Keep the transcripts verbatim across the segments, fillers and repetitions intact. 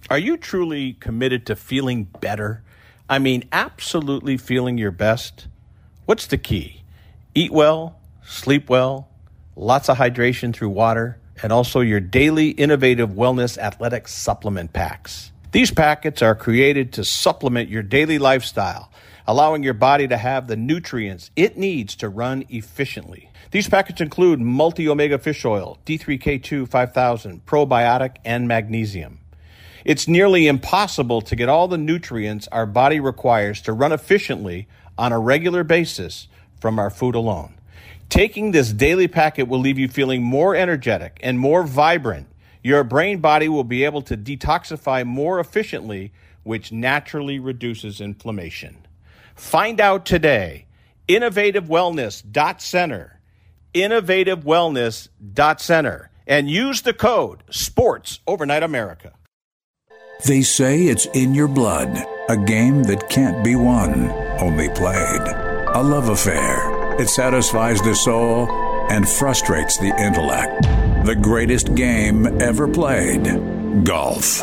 Are you truly committed to feeling better? I mean, absolutely feeling your best? What's the key? Eat well, sleep well, lots of hydration through water, and also your daily innovative wellness athletic supplement packs. These packets are created to supplement your daily lifestyle, allowing your body to have the nutrients it needs to run efficiently. These packets include multi-omega fish oil, D three K two five thousand, probiotic, and magnesium. It's nearly impossible to get all the nutrients our body requires to run efficiently on a regular basis from our food alone. Taking this daily packet will leave you feeling more energetic and more vibrant. Your brain body will be able to detoxify more efficiently, which naturally reduces inflammation. Find out today. innovative wellness dot center. innovative wellness dot center. And use the code SPORTS Overnight America. They say it's in your blood. A game that can't be won, only played. A love affair. It satisfies the soul and frustrates the intellect. The greatest game ever played. Golf.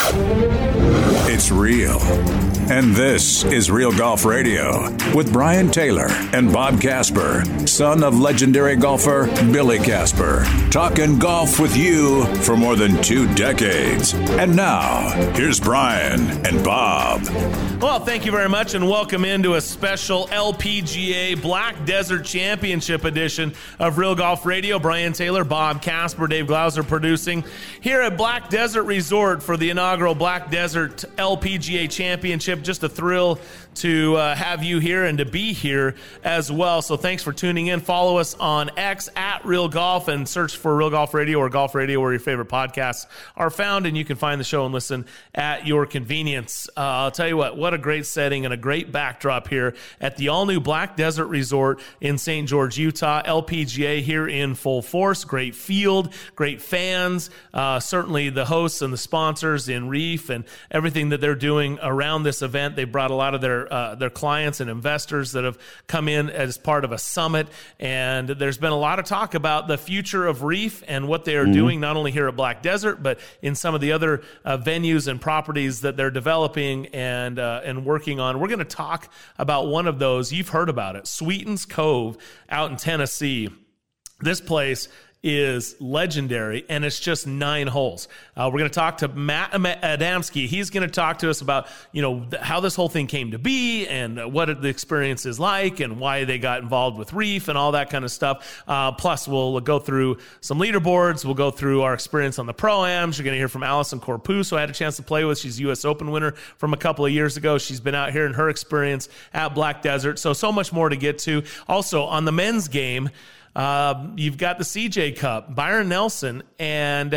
It's real. And this is Real Golf Radio with Brian Taylor and Bob Casper, son of legendary golfer Billy Casper. Talking golf with you for more than two decades. And now, here's Brian and Bob. Well, thank you very much, and welcome into a special L P G A Black Desert Championship edition of Real Golf Radio. Brian Taylor, Bob Casper, Dave Glauser producing here at Black Desert Resort for the inaugural Black Desert L P G A Championship. Just a thrill to uh, have you here and to be here as well. So thanks for tuning in. Follow us on X at Real Golf and search for Real Golf Radio or Golf Radio where your favorite podcasts are found, and you can find the show and listen at your convenience. Uh, I'll tell you what, what a great setting and a great backdrop here at the all-new Black Desert Resort in Saint George, Utah. L P G A here in full force. Great field, great fans, uh, certainly the hosts and the sponsors in Reef and everything that they're doing around this event. They brought a lot of their uh, their clients and investors that have come in as part of a summit, and there's been a lot of talk about the future of Reef and what they are mm-hmm. doing, not only here at Black Desert, but in some of the other uh, venues and properties that they're developing and uh, and working on. We're going to talk about one of those. You've heard about it, Sweetens Cove out in Tennessee. This place is legendary, and it's just nine holes. Uh, we're going to talk to Matt Adamski. He's going to talk to us about, you know, th- how this whole thing came to be and uh, what the experience is like and why they got involved with Reef and all that kind of stuff. Uh, plus, we'll go through some leaderboards. We'll go through our experience on the Pro-Ams. You're going to hear from Allison Corpus, who I had a chance to play with. She's U S Open winner from a couple of years ago. She's been out here in her experience at Black Desert. So, so much more to get to. Also, on the men's game, Uh, you've got the C J Cup, Byron Nelson, and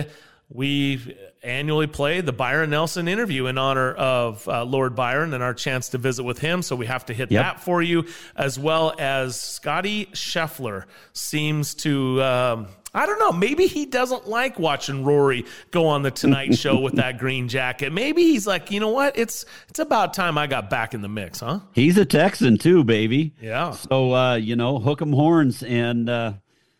we annually play the Byron Nelson interview in honor of uh, Lord Byron and our chance to visit with him. So we have to hit yep. that for you, as well as Scotty Scheffler seems to, um, I don't know, maybe he doesn't like watching Rory go on the Tonight Show with that green jacket. Maybe he's like, you know what? It's it's about time I got back in the mix, huh? He's a Texan too, baby. Yeah. So, uh, you know, hook 'em horns. And uh,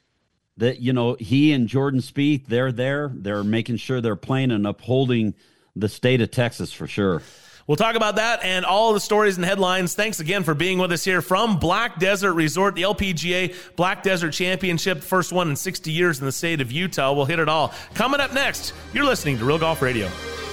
that, you know, he and Jordan Spieth, they're there. They're making sure they're playing and upholding the state of Texas for sure. We'll talk about that and all the stories and headlines. Thanks again for being with us here from Black Desert Resort, the L P G A Black Desert Championship, first one in sixty years in the state of Utah. We'll hit it all. Coming up next, you're listening to Real Golf Radio.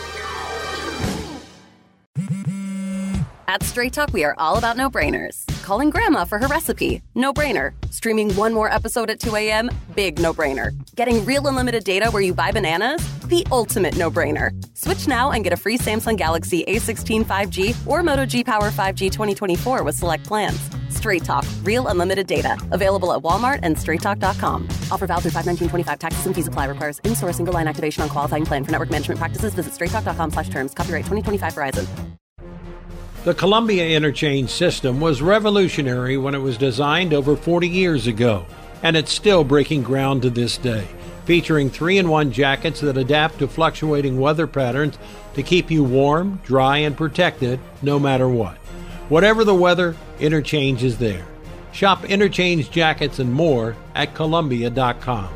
At Straight Talk, we are all about no-brainers. Calling Grandma for her recipe? No-brainer. Streaming one more episode at two a.m.? Big no-brainer. Getting real unlimited data where you buy bananas? The ultimate no-brainer. Switch now and get a free Samsung Galaxy A sixteen five G or Moto G Power five G twenty twenty-four with select plans. Straight Talk. Real unlimited data. Available at Walmart and straight talk dot com. Offer valid through five nineteen twenty-five. Taxes and fees apply. Requires in-store single line activation on qualifying plan. For network management practices, visit straight talk dot com slash terms. Copyright twenty twenty-five Verizon. The Columbia Interchange system was revolutionary when it was designed over forty years ago, and it's still breaking ground to this day. Featuring three in one jackets that adapt to fluctuating weather patterns to keep you warm, dry, and protected no matter what. Whatever the weather, Interchange is there. Shop Interchange jackets and more at Columbia dot com.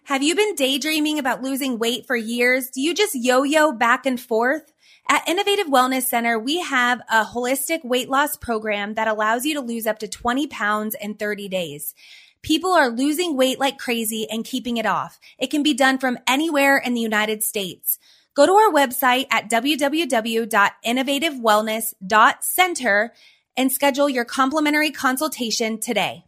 Have you been daydreaming about losing weight for years? Do you just yo-yo back and forth? At Innovative Wellness Center, we have a holistic weight loss program that allows you to lose up to twenty pounds in thirty days. People are losing weight like crazy and keeping it off. It can be done from anywhere in the United States. Go to our website at w w w dot innovative wellness dot center and schedule your complimentary consultation today.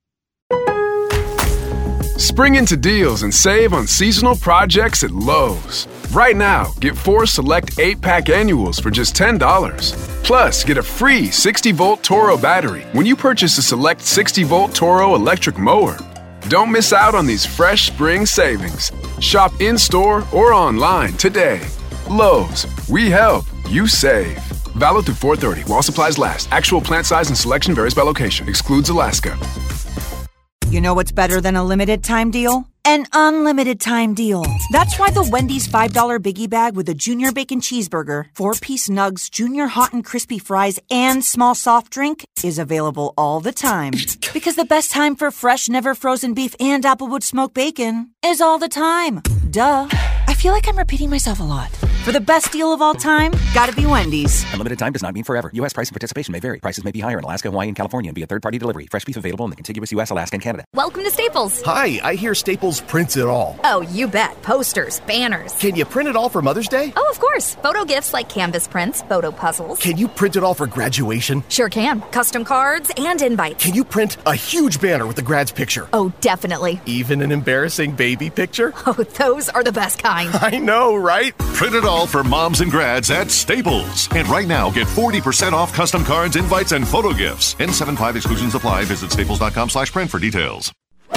Spring into deals and save on seasonal projects at Lowe's. Right now, get four select eight-pack annuals for just ten dollars. Plus, get a free sixty-volt Toro battery when you purchase a select sixty-volt Toro electric mower. Don't miss out on these fresh spring savings. Shop in-store or online today. Lowe's, we help, you save. Valid through four thirty while supplies last. Actual plant size and selection varies by location. Excludes Alaska. You know what's better than a limited time deal? An unlimited time deal. That's why the Wendy's five dollar Biggie Bag with a Junior Bacon Cheeseburger, four-piece nugs, Junior Hot and Crispy Fries, and small soft drink is available all the time. Because the best time for fresh, never frozen beef and Applewood smoked bacon is all the time. Duh. I feel like I'm repeating myself a lot. For the best deal of all time, gotta be Wendy's. Unlimited time does not mean forever. U S price and participation may vary. Prices may be higher in Alaska, Hawaii, and California and via third-party delivery. Fresh beef available in the contiguous U S, Alaska, and Canada. Welcome to Staples. Hi, I hear Staples prints it all. Oh, you bet. Posters, banners. Can you print it all for Mother's Day? Oh, of course. Photo gifts like canvas prints, photo puzzles. Can you print it all for graduation? Sure can. Custom cards and invites. Can you print a huge banner with the grad's picture? Oh, definitely. Even an embarrassing baby picture? Oh, those are the best kind. I know, right? Print it all for moms and grads at Staples. And right now, get forty percent off custom cards, invites, and photo gifts. N seventy-five exclusions apply. Visit staples.com slash print for details.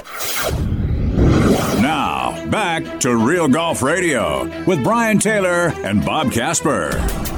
Now, back to Real Golf Radio with Brian Taylor and Bob Casper.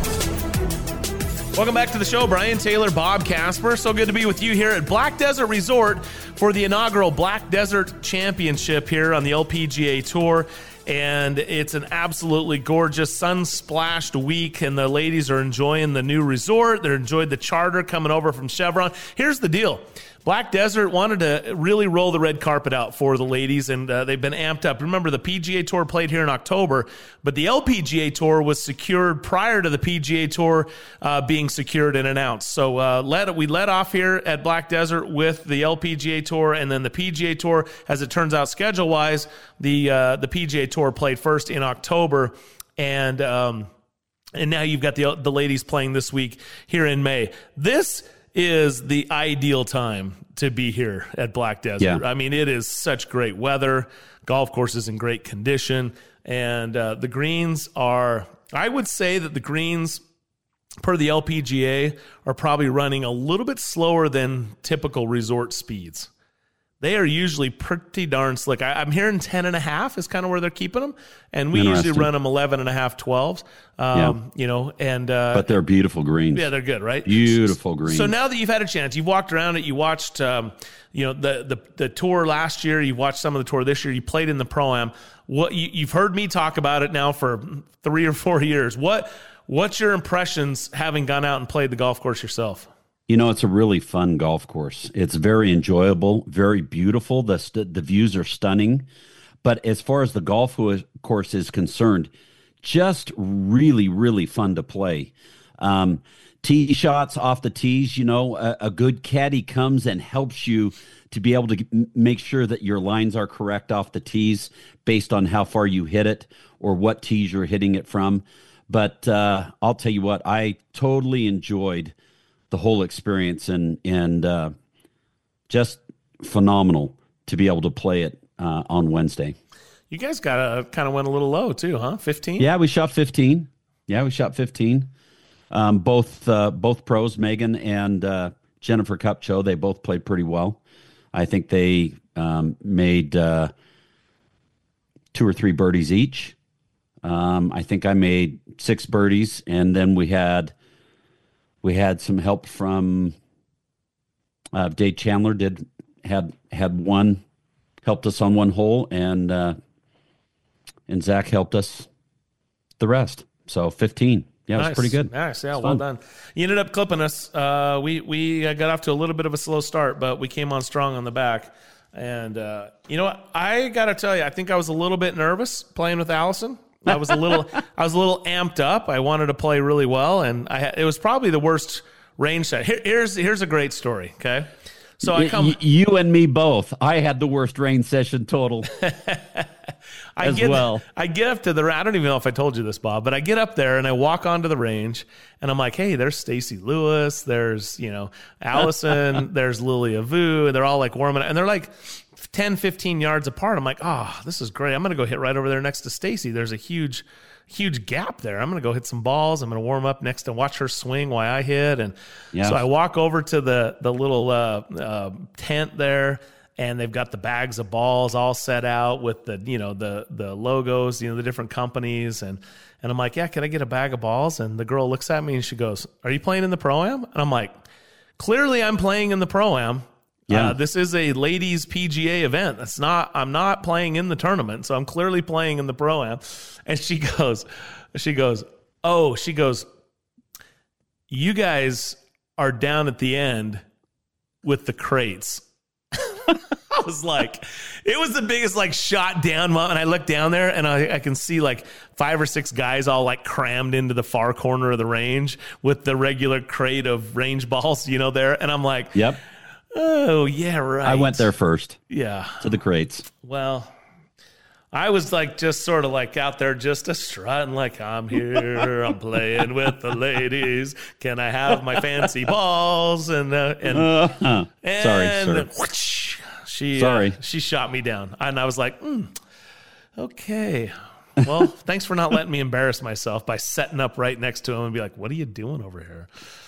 Welcome back to the show. Brian Taylor, Bob Casper. So good to be with you here at Black Desert Resort for the inaugural Black Desert Championship here on the L P G A Tour. And it's an absolutely gorgeous sun-splashed week, and the ladies are enjoying the new resort. They're enjoying the charter coming over from Chevron. Here's the deal. Black Desert wanted to really roll the red carpet out for the ladies, and uh, they've been amped up. Remember, the P G A Tour played here in October, but the L P G A Tour was secured prior to the P G A Tour uh, being secured and announced. So uh, let we led off here at Black Desert with the L P G A Tour, and then the P G A Tour, as it turns out, schedule-wise, the uh, the P G A Tour played first in October, and um, and now you've got the the ladies playing this week here in May. This is the ideal time to be here at Black Desert. Yeah. I mean, it is such great weather. Golf course is in great condition. And uh, the greens are, I would say that the greens, per the L P G A, are probably running a little bit slower than typical resort speeds. They are usually pretty darn slick. I, I'm hearing ten and a half is kind of where they're keeping them. And we usually run them eleven and a half, twelves. Um, yeah. You know, and, uh, but they're beautiful greens. Yeah, they're good, right? Beautiful greens. So now that you've had a chance, you've walked around it, you watched, um, you know, the, the, the tour last year, you watched some of the tour this year, you played in the Pro-Am. What you, you've heard me talk about it now for three or four years. What, what's your impressions having gone out and played the golf course yourself? You know, it's a really fun golf course. It's very enjoyable, very beautiful. The st- the views are stunning. But as far as the golf course is concerned, just really, really fun to play. Um, tee shots off the tees, you know, a, a good caddy comes and helps you to be able to make sure that your lines are correct off the tees based on how far you hit it or what tees you're hitting it from. But uh, I'll tell you what, I totally enjoyed the whole experience, and and uh, just phenomenal to be able to play it uh, on Wednesday. You guys got to kind of went a little low too, huh? fifteen? Yeah, we shot fifteen. Yeah, we shot fifteen. Um, both uh, both pros, Megan and uh, Jennifer Kupcho, they both played pretty well. I think they um, made uh, two or three birdies each. Um, I think I made six birdies, and then we had. We had some help from uh, Dave Chandler. Did had had one helped us on one hole, and uh, and Zach helped us the rest. So fifteen. Yeah, nice. It was pretty good. Nice. Yeah, well done. You ended up clipping us. Uh, we we got off to a little bit of a slow start, but we came on strong on the back. And, uh, you know what? I got to tell you, I think I was a little bit nervous playing with Allison. I was a little, I was a little amped up. I wanted to play really well, and I had, it was probably the worst range set. Here, here's here's a great story. Okay, so I come, y- you and me both. I had the worst range session total. I as get, well. I get up to the, I don't even know if I told you this, Bob, but I get up there and I walk onto the range and I'm like, hey, there's Stacy Lewis, there's, you know, Allison, there's Lilia Vu, and they're all like warming up, and they're like ten, fifteen yards apart. I'm like, oh, this is great. I'm going to go hit right over there next to Stacy. There's a huge, huge gap there. I'm going to go hit some balls. I'm going to warm up next to watch her swing while I hit. And yeah. so I walk over to the, the little uh, uh, tent there, and they've got the bags of balls all set out with the, you know, the the logos, you know, the different companies. And, and I'm like, yeah, can I get a bag of balls? And the girl looks at me and she goes, are you playing in the Pro-Am? And I'm like, clearly I'm playing in the Pro-Am. Yeah. Uh, this is a ladies P G A event. That's not, I'm not playing in the tournament. So I'm clearly playing in the Pro-Am. And she goes, she goes, oh, she goes, you guys are down at the end with the crates. I was like, it was the biggest like shot down moment. And I look down there and I, I can see like five or six guys all like crammed into the far corner of the range with the regular crate of range balls, you know, there. And I'm like, yep. Oh, yeah, right. I went there first. Yeah. To the crates. Well, I was like just sort of like out there just a strutting like, I'm here, I'm playing with the ladies. Can I have my fancy balls? And uh, and, uh-huh. and sorry, sir. Whoosh, she sorry. Uh, she shot me down, and I was like, mm, okay. Well, thanks for not letting me embarrass myself by setting up right next to him and be like, what are you doing over here?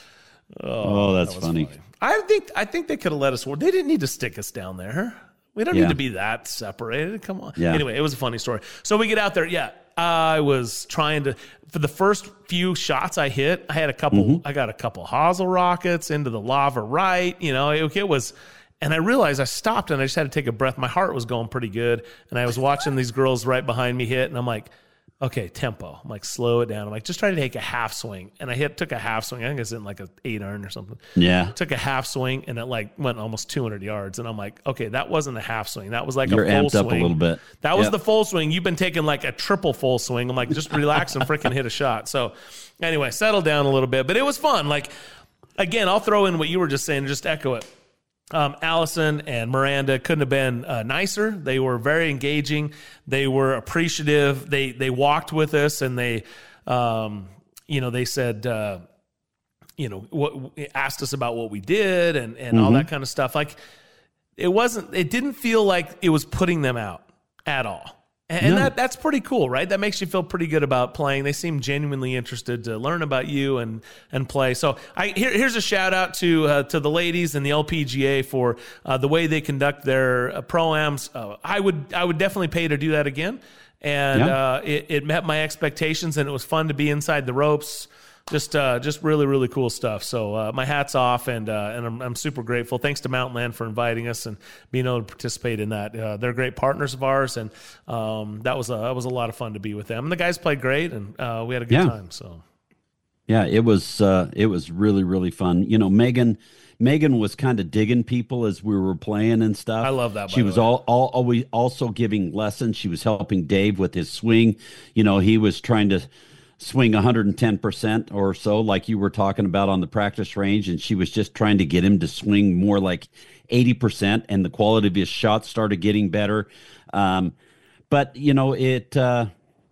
Oh, oh that's that funny. funny. I think I think they could have let us. They didn't need to stick us down there. We don't yeah. need to be that separated. Come on. Yeah. Anyway, it was a funny story. So we get out there. Yeah, I was trying to. For the first few shots I hit, I had a couple. Mm-hmm. I got a couple hosel rockets into the lava right. You know, it, it was. And I realized I stopped and I just had to take a breath. My heart was going pretty good, and I was watching these girls right behind me hit, and I'm like, okay, tempo. I'm like, slow it down. I'm like, just try to take a half swing. And I hit, took a half swing. I think I was in like an eight iron or something. Yeah. Took a half swing and it like went almost two hundred yards. And I'm like, okay, that wasn't a half swing. That was like You're a full amped swing. up a little bit. That was yep. the full swing. You've been taking like a triple full swing. I'm like, just relax and freaking hit a shot. So anyway, settle down a little bit. But it was fun. Like, again, I'll throw in what you were just saying, just echo it. Um, Allison and Miranda couldn't have been uh, nicer. They were very engaging. They were appreciative. They they walked with us, and they, um, you know, they said, uh, you know, what asked us about what we did and and mm-hmm. all that kind of stuff. Like, it wasn't. It didn't feel like it was putting them out at all. And no. that that's pretty cool, right? That makes you feel pretty good about playing. They seem genuinely interested to learn about you and and play. So I here, here's a shout out to uh, to the ladies and the L P G A for uh, the way they conduct their uh, pro-ams. Uh, I would I would definitely pay to do that again. And yeah. uh, it, it met my expectations, and it was fun to be inside the ropes. Just, uh, just really, really cool stuff. So uh, my hat's off, and uh, and I'm, I'm super grateful. Thanks to Mountain Land for inviting us and being able to participate in that. Uh, they're great partners of ours, and um, that was a that was a lot of fun to be with them. And the guys played great, and uh, we had a good yeah. time. So yeah, it was uh, it was really really fun. You know, Megan. Megan was kind of digging people as we were playing and stuff. I love that. By she the was way. all, all always also giving lessons. She was helping Dave with his swing. You know, he was trying to swing one hundred ten percent or so, like you were talking about on the practice range, and she was just trying to get him to swing more like eighty percent, and the quality of his shots started getting better. Um, but, you know, it uh,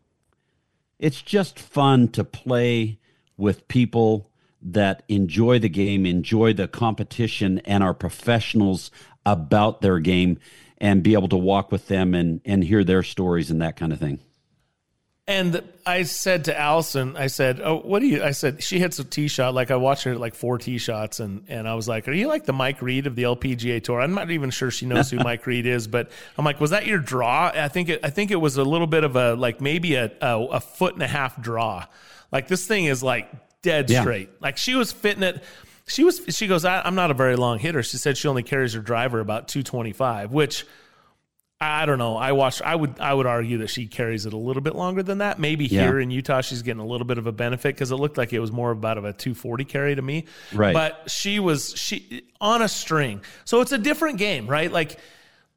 it's just fun to play with people that enjoy the game, enjoy the competition, and are professionals about their game, and be able to walk with them and, and hear their stories and that kind of thing. And I said to Allison, I said, oh, what do you, I said, she hits a tee shot. Like I watched her hit like four tee shots, and, and I was like, are you like the Mike Reed of the L P G A Tour? I'm not even sure she knows who Mike Reed is, but I'm like, was that your draw? I think it, I think it was a little bit of a, like maybe a, a, a foot and a half draw. Like this thing is like dead yeah. straight. Like she was fitting it. She was, she goes, I, I'm not a very long hitter. She said she only carries her driver about two twenty-five, which I don't know. I watched, I would, I would argue that she carries it a little bit longer than that. Maybe yeah. here in Utah, she's getting a little bit of a benefit because it looked like it was more about of a two forty carry to me. Right. But she was, she on a string. So it's a different game, right? Like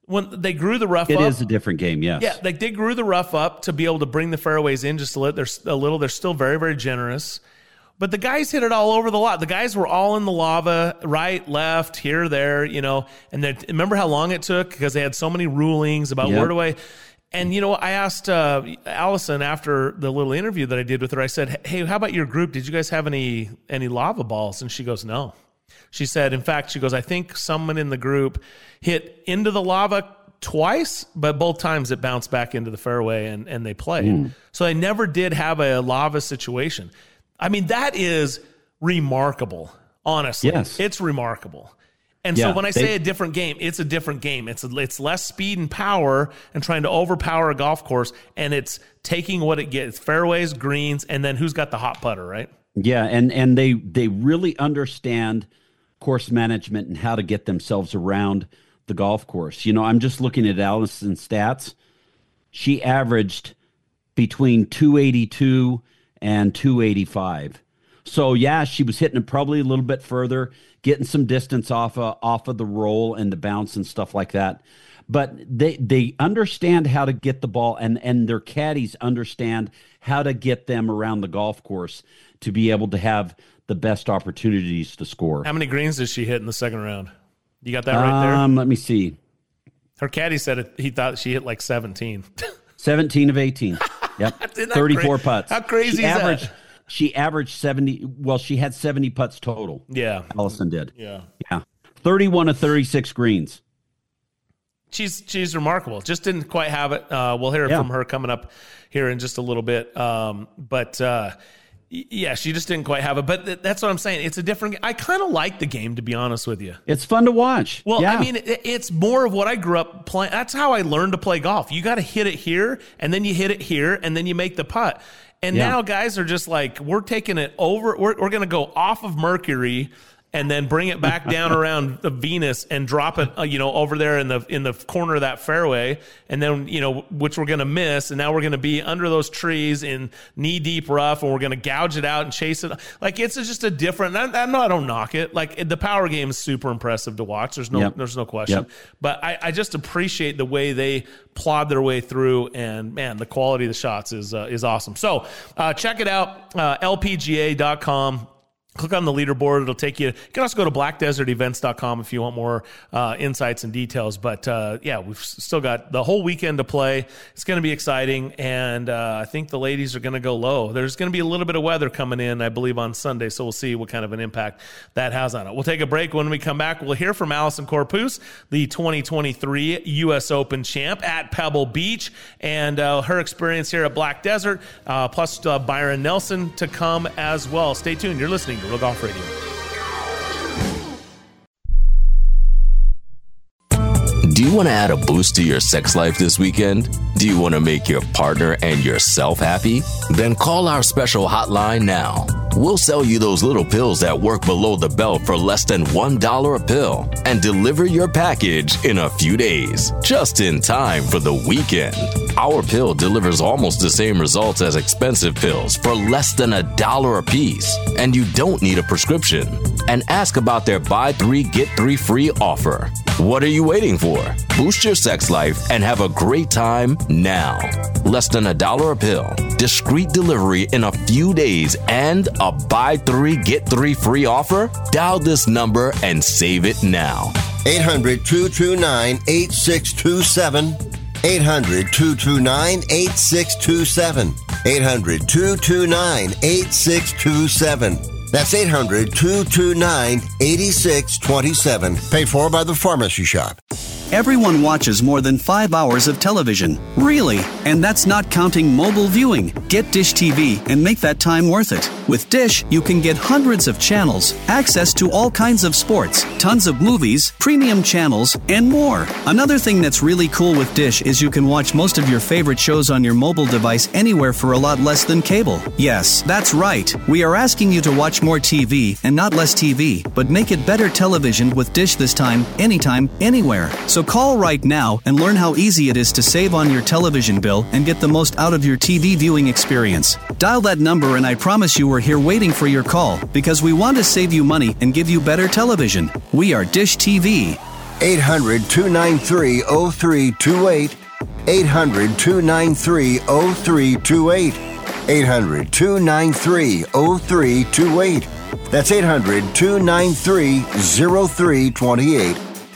when they grew the rough It up. is a different game, yes. Yeah, like they grew the rough up to be able to bring the fairways in just a little. They're a little. They're still very, very generous. But the guys hit it all over the lot. The guys were all in the lava, right, left, here, there, you know. And they, remember how long it took? Because they had so many rulings about Yep. where do I... And, you know, I asked uh, Allison after the little interview that I did with her, I said, hey, how about your group? Did you guys have any any lava balls? And she goes, no. She said, in fact, she goes, I think someone in the group hit into the lava twice, but both times it bounced back into the fairway and, and they played. Mm. So they never did have a lava situation. I mean, that is remarkable, honestly. Yes. It's remarkable. And Yeah, so when I they- say a different game, it's a different game. It's a, it's less speed and power and trying to overpower a golf course, and it's taking what it gets, fairways, greens, and then who's got the hot putter, right? Yeah, and and they they really understand course management and how to get themselves around the golf course. You know, I'm just looking at Allison's stats. She averaged between two eighty-two and two eighty-five. So yeah, she was hitting it probably a little bit further, getting some distance off of, off of the roll and the bounce and stuff like that. But they they understand how to get the ball, and and their caddies understand how to get them around the golf course to be able to have the best opportunities to score. How many greens did she hit in the second round? You got that right there? Um, let me see. Her caddy said it, he thought she hit like seventeen. seventeen of eighteen. Yep. Isn't that thirty-four cra- putts. How crazy she is averaged, that? She averaged seventy. Well, she had seventy putts total. Yeah. Allison did. Yeah. Yeah. thirty-one of thirty-six greens. She's she's remarkable. Just didn't quite have it. Uh, we'll hear Yeah. from her coming up here in just a little bit. Um, but uh, y- yeah, she just didn't quite have it. But th- that's what I'm saying. It's a different. I kind of like the game, to be honest with you. It's fun to watch. Well, yeah. I mean, it, it's more of what I grew up playing. That's how I learned to play golf. You got to hit it here, and then you hit it here, and then you make the putt. And Yeah. now guys are just like, we're taking it over. We're, we're going to go off of Mercury and then bring it back down around the Venus and drop it, uh, you know, over there in the in the corner of that fairway, and then, you know, which we're going to miss, and now we're going to be under those trees in knee deep rough, and we're going to gouge it out and chase it. Like, it's just a different. I, I know I don't knock it. Like, the power game is super impressive to watch. There's no Yep. there's no question. Yep. But I, I just appreciate the way they plod their way through, and man, the quality of the shots is uh, is awesome. So uh, check it out, uh, L P G A dot com. Click on the leaderboard. It'll take you. You can also go to black desert events dot com if you want more uh, insights and details. But uh, yeah, we've still got the whole weekend to play. It's going to be exciting, and uh, I think the ladies are going to go low. There's going to be a little bit of weather coming in, I believe, on Sunday, so we'll see what kind of an impact that has on it. We'll take a break. When we come back, we'll hear from Allison Corpus, the twenty twenty-three U S Open champ at Pebble Beach, and uh, her experience here at Black Desert, uh, plus uh, Byron Nelson to come as well. Stay tuned. You're listening to Real Golf Radio. Do you want to add a boost to your sex life this weekend? Do you want to make your partner and yourself happy? Then call our special hotline now. We'll sell you those little pills that work below the belt for less than one dollar a pill and deliver your package in a few days, just in time for the weekend. Our pill delivers almost the same results as expensive pills for less than a dollar a piece, and you don't need a prescription. And ask about their buy three, get three free offer. What are you waiting for? Boost your sex life and have a great time now. Less than a dollar a pill, discreet delivery in a few days, and a buy three, get three free offer? Dial this number and save it now. eight hundred, two two nine, eight six two seven. eight hundred, two two nine, eight six two seven. eight hundred, two two nine, eight six two seven. That's eight hundred, two two nine, eight six two seven. Paid for by the Pharmacy Shop. Everyone watches more than five hours of television. Really? And that's not counting mobile viewing. Get Dish T V and make that time worth it. With Dish, you can get hundreds of channels, access to all kinds of sports, tons of movies, premium channels, and more. Another thing that's really cool with Dish is you can watch most of your favorite shows on your mobile device anywhere for a lot less than cable. Yes, that's right. We are asking you to watch more T V and not less T V, but make it better television with Dish this time, anytime, anywhere. So call right now and learn how easy it is to save on your television bill and get the most out of your T V viewing experience. Dial that number and I promise you we're here waiting for your call because we want to save you money and give you better television. We are Dish T V. eight hundred, two nine three, oh three two eight. eight hundred, two nine three, oh three two eight. eight hundred, two nine three, oh three two eight. That's eight hundred, two nine three, oh three two eight.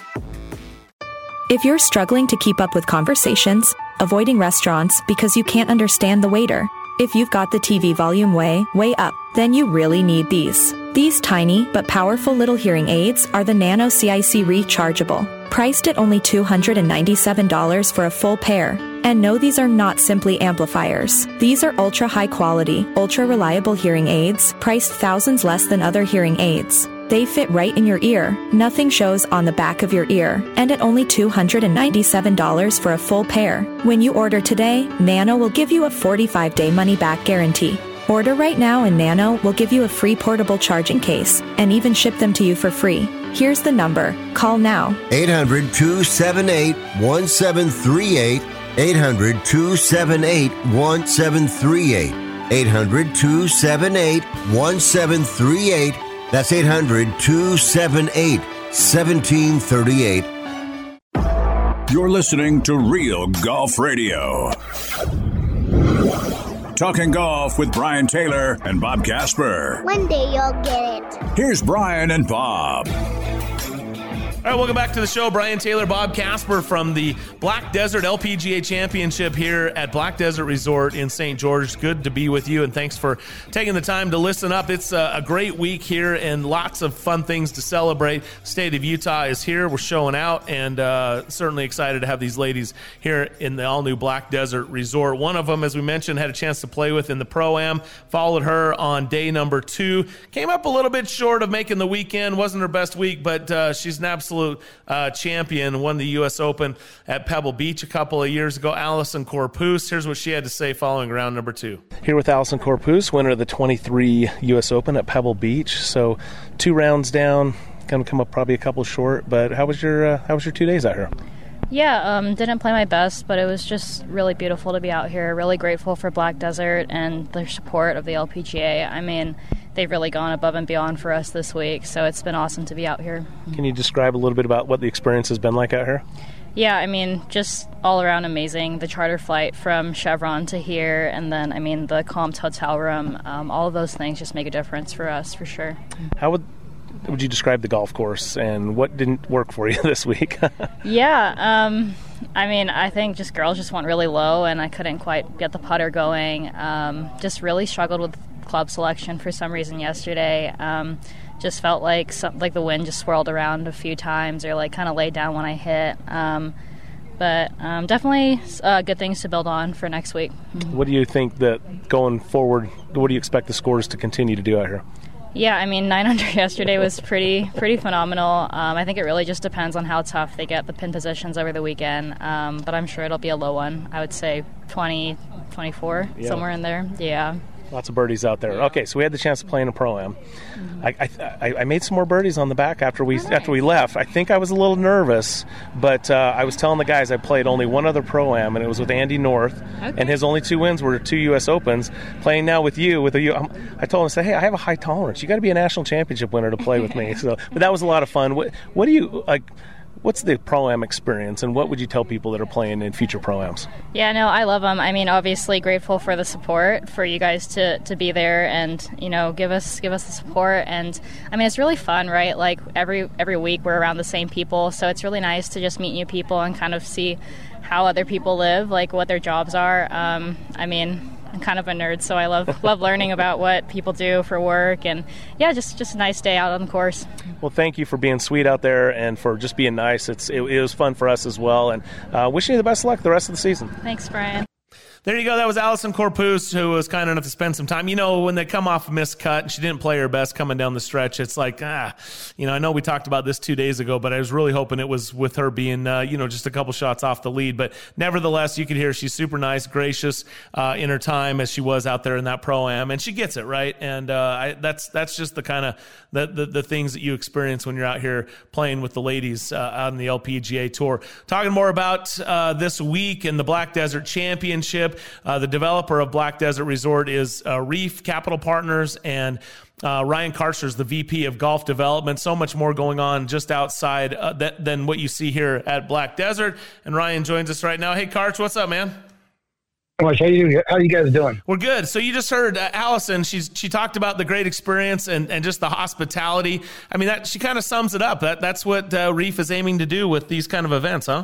If you're struggling to keep up with conversations, avoiding restaurants because you can't understand the waiter, if you've got the T V volume way, way up, then you really need these. These tiny but powerful little hearing aids are the Nano C I C Rechargeable, priced at only two hundred ninety-seven dollars for a full pair. And no, these are not simply amplifiers. These are ultra high quality, ultra reliable hearing aids, priced thousands less than other hearing aids. They fit right in your ear, nothing shows on the back of your ear, and at only two hundred ninety-seven dollars for a full pair. When you order today, Nano will give you a forty-five day money-back guarantee. Order right now and Nano will give you a free portable charging case and even ship them to you for free. Here's the number. Call now. eight hundred, two seven eight, one seven three eight. eight hundred, two seven eight, one seven three eight. eight hundred, two seven eight, one seven three eight. That's eight hundred, two seven eight, one seven three eight. You're listening to Real Golf Radio. Talking golf with Brian Taylor and Bob Casper. One day you'll get it. Here's Brian and Bob. All right, welcome back to the show. Brian Taylor, Bob Casper from the Black Desert L P G A Championship here at Black Desert Resort in Saint George. Good to be with you, and thanks for taking the time to listen up. It's a, a great week here and lots of fun things to celebrate. State of Utah is here. We're showing out, and uh, certainly excited to have these ladies here in the all-new Black Desert Resort. One of them, as we mentioned, had a chance to play with in the Pro-Am. Followed her on day number two. Came up a little bit short of making the weekend. Wasn't her best week, but uh, she's an absolute Uh, champion, won the U S Open at Pebble Beach a couple of years ago. Allisen Corpuz, here's what she had to say following round number two. Here with Allisen Corpuz, winner of the twenty-three U S Open at Pebble Beach. So two rounds down, going to come up probably a couple short. But how was your uh, how was your two days out here? Yeah, um, didn't play my best, but it was just really beautiful to be out here. Really grateful for Black Desert and their support of the L P G A. I mean, they've really gone above and beyond for us this week, so it's been awesome to be out here. Can you describe a little bit about what the experience has been like out here? Yeah, I mean, just all around amazing. The charter flight from Chevron to here, and then, I mean, the Compt hotel room, um, all of those things just make a difference for us, for sure. How would would you describe the golf course, and what didn't work for you this week? Yeah, um, I mean, I think just girls just went really low, and I couldn't quite get the putter going. Um, just really struggled with club selection for some reason yesterday. Um, just felt like some, like the wind just swirled around a few times, or like kind of laid down when I hit. Um, but um, definitely uh, good things to build on for next week. What do you think that going forward, what do you expect the scores to continue to do out here? Yeah, I mean, nine under yesterday was pretty pretty phenomenal. Um, I think it really just depends on how tough they get the pin positions over the weekend. Um, but I'm sure it'll be a low one. I would say twenty, twenty-four, yeah. Somewhere in there. Yeah. Lots of birdies out there. Okay, so we had the chance to play in a Pro-Am. Mm-hmm. I, I I made some more birdies on the back after we oh, nice. after we left. I think I was a little nervous, but uh, I was telling the guys I played only one other Pro-Am, and it was with Andy North, okay. And his only two wins were two U S Opens. Playing now with you, with a U, I'm, I told him, I said, hey, I have a high tolerance. You got to be a national championship winner to play with me. So, but that was a lot of fun. What what do you like? What's the Pro-Am experience, and what would you tell people that are playing in future Pro-Ams? Yeah, no, I love them. I mean, obviously grateful for the support, for you guys to, to be there and, you know, give us give us the support. And, I mean, it's really fun, right? Like, every every week we're around the same people, so it's really nice to just meet new people and kind of see how other people live, like what their jobs are. Um, I mean... I'm kind of a nerd, so I love love learning about what people do for work, and yeah, just just a nice day out on the course. Well, thank you for being sweet out there and for just being nice. It's it, it was fun for us as well, and uh, wishing you the best of luck the rest of the season. Thanks, Brian. There you go. That was Allisen Corpuz, who was kind enough to spend some time. You know, when they come off a missed cut and she didn't play her best coming down the stretch, it's like, ah, you know, I know we talked about this two days ago, but I was really hoping it was with her being, uh, you know, just a couple shots off the lead. But nevertheless, you could hear she's super nice, gracious uh, in her time as she was out there in that Pro-Am, and she gets it, right? And uh, I, that's that's just the kind of the, the, the things that you experience when you're out here playing with the ladies uh, on the L P G A Tour. Talking more about uh, this week in the Black Desert Championship. Uh, the developer of Black Desert Resort is uh, Reef Capital Partners, and Uh, Ryan Karshner is the V P of Golf Development. So much more going on just outside uh, that, than what you see here at Black Desert. And Ryan joins us right now. Hey, Karch, what's up, man? How you how you guys doing? We're good. So you just heard uh, Allison. She's she talked about the great experience and, and just the hospitality. I mean, that she kind of sums it up. That that's what uh, Reef is aiming to do with these kind of events, huh?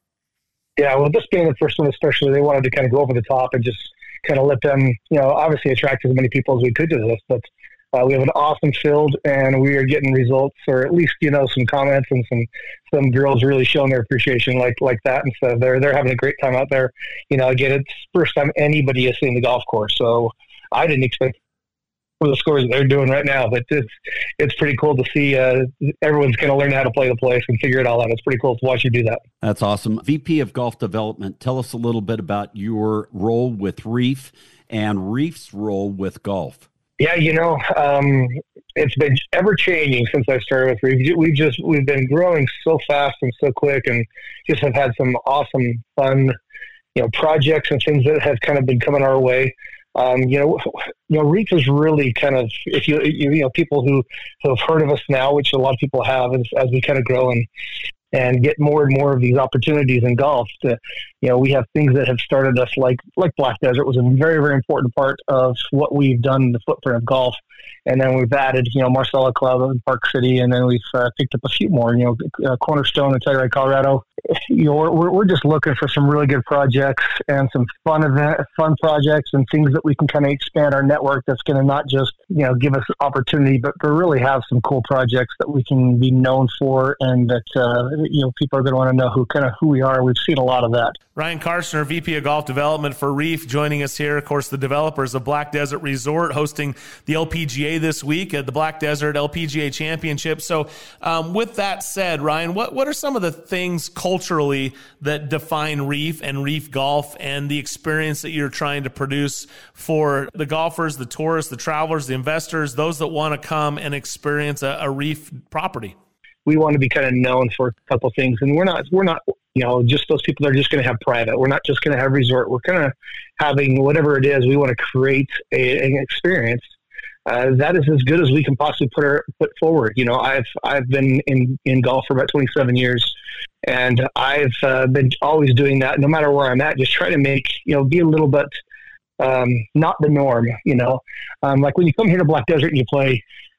Yeah. Well, this being the first one, especially, they wanted to kind of go over the top and just kind of let them, you know, obviously attract as many people as we could to this, but. Uh, we have an awesome field, and we are getting results, or at least, you know, some comments and some some girls really showing their appreciation like like that. And so they're they're having a great time out there. You know, again, it's the first time anybody has seen the golf course, so I didn't expect for the scores that they're doing right now. But it's it's pretty cool to see uh, everyone's going to learn how to play the place and figure it all out. It's pretty cool to watch you do that. That's awesome. V P of Golf Development, tell us a little bit about your role with Reef and Reef's role with golf. Yeah, you know, um, it's been ever changing since I started with Reef. We just we've been growing so fast and so quick, and just have had some awesome, fun, you know, projects and things that have kind of been coming our way. Um, you know, you know, Reef is really kind of if you you, you know people who, who have heard of us now, which a lot of people have, as, as we kind of grow and and get more and more of these opportunities in golf. To, you know, we have things that have started us like like Black Desert was a very, very important part of what we've done in the footprint of golf. And then we've added, you know, Marcella Club in Park City, and then we've uh, picked up a few more, you know, uh, Cornerstone in Telluride, Colorado. You know, we're we're just looking for some really good projects and some fun event, fun projects and things that we can kind of expand our network. That's going to not just, you know, give us opportunity, but to really have some cool projects that we can be known for, and that uh, you know people are going to want to know who kind of who we are. We've seen a lot of that. Ryan Karshner, V P of Golf Development for Reef, joining us here. Of course, the developers of Black Desert Resort hosting the L P G A this week at the Black Desert L P G A Championship. So um, with that said, Ryan, what, what are some of the things culturally that define Reef and Reef Golf and the experience that you're trying to produce for the golfers, the tourists, the travelers, the investors, those that want to come and experience a, a Reef property? We want to be kind of known for a couple of things, and we're not, we're not, you know, just those people that are just going to have private. We're not just going to have resort. We're kind of having whatever it is. We want to create a, an experience uh, that is as good as we can possibly put our, put forward. You know, I've I've been in, in golf for about twenty-seven years, and I've uh, been always doing that. No matter where I'm at, just try to make, you know, be a little bit um, not the norm. You know, um, like when you come here to Black Desert and you play.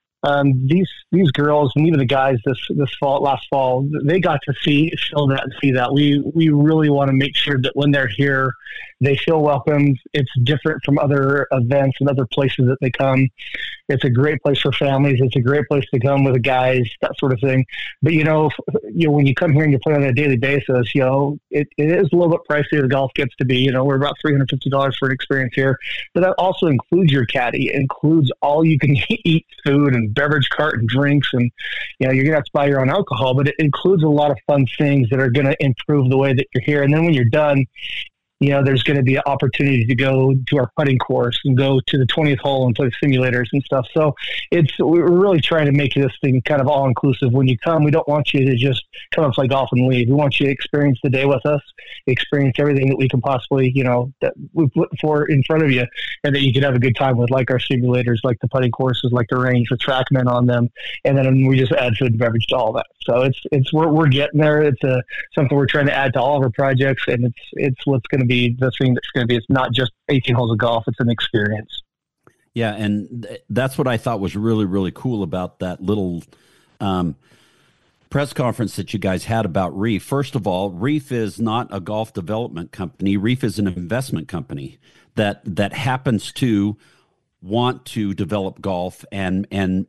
Um, these these girls and even the guys this this fall last fall, they got to see feel that and see that. We we really want to make sure that when they're here, they feel welcomed. It's different from other events and other places that they come. It's a great place for families. It's a great place to come with the guys, that sort of thing. But you know, you know, when you come here and you play on a daily basis, you know, it, it is a little bit pricey. The golf gets to be, you know, we're about three hundred fifty dollars for an experience here, but that also includes your caddy. It includes all you can eat food and beverage cart and drinks, and you know you're gonna have to buy your own alcohol, but it includes a lot of fun things that are going to improve the way that you're here. And then when you're done, you know, there's going to be an opportunity to go to our putting course and go to the twentieth hole and play simulators and stuff. So it's, we're really trying to make this thing kind of all inclusive. When you come, we don't want you to just come and play golf and leave. We want you to experience the day with us, experience everything that we can possibly, you know, that we put for in front of you, and that you can have a good time with, like our simulators, like the putting courses, like the range with TrackMan on them. And then we just add food and beverage to all that. So it's, it's, we're, we're getting there. It's a, something we're trying to add to all of our projects, and it's, it's what's going to be the thing that's going to be, it's not just eighteen holes of golf, it's an experience. Yeah. And th- that's what I thought was really, really cool about that little um, press conference that you guys had about Reef. First of all, Reef is not a golf development company. Reef is an investment company that, that happens to want to develop golf and, and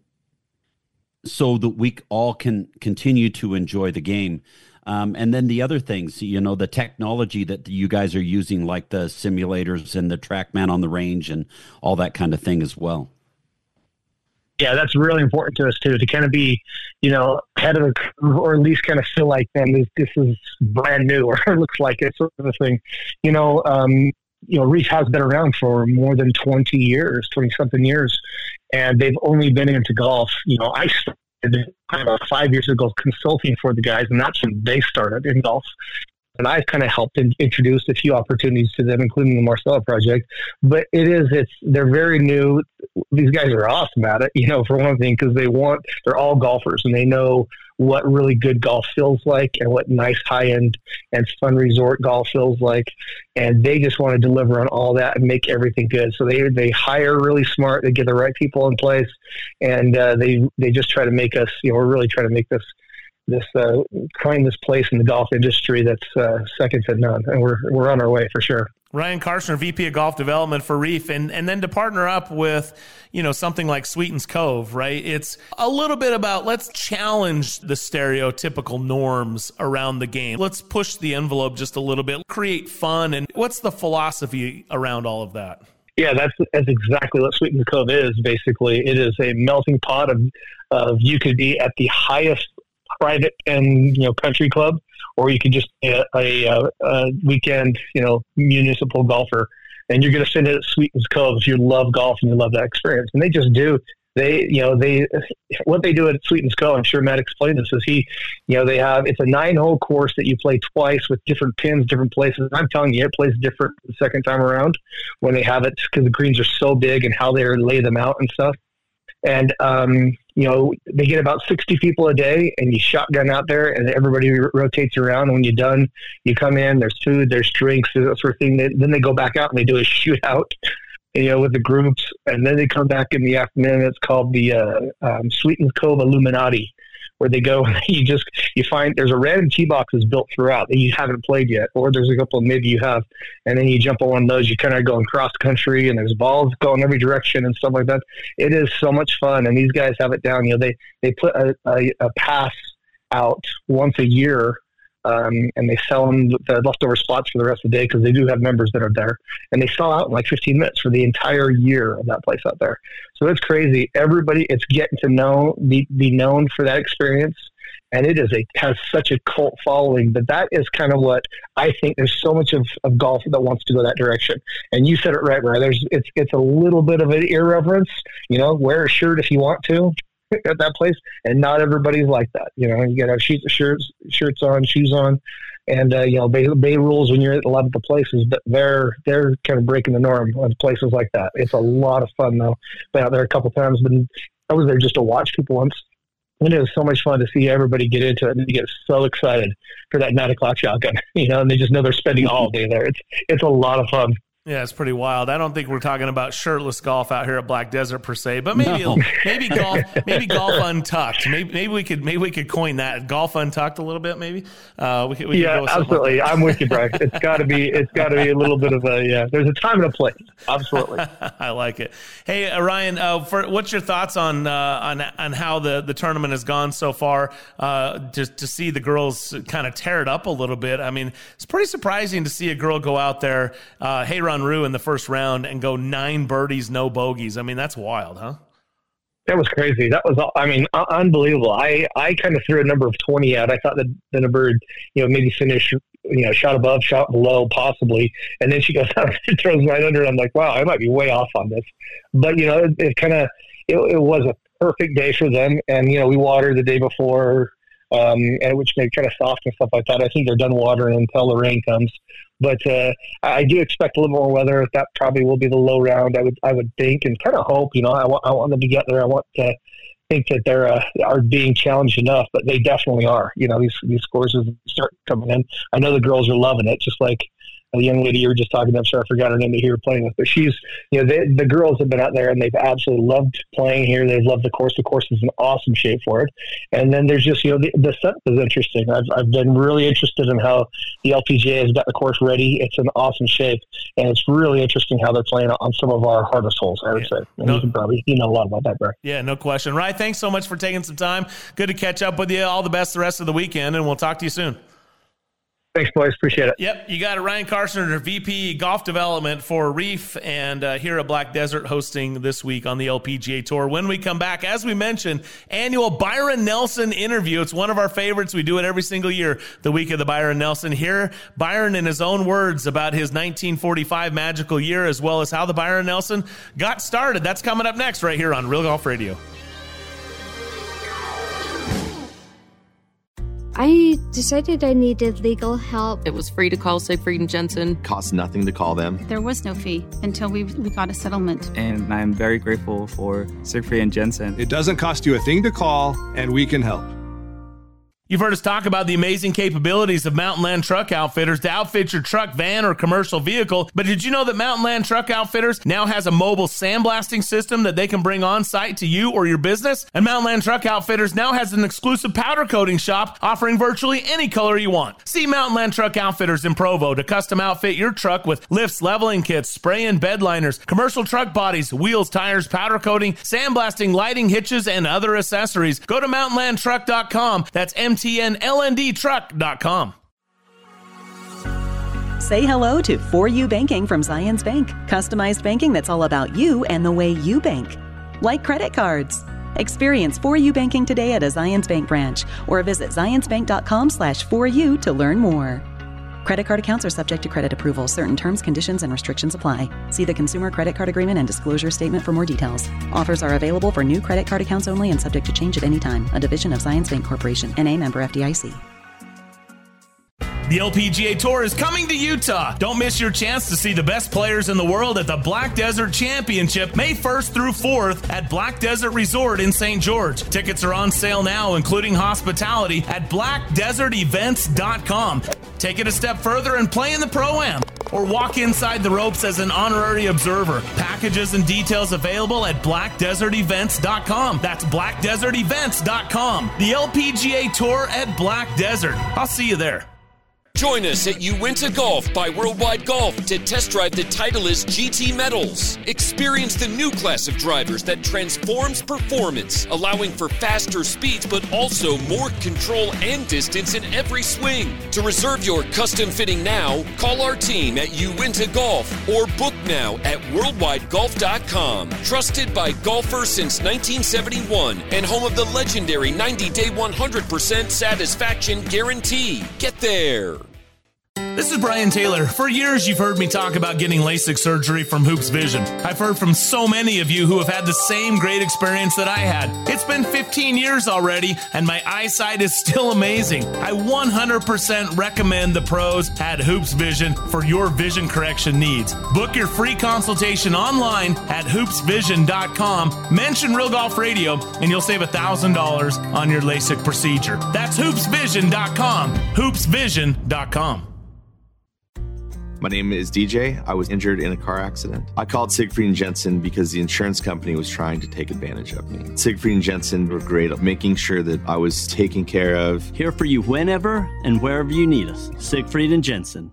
so that we all can continue to enjoy the game. Um, and then the other things, you know, the technology that you guys are using, like the simulators and the TrackMan on the range and all that kind of thing as well. Yeah, that's really important to us too, to kind of be, you know, ahead of the curve, or at least kind of feel like, man, this, this is brand new, or it looks like it, sort of a thing. You know, um, you know, Reef has been around for more than twenty years, twenty something years, and they've only been into golf. You know, I started about five years ago consulting for the guys, and that's when they started in golf. and I've kind of helped in, introduce a few opportunities to them, including the Marcella project. But it is, it's, they're very new. These guys are awesome at it, you know, for one thing, because they want, they're all golfers and they know what really good golf feels like and what nice high-end and fun resort golf feels like. And they just want to deliver on all that and make everything good. So they, they hire really smart, they get the right people in place, and uh, they, they just try to make us, you know, we're really trying to make this, this, uh, claim this place in the golf industry that's uh, second to none. And we're, we're on our way for sure. Ryan Karshner, V P of Golf Development for Reef, and, and then to partner up with, you know, something like Sweetens Cove, right? It's a little bit about, let's challenge the stereotypical norms around the game. Let's push the envelope just a little bit, create fun. And what's the philosophy around all of that? Yeah, that's that's exactly what Sweetens Cove is, basically. It is a melting pot of, of you could be at the highest private and, you know, country club, or you could just be a, a, a weekend, you know, municipal golfer, and you're going to spend it at Sweetens Cove if you love golf and you love that experience. And they just do. They, you know, they, what they do at Sweetens Cove, I'm sure Matt explained this, is he, you know, they have, it's a nine hole course that you play twice with different pins, different places. I'm telling you, it plays different the second time around when they have it, because the greens are so big and how they lay them out and stuff. And, um, you know, they get about sixty people a day, and you shotgun out there, and everybody r- rotates around. And when you're done, you come in, there's food, there's drinks, that sort of thing. They, then they go back out and they do a shootout, you know, with the groups. And then they come back in the afternoon. It's called the uh, um, Sweetens Cove Illuminati, where they go and you just, you find there's a random tee boxes built throughout that you haven't played yet, or there's a couple maybe you have, and then you jump on one of those, you kind of going cross country, and there's balls going every direction and stuff like that. It is so much fun, and these guys have it down. You know, they, they put a, a, a pass out once a year, um, and they sell them the leftover spots for the rest of the day, because they do have members that are there, and they sell out in like fifteen minutes for the entire year of that place out there. So it's crazy. Everybody, it's getting to know, be, be known for that experience. And it is a, has such a cult following, but that is kind of what I think. There's so much of, of golf that wants to go that direction. And you said it right, Brian. There's, it's, it's a little bit of an irreverence, you know, wear a shirt if you want to at that place. And not everybody's like that. You know, you got to have sheets of shirts, shirts on, shoes on, and, uh, you know, bay, bay rules when you're at a lot of the places, but they're, they're kind of breaking the norm on places like that. It's a lot of fun though. Been out there a couple times, but I was there just to watch people once. And it was so much fun to see everybody get into it, and they get so excited for that nine o'clock shotgun, you know, and they just know they're spending all day there. It's, it's a lot of fun. Yeah, it's pretty wild. I don't think we're talking about shirtless golf out here at Black Desert per se, but maybe No. maybe golf maybe golf untucked. Maybe maybe we could maybe we could coin that golf untucked a little bit. Maybe uh, we could. We yeah, could go with absolutely. Like I'm with you, Brian. It's got to be. It's got to be a little bit of a. Yeah, there's a time and a place. Absolutely. I like it. Hey, uh, Ryan, uh, for, what's your thoughts on uh, on on how the, the tournament has gone so far? Uh, to to see the girls kind of tear it up a little bit. I mean, it's pretty surprising to see a girl go out there, uh, Heyron Rue in the first round, and go nine birdies, no bogeys. I mean, that's wild, huh? That was crazy. That was, I mean, uh, unbelievable. I, I kind of threw a number of twenty out. I thought that then a bird, you know, maybe finish, you know, shot above, shot below, possibly. And then she goes out and throws right under it. I'm like, wow, I might be way off on this. But, you know, it, it kind of, it, it was a perfect day for them. And, you know, we watered the day before, um, and which made it kind of soft and stuff like that. I think they're done watering until the rain comes. But uh, I do expect a little more weather. That probably will be the low round, I would I would think, and kind of hope. You know, I want I want them to get there. I want to think that they're uh, are being challenged enough, but they definitely are. You know, these these scores start coming in. I know the girls are loving it, just like the young lady you were just talking to. I'm sorry, I forgot her name that you were playing with, but she's, you know, they, the girls have been out there and they've absolutely loved playing here. They've loved the course. The course is in awesome shape for it. And then there's just, you know, the, the setup is interesting. I've, I've been really interested in how the L P G A has got the course ready. It's in awesome shape, and it's really interesting how they're playing on some of our hardest holes, I would yeah. say. And no, you can probably, you know a lot about that, Brett. Yeah, no question. Ryan, thanks so much for taking some time. Good to catch up with you. All the best the rest of the weekend, and we'll talk to you soon. Thanks, boys. Appreciate it. Yep, you got it. Ryan Karshner, V P Golf Development for Reef, and uh, here at Black Desert hosting this week on the L P G A Tour. When we come back, as we mentioned, annual Byron Nelson interview. It's one of our favorites. We do it every single year, the week of the Byron Nelson. Here, Byron in his own words about his nineteen forty-five magical year, as well as how the Byron Nelson got started. That's coming up next right here on Real Golf Radio. I decided I needed legal help. It was free to call Siegfried and Jensen. Cost nothing to call them. There was no fee until we, we got a settlement. And I'm very grateful for Siegfried and Jensen. It doesn't cost you a thing to call, and we can help. You've heard us talk about the amazing capabilities of Mountain Land Truck Outfitters to outfit your truck, van, or commercial vehicle. But did you know that Mountain Land Truck Outfitters now has a mobile sandblasting system that they can bring on site to you or your business? And Mountain Land Truck Outfitters now has an exclusive powder coating shop offering virtually any color you want. See Mountain Land Truck Outfitters in Provo to custom outfit your truck with lifts, leveling kits, spray and bed liners, commercial truck bodies, wheels, tires, powder coating, sandblasting, lighting, hitches, and other accessories. Go to mountain land truck dot com. That's M T N L N D truck dot com. Say hello to For You Banking from Zions Bank. Customized banking that's all about you and the way you bank. Like credit cards. Experience For You Banking today at a Zions Bank branch or visit zions bank dot com slash for you to learn more. Credit card accounts are subject to credit approval. Certain terms, conditions, and restrictions apply. See the Consumer Credit Card Agreement and Disclosure Statement for more details. Offers are available for new credit card accounts only and subject to change at any time. A division of Zions Bank Corporation. N A member F D I C. The L P G A Tour is coming to Utah. Don't miss your chance to see the best players in the world at the Black Desert Championship, May first through fourth at Black Desert Resort in Saint George. Tickets are on sale now, including hospitality at black desert events dot com. Take it a step further and play in the Pro-Am, or walk inside the ropes as an honorary observer. Packages and details available at black desert events dot com. That's black desert events dot com. The L P G A Tour at Black Desert. I'll see you there. Join us at Uinta Golf by Worldwide Golf to test drive the Titleist G T Metals. Experience the new class of drivers that transforms performance, allowing for faster speeds but also more control and distance in every swing. To reserve your custom fitting now, call our team at Uinta Golf or book now at worldwide golf dot com. Trusted by golfers since nineteen seventy-one and home of the legendary ninety-day one hundred percent satisfaction guarantee. Get there. This is Brian Taylor. For years, you've heard me talk about getting LASIK surgery from Hoops Vision. I've heard from so many of you who have had the same great experience that I had. It's been fifteen years already, and my eyesight is still amazing. I one hundred percent recommend the pros at Hoops Vision for your vision correction needs. Book your free consultation online at hoops vision dot com. Mention Real Golf Radio, and you'll save one thousand dollars on your LASIK procedure. That's hoops vision dot com. hoops vision dot com. My name is D J. I was injured in a car accident. I called Siegfried and Jensen because the insurance company was trying to take advantage of me. Siegfried and Jensen were great at making sure that I was taken care of. Here for you whenever and wherever you need us. Siegfried and Jensen.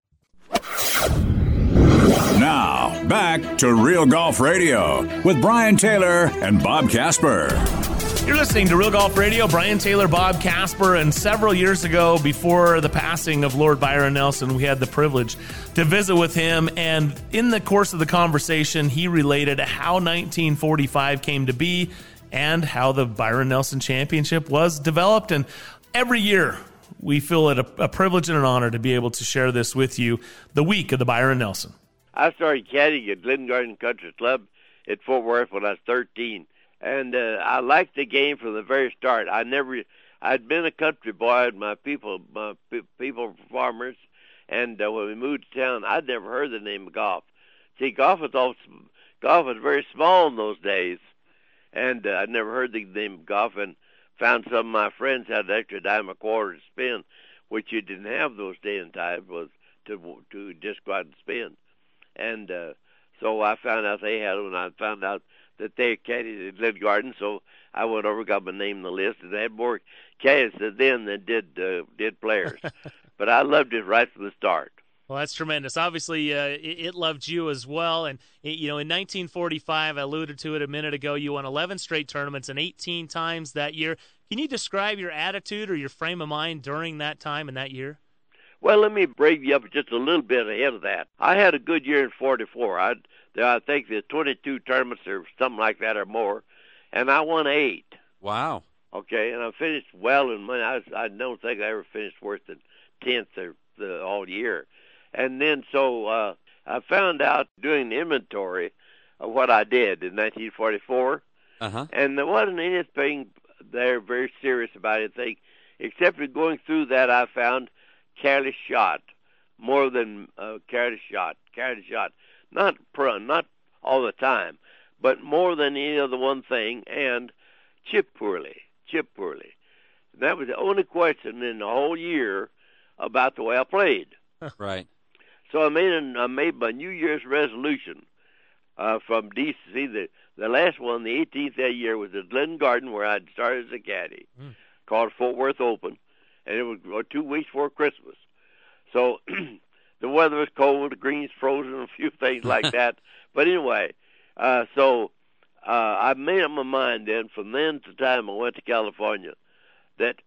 Now, back to Real Golf Radio with Brian Taylor and Bob Casper. You're listening to Real Golf Radio. Brian Taylor, Bob Casper, and several years ago, before the passing of Lord Byron Nelson, we had the privilege to visit with him. And in the course of the conversation, he related how nineteen forty-five came to be and how the Byron Nelson Championship was developed. And every year, we feel it a, a privilege and an honor to be able to share this with you, the week of the Byron Nelson. I started caddying at Glen Garden Country Club at Fort Worth when I was thirteen. And uh, I liked the game from the very start. I never, I'd been a country boy, and my people, my pe- people were farmers. And uh, when we moved to town, I'd never heard the name of golf. See, golf was all, golf was very small in those days, and uh, I'd never heard the name of golf. And found some of my friends had an extra dime a quarter to spin, which you didn't have those days and times, was to to just go out and spin. And uh, so I found out they had them, and I found out that they caddied at Glen Garden, so I went over, got my name on the list, and they had more caddies then than did uh, did players. But I loved it right from the start. Well, that's tremendous. Obviously, uh, it, it loved you as well. And, it, you know, in nineteen forty-five, I alluded to it a minute ago, you won eleven straight tournaments and eighteen times that year. Can you describe your attitude or your frame of mind during that time and that year? Well, let me break you up just a little bit ahead of that. I had a good year in forty-four. I'd I think there's twenty-two tournaments or something like that or more, and I won eight. Wow. Okay, and I finished well in money. I, I don't think I ever finished worse than tenth or the all year. And then so uh, I found out doing the inventory of what I did in nineteen forty-four, uh-huh. and there wasn't anything there very serious about it. They except for going through that, I found careless shot more than uh, careless shot, careless shot. Not pro, not all the time, but more than any other one thing, and chip poorly, chip poorly. That was the only question in the whole year about the way I played. Right. So I made an, I made my New Year's resolution uh, from decency. The the last one, the eighteenth that year, was at Glen Garden, where I'd started as a caddy, mm. called Fort Worth Open, and it was uh, two weeks before Christmas. So the weather was cold, the greens frozen, a few things like that. But anyway, uh, so uh, I made up my mind then, from then to the time I went to California, that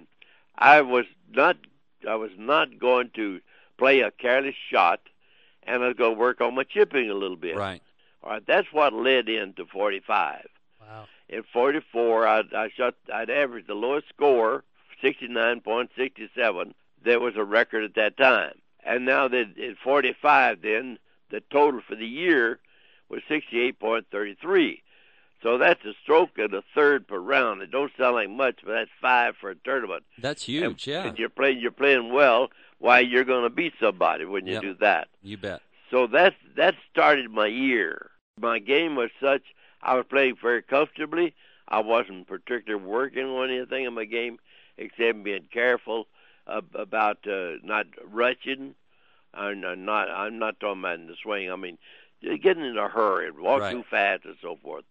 I was not I was not going to play a careless shot, and I was going to work on my chipping a little bit. Right. All right. That's what led into forty-five. Wow. In forty-four, I'd, I shot. I'd averaged the lowest score, sixty-nine point six seven. There was a record at that time. And now that in forty-five, then the total for the year was sixty-eight point three three. So that's a stroke and a third per round. It don't sound like much, but that's five for a tournament. That's huge, and, yeah. And you're playing, you're playing well. Why, you're going to beat somebody when you yep. do that. You bet. So that's that started my year. My game was such, I was playing very comfortably. I wasn't particularly working on anything in my game except being careful uh, about uh, not rushing. I'm not. I'm not talking about in the swing. I mean, getting in a hurry, walk right. too fast, and so forth.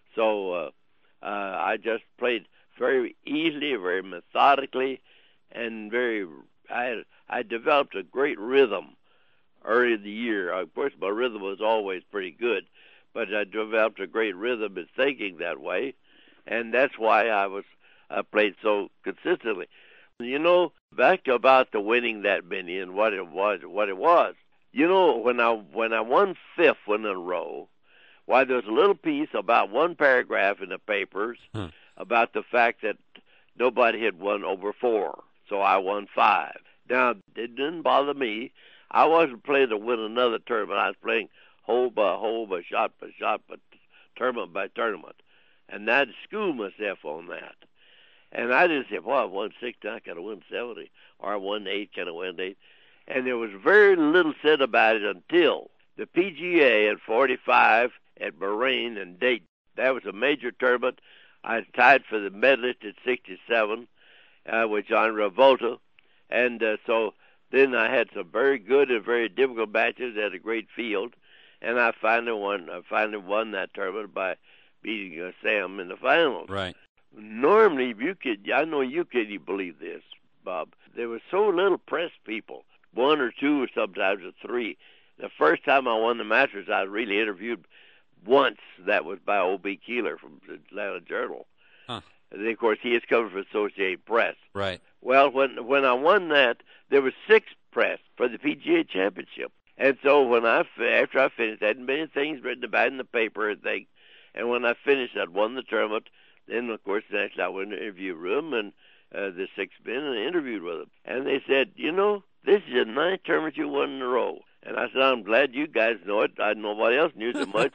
So uh, uh, I just played very easily, very methodically, and very. I had, I developed a great rhythm early in the year. Of course, my rhythm was always pretty good, but I developed a great rhythm in thinking that way, and that's why I was I played so consistently. You know, back to about the winning that many and what it was, what it was. You know, when I when I won fifth one in a row, why there's a little piece about one paragraph in the papers hmm. about the fact that nobody had won over four, so I won five. Now, it didn't bother me. I wasn't playing to win another tournament. I was playing hole by hole, by shot by shot, by tournament by tournament, and I'd school myself on that. And I didn't say, well, I won sixty, I got to win seventy, or I won eight, can I win eight? And there was very little said about it until the P G A at forty-five at Bahrain and Dayton. That was a major tournament. I tied for the medalist at sixty-seven uh, with John Revolta. And uh, so then I had some very good and very difficult matches at a great field. And I finally won, I finally won that tournament by beating uh, Sam in the finals. Right. Normally, if you could, I know you couldn't believe this, Bob. There was so little press people, one or two, or sometimes or three. The first time I won the Masters, I was really interviewed once. That was by O B Keeler from the Atlanta Journal. Huh. And then, of course, he is covered for Associated Press. Right. Well, when when I won that, there was six press for the P G A Championship. And so when I after I finished, there hadn't been things written about in the paper and things. And when I finished, I'd won the tournament. Then, of course, next I went in the interview room, and uh, the six men, and I interviewed with them. And they said, you know, this is the ninth tournament you won in a row. And I said, I'm glad you guys know it. I nobody else knew so much.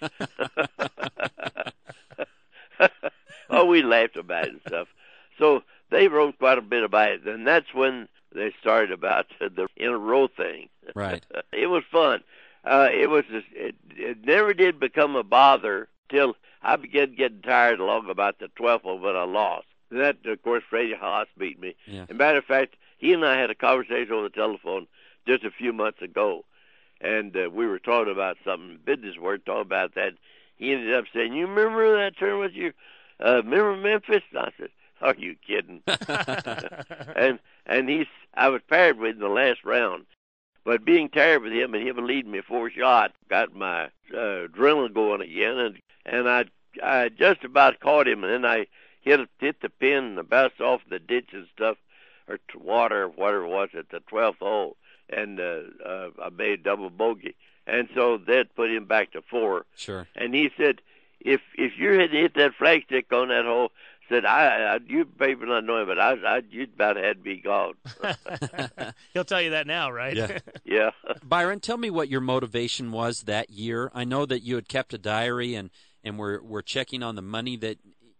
Oh, we laughed about it and stuff. So they wrote quite a bit about it. And that's when they started about the in-a-row thing. Right. It was fun. Uh, it was. Just, it, it never did become a bother till I began getting tired along about the twelfth one when I lost. And that, of course, Freddie Haas beat me. Yeah. As a matter of fact, he and I had a conversation over the telephone just a few months ago. And uh, we were talking about something, business work, talking about that. He ended up saying, you remember that tournament? You uh, remember Memphis? And I said, are you kidding? and and he's, I was paired with in the last round. But being tired with him and him leading me four shots got my uh, adrenaline going again. And and I I just about caught him, and then I hit hit the pin and bounced off the ditch and stuff, or water, or whatever it was, at the twelfth hole. And uh, uh, I made double bogey. And so that put him back to four. Sure. And he said, if if you had hit that flagstick on that hole, said, I, I you maybe not know him, but I, I you about had me gone. He'll tell you that now, right? Yeah. Yeah. Byron, tell me what your motivation was that year. I know that you had kept a diary and, and were, were checking on the money that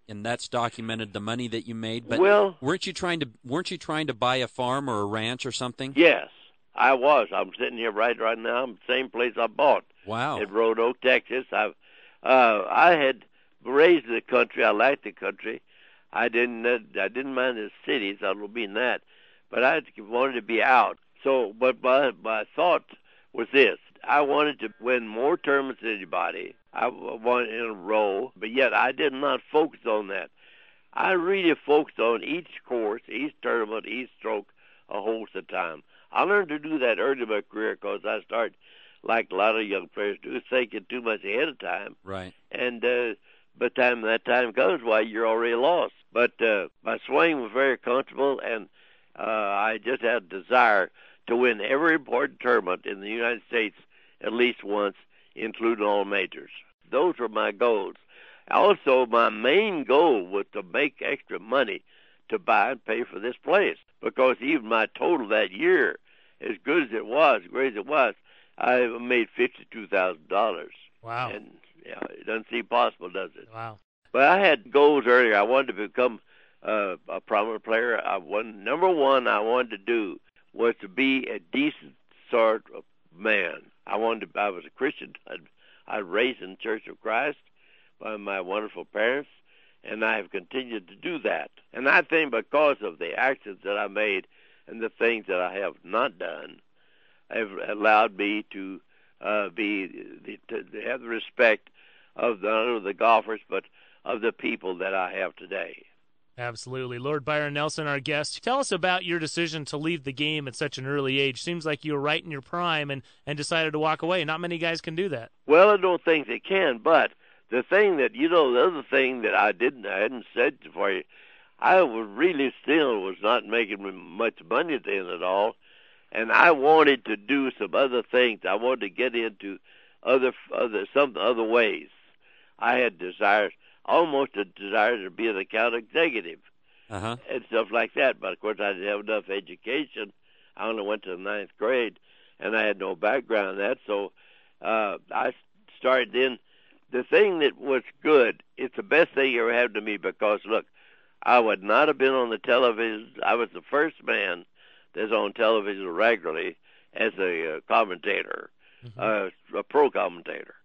and that's documented the money that you made. But well, weren't you trying to weren't you trying to buy a farm or a ranch or something? Yes, I was. I'm sitting here right right now. I'm the same place I bought. Wow. At Road Oak, Texas. I uh, I had raised in the country. I liked the country. I didn't uh, I didn't mind the cities. I don't mean that, but I wanted to be out. So, but my my thought was this: I wanted to win more tournaments than anybody. I wanted in a row, but yet I did not focus on that. I really focused on each course, each tournament, each stroke, a whole at a time. I learned to do that early in my career because I started, like a lot of young players do, thinking too much ahead of time. Right. And uh, by the time that time comes, why, you're already lost. But uh, my swing was very comfortable, and uh, I just had a desire to win every important tournament in the United States at least once, including all majors. Those were my goals. Also, my main goal was to make extra money to buy and pay for this place, because even my total that year, as good as it was, great as it was, I made fifty-two thousand dollars. Wow. And yeah, it doesn't seem possible, does it? Wow. But I had goals earlier. I wanted to become uh, a prominent player. I one, number one I wanted to do was to be a decent sort of man. I wanted to, I was a Christian. I'd, I was raised in the Church of Christ by my wonderful parents, and I have continued to do that. And I think because of the actions that I made and the things that I have not done, have allowed me to uh, be to, to have the respect of the, not only the golfers, but of the people that I have today. Absolutely. Lord Byron Nelson, our guest. Tell us about your decision to leave the game at such an early age. Seems like you were right in your prime and, and decided to walk away. Not many guys can do that. Well, I don't think they can, but the thing that, you know, the other thing that I didn't, I hadn't said for you, I was really still was not making much money at the end of it all, and I wanted to do some other things. I wanted to get into other, other, some other ways. I had desires, almost a desire to be an account executive uh-huh. and stuff like that. But, of course, I didn't have enough education. I only went to the ninth grade, and I had no background in that. So uh, I started then. The thing that was good, it's the best thing ever happened to me because, look, I would not have been on the television. I was the first man that's on television regularly as a uh, commentator, mm-hmm. uh, a pro commentator.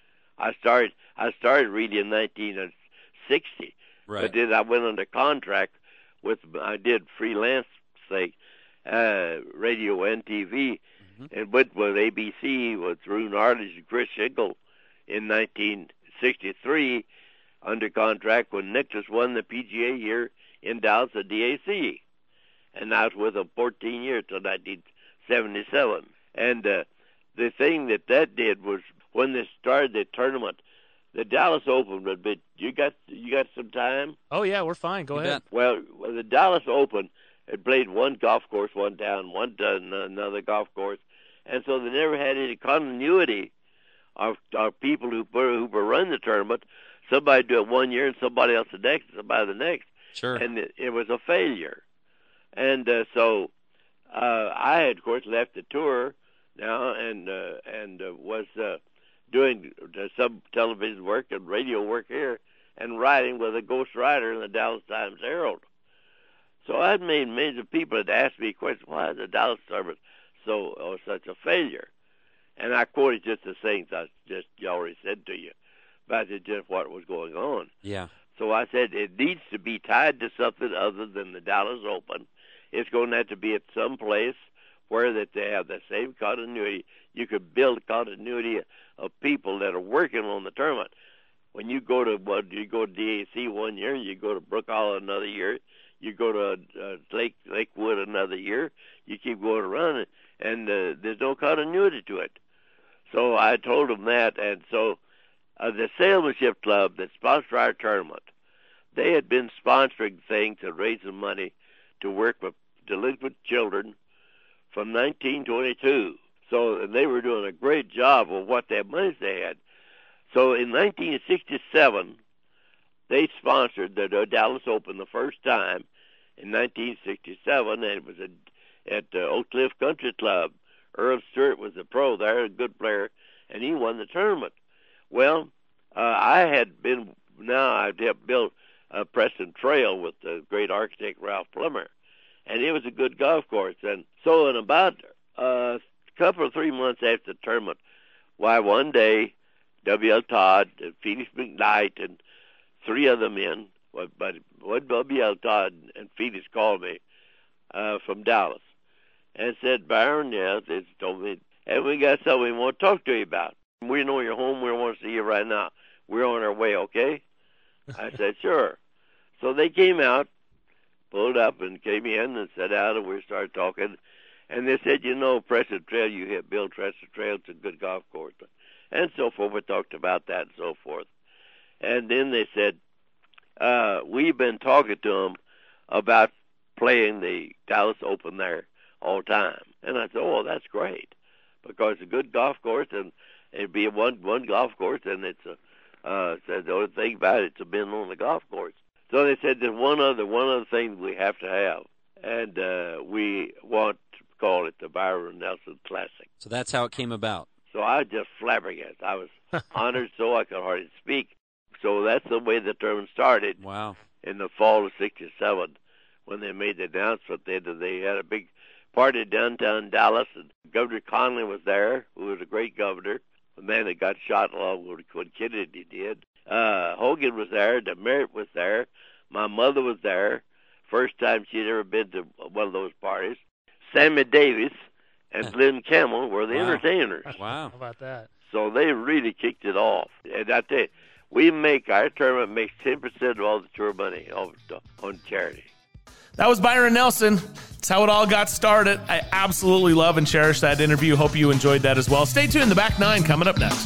I started I started really in nineteen sixty, right. But then I went under contract with, I did freelance thing, uh, radio and T V, mm-hmm. and went with A B C with Rune Arledge and Chris Schenkel in nineteen sixty-three under contract when Nicklaus won the P G A here in Dallas at D A C. And I was with them fourteen years till nineteen seventy-seven. And uh, the thing that that did was when they started the tournament, the Dallas Open would be, you got you got some time? Oh, yeah, we're fine. Go you ahead. Bet. Well, the Dallas Open had played one golf course one down, one done another golf course. And so they never had any continuity of, of people who, who were running the tournament. Somebody do it one year and somebody else the next, somebody the next. Sure. And it, it was a failure. And uh, so uh, I had, of course, left the tour now and uh, and uh, was uh, doing uh, some television work and radio work here and writing with a ghostwriter in the Dallas Times Herald. So I'd made millions of people had asked me questions, why is the Dallas tournament so or such a failure? And I quoted just the things I just already said to you about just what was going on. Yeah. So I said it needs to be tied to something other than the Dallas Open. It's going to have to be at some place where that they have the same continuity. You could build continuity of people that are working on the tournament. When you go to what you go to D A C one year, you go to Brook Hall another year, you go to uh, Lake Lakewood another year, you keep going around, and uh, there's no continuity to it. So I told them that, and so uh, the Salesmanship Club that sponsored our tournament, they had been sponsoring things and raising money to work with delinquent children from nineteen twenty-two. So and they were doing a great job of what their money they had. So in nineteen sixty-seven, they sponsored the Dallas Open the first time in nineteen sixty-seven, and it was at, at uh, Oak Cliff Country Club. Earl Stewart was the pro there, a good player, and he won the tournament. Well, uh, I had been, now I've helped build uh, Preston Trail with the great architect Ralph Plummer. And it was a good golf course. And so in about uh, a couple or three months after the tournament, why, one day, W L. Todd and Felix McKnight and three other men, but one W L. Todd and Felix called me uh, from Dallas and said, Byron, yeah, they told me, and we got something we want to talk to you about. We know you're home. We want to see you right now. We're on our way, okay? I said, sure. So they came out, pulled up and came in and sat down, and we started talking. And they said, you know, Preston Trail, you hit Bill Preston Trail, it's a good golf course. And so forth. We talked about that and so forth. And then they said, uh, we've been talking to them about playing the Dallas Open there all the time. And I said, oh, that's great, because it's a good golf course, and it'd be a one, one golf course, and it's a, uh, said the only thing about it, it's a been on the golf course. So they said there's one other one other thing we have to have, and uh, we want to call it the Byron Nelson Classic. So that's how it came about. So I was just flabbergasted. I was honored so I could hardly speak. So that's the way the tournament started. Wow. In the fall of sixty-seven, when they made the announcement, they, they had a big party downtown Dallas, and Governor Conley was there, who was a great governor, the man that got shot along with what Kennedy did. Uh, Hogan was there, DeMeritt was there, my mother was there, first time she'd ever been to one of those parties. Sammy Davis and Glenn Campbell were the Wow. entertainers. Wow. How about that? So they really kicked it off. And I tell you, we make, our tournament makes ten percent of all the tour money on, on charity. That was Byron Nelson. That's how it all got started. I absolutely love and cherish that interview. Hope you enjoyed that as well. Stay tuned. The Back Nine coming up next.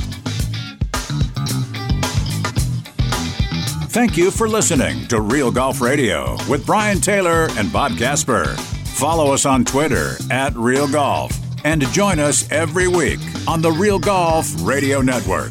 Thank you for listening to Real Golf Radio with Brian Taylor and Bob Casper. Follow us on Twitter at Real Golf and join us every week on the Real Golf Radio Network.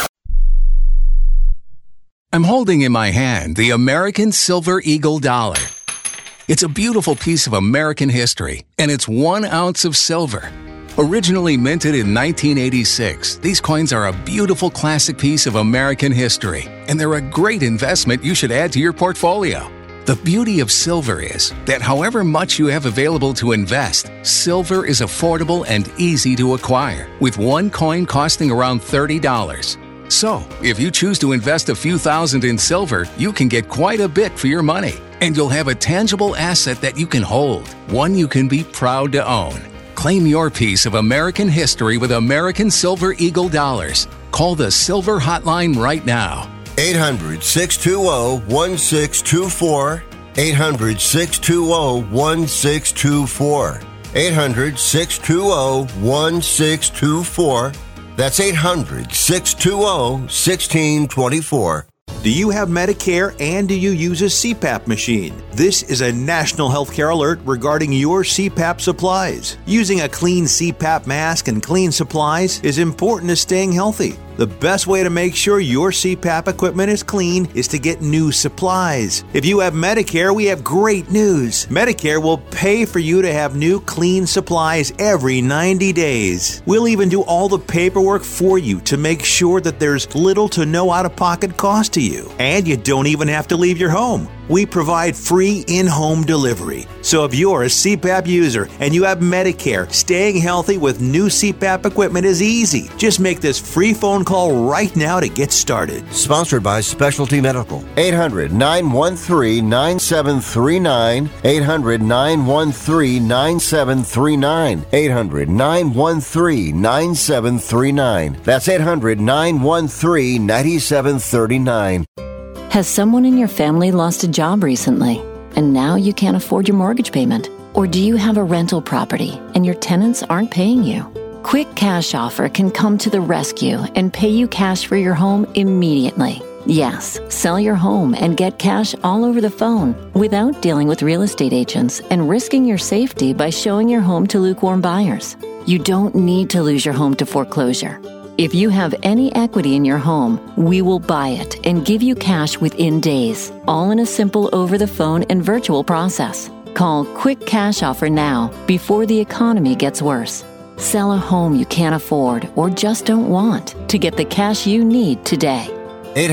I'm holding in my hand the American Silver Eagle Dollar. It's a beautiful piece of American history, and it's one ounce of silver. Originally minted in nineteen eighty-six, these coins are a beautiful classic piece of American history, and they're a great investment you should add to your portfolio. The beauty of silver is that however much you have available to invest, silver is affordable and easy to acquire, with one coin costing around thirty dollars. So, if you choose to invest a few thousand in silver, you can get quite a bit for your money, and you'll have a tangible asset that you can hold, one you can be proud to own. Claim your piece of American history with American Silver Eagle Dollars. Call the Silver Hotline right now. eight hundred, six two zero, one six two four. eight hundred, six two zero, one six two four. eight hundred, six two zero, one six two four. That's eight hundred, six two zero, one six two four. Do you have Medicare and do you use a C PAP machine? This is a national healthcare alert regarding your C PAP supplies. Using a clean C PAP mask and clean supplies is important to staying healthy. The best way to make sure your C PAP equipment is clean is to get new supplies. If you have Medicare, we have great news. Medicare will pay for you to have new clean supplies every ninety days. We'll even do all the paperwork for you to make sure that there's little to no out-of-pocket cost to you. And you don't even have to leave your home. We provide free in-home delivery. So if you're a C PAP user and you have Medicare, staying healthy with new C PAP equipment is easy. Just make this free phone call right now to get started. Sponsored by Specialty Medical. eight hundred, nine one three, nine seven three nine. eight hundred, nine one three, nine seven three nine. eight hundred, nine one three, nine seven three nine. That's eight hundred, nine one three, nine seven three nine. Has someone in your family lost a job recently, and now you can't afford your mortgage payment? Or do you have a rental property and your tenants aren't paying you? Quick Cash Offer can come to the rescue and pay you cash for your home immediately. Yes, sell your home and get cash all over the phone without dealing with real estate agents and risking your safety by showing your home to lukewarm buyers. You don't need to lose your home to foreclosure. If you have any equity in your home, we will buy it and give you cash within days, all in a simple over-the-phone and virtual process. Call Quick Cash Offer now before the economy gets worse. Sell a home you can't afford or just don't want to get the cash you need today. eight hundred,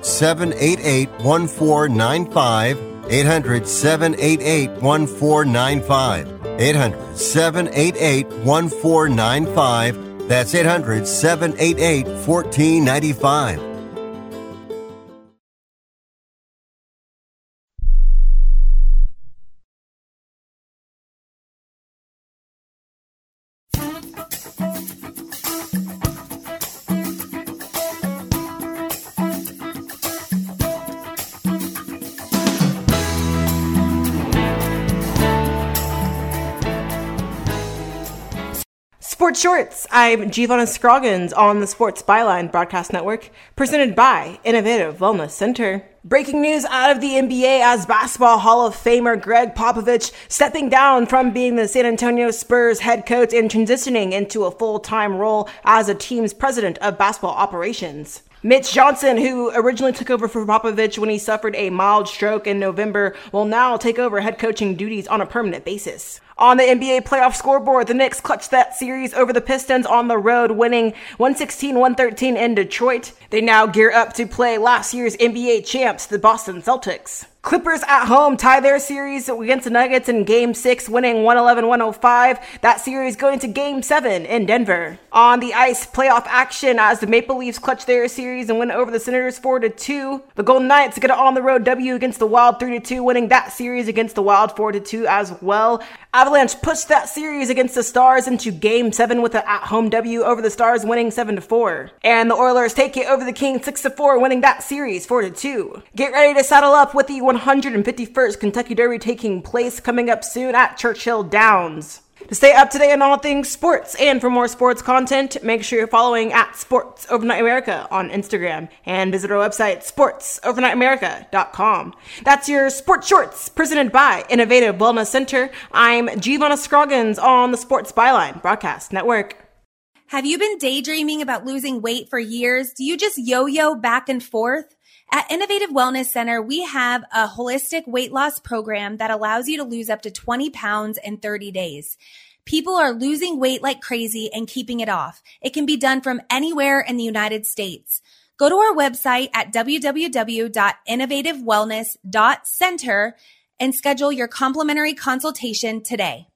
seven eight eight, one four nine five. eight hundred, seven eight eight, one four nine five. eight hundred, seven eight eight, one four nine five. That's eight hundred, seven eight eight, one four nine five. Sports Shorts. I'm Giovanna Scroggins on the Sports Byline Broadcast Network, presented by Innovative Wellness Center. Breaking news out of the N B A as Basketball Hall of Famer Greg Popovich stepping down from being the San Antonio Spurs head coach and transitioning into a full-time role as a team's president of basketball operations. Mitch Johnson, who originally took over for Popovich when he suffered a mild stroke in November, will now take over head coaching duties on a permanent basis. On the N B A playoff scoreboard, the Knicks clutched that series over the Pistons on the road, winning one sixteen to one thirteen in Detroit. They now gear up to play last year's N B A champs, the Boston Celtics. Clippers at home tie their series against the Nuggets in Game six, winning one eleven to one oh five. That series going to Game seven in Denver. On the ice, playoff action as the Maple Leafs clutch their series and win over the Senators four to two. The Golden Knights get an on-the-road W against the Wild three to two, winning that series against the Wild four to two as well. Avalanche pushed that series against the Stars into Game seven with an at-home W over the Stars, winning seven to four. And the Oilers take it over the Kings six to four, winning that series four to two. Get ready to saddle up with the one hundred fifty-first Kentucky Derby taking place coming up soon at Churchill Downs. To stay up to date on all things sports and for more sports content, make sure you're following at Sports Overnight America on Instagram and visit our website, sports overnight america dot com. That's your Sports Shorts, presented by Innovative Wellness Center. I'm Giovanna Scroggins on the Sports Byline Broadcast Network. Have you been daydreaming about losing weight for years? Do you just yo-yo back and forth? At Innovative Wellness Center, we have a holistic weight loss program that allows you to lose up to twenty pounds in thirty days. People are losing weight like crazy and keeping it off. It can be done from anywhere in the United States. Go to our website at w w w dot innovative wellness dot center and schedule your complimentary consultation today.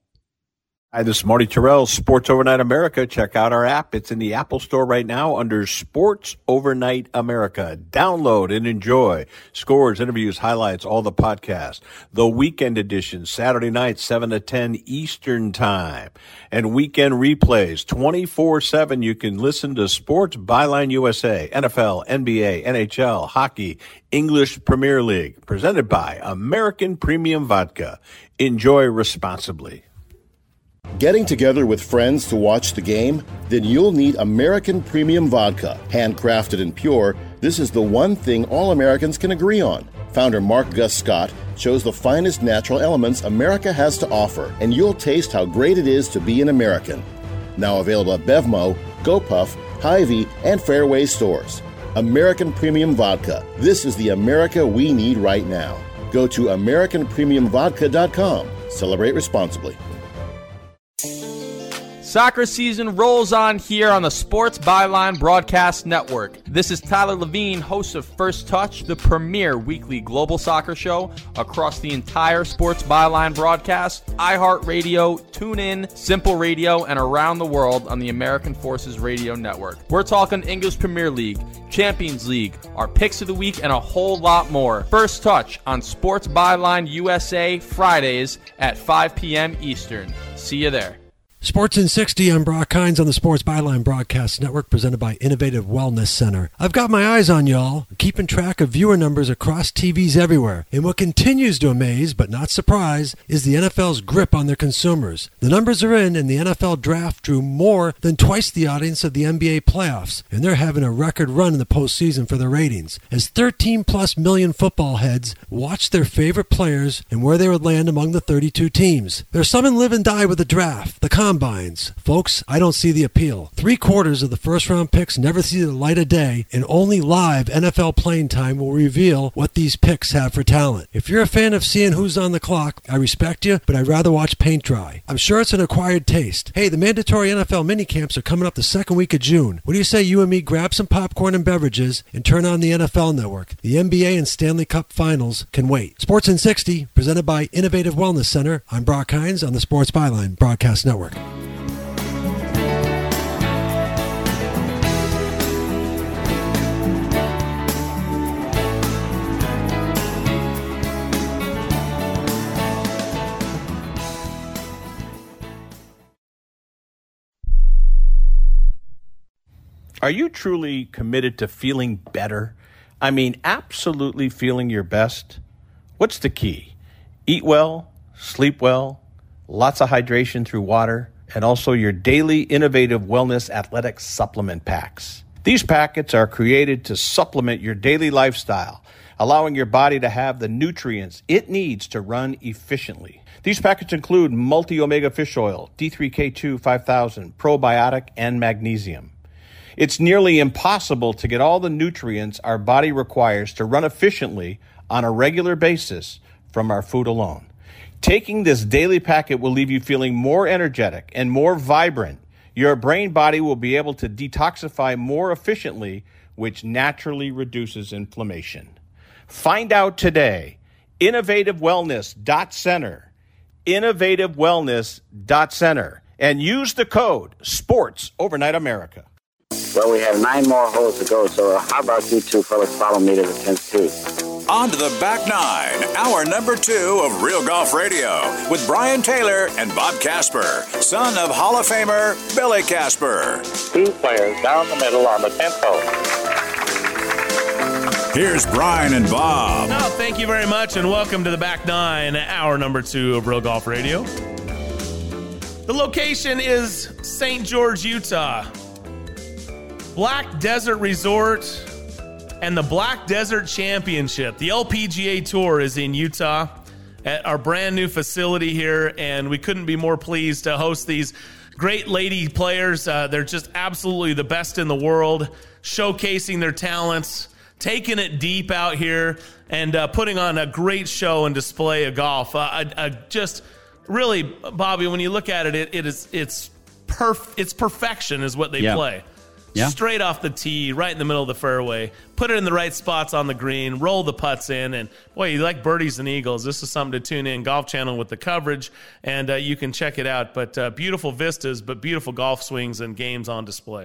Hi, this is Marty Terrell, Sports Overnight America. Check out our app. It's in the Apple Store right now under Sports Overnight America. Download and enjoy scores, interviews, highlights, all the podcasts. The weekend edition, Saturday night, seven to ten Eastern Time. And weekend replays, twenty-four seven. You can listen to Sports Byline U S A, N F L, N B A, N H L, hockey, English Premier League. Presented by American Premium Vodka. Enjoy responsibly. Getting together with friends to watch the game? Then you'll need American Premium Vodka. Handcrafted and pure, this is the one thing all Americans can agree on. Founder Mark Gus Scott chose the finest natural elements America has to offer, and you'll taste how great it is to be an American. Now available at Bevmo, GoPuff, Hy-Vee, and Fairway stores. American Premium Vodka. This is the America we need right now. Go to american premium vodka dot com. Celebrate responsibly. Soccer season rolls on here on the Sports Byline Broadcast Network. This is Tyler Levine, host of First Touch, the premier weekly global soccer show across the entire Sports Byline broadcast, iHeartRadio, TuneIn, Simple Radio, and around the world on the American Forces Radio Network. We're talking English Premier League, Champions League, our picks of the week, and a whole lot more. First Touch on Sports Byline U S A Fridays at five p.m. Eastern. See you there. Sports in sixty, I'm Brock Hines on the Sports Byline Broadcast Network, presented by Innovative Wellness Center. I've got my eyes on y'all, keeping track of viewer numbers across T Vs everywhere. And what continues to amaze, but not surprise, is the N F L's grip on their consumers. The numbers are in, and the N F L Draft drew more than twice the audience of the N B A playoffs, and they're having a record run in the postseason for their ratings, as thirteen plus million football heads watch their favorite players and where they would land among the thirty-two teams. There's some in live and die with the draft, the combine, combines. Folks, I don't see the appeal. Three quarters of the first-round picks never see the light of day, and only live N F L playing time will reveal what these picks have for talent. If you're a fan of seeing who's on the clock, I respect you, but I'd rather watch paint dry. I'm sure it's an acquired taste. Hey, the mandatory N F L minicamps are coming up the second week of June. What do you say you and me grab some popcorn and beverages and turn on the N F L Network? The N B A and Stanley Cup Finals can wait. Sports in sixty, presented by Innovative Wellness Center. I'm Brock Hines on the Sports Byline Broadcast Network. Are you truly committed to feeling better? I mean, absolutely feeling your best? What's the key? Eat well, sleep well, lots of hydration through water, and also your daily Innovative Wellness Athletic Supplement Packs. These packets are created to supplement your daily lifestyle, allowing your body to have the nutrients it needs to run efficiently. These packets include multi-omega fish oil, D three K two five thousand, probiotic, and magnesium. It's nearly impossible to get all the nutrients our body requires to run efficiently on a regular basis from our food alone. Taking this daily packet will leave you feeling more energetic and more vibrant. Your brain body will be able to detoxify more efficiently, which naturally reduces inflammation. Find out today. innovative wellness dot center. innovative wellness dot center. And use the code SPORTS Overnight America. Well, we have nine more holes to go, so how about you two fellas follow me to the tenth tee? On to the back nine, hour number two of Real Golf Radio with Brian Taylor and Bob Casper, son of Hall of Famer Billy Casper. Two players down the middle on the tenth hole. Here's Brian and Bob. No, thank you very much, and welcome to the back nine, hour number two of Real Golf Radio. The location is Saint George, Utah. Black Desert Resort and the Black Desert Championship. The L P G A Tour is in Utah at our brand new facility here, and we couldn't be more pleased to host these great lady players. Uh, they're just absolutely the best in the world, showcasing their talents, taking it deep out here, and uh, putting on a great show and display of golf. Uh, I, I just really, Bobby, when you look at it, it, it is it's perf- it's perfection is what they yeah. play. Yeah. Straight off the tee, right in the middle of the fairway. Put it in the right spots on the green. Roll the putts in. And, boy, you like birdies and eagles. This is something to tune in. Golf Channel with the coverage, and uh, you can check it out. But uh, beautiful vistas, but beautiful golf swings and games on display.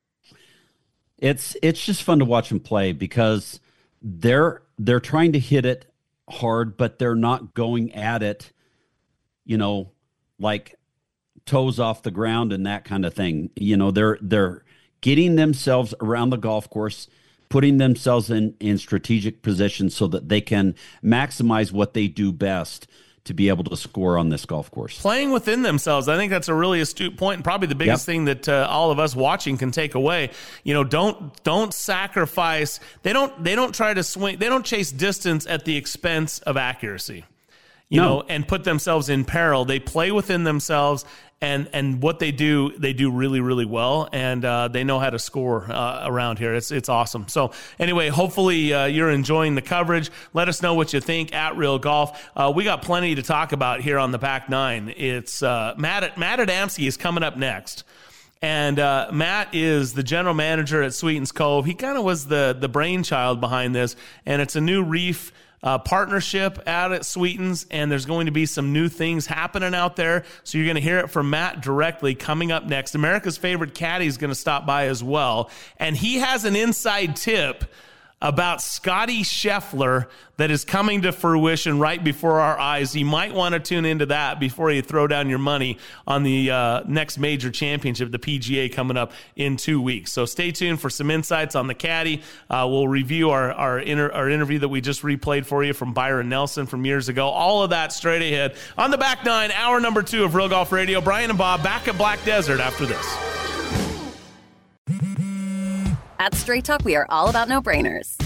It's it's just fun to watch them play because they're they're trying to hit it hard, but they're not going at it, you know, like toes off the ground and that kind of thing. You know, they're they're getting themselves around the golf course, putting themselves in, in strategic positions so that they can maximize what they do best to be able to score on this golf course. Playing within themselves. I think that's a really astute point, and probably the biggest yep. thing that uh, all of us watching can take away. You know, don't don't sacrifice. They don't they don't try to swing. They don't chase distance at the expense of accuracy. You no. know, and put themselves in peril. They play within themselves, and and what they do, they do really, really well, and uh, they know how to score uh, around here. It's it's awesome. So anyway, hopefully uh, you're enjoying the coverage. Let us know what you think at Real Golf. Uh, we got plenty to talk about here on the back nine. It's uh, Matt Matt Adamski is coming up next. And uh, Matt is the general manager at Sweetens Cove. He kind of was the the brainchild behind this, and it's a new reef Uh, partnership out at Sweetens, and there's going to be some new things happening out there. So you're going to hear it from Matt directly coming up next. America's favorite caddy is going to stop by as well, and he has an inside tip about Scotty Scheffler that is coming to fruition right before our eyes. You might want to tune into that before you throw down your money on the uh, next major championship, the P G A, coming up in two weeks. So stay tuned for some insights on the caddy. Uh, we'll review our our, inter- our interview that we just replayed for you from Byron Nelson from years ago. All of that straight ahead on the back nine, hour number two of Real Golf Radio. Brian and Bob back at Black Desert after this. At Straight Talk, we are all about no-brainers.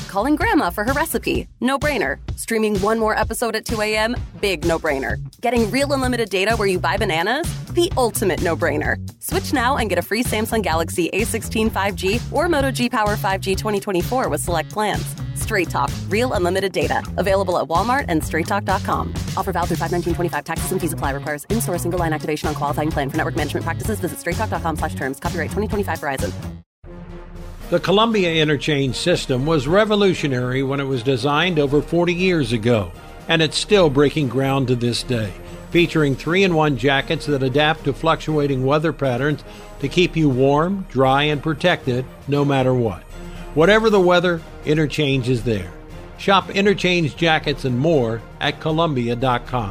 Calling Grandma for her recipe? No-brainer. Streaming one more episode at two a.m.? Big no-brainer. Getting real unlimited data where you buy bananas? The ultimate no-brainer. Switch now and get a free Samsung Galaxy A sixteen five G or Moto G Power five G twenty twenty-four with select plans. Straight Talk. Real unlimited data. Available at Walmart and straight talk dot com. Offer valid through five nineteen twenty-five. Taxes and fees apply. Requires in-store single line activation on qualifying plan. For network management practices, visit straight talk dot com slash terms. Copyright twenty twenty-five Verizon. The Columbia Interchange system was revolutionary when it was designed over forty years ago, and it's still breaking ground to this day, featuring three in one jackets that adapt to fluctuating weather patterns to keep you warm, dry, and protected no matter what. Whatever the weather, Interchange is there. Shop Interchange jackets and more at Columbia dot com.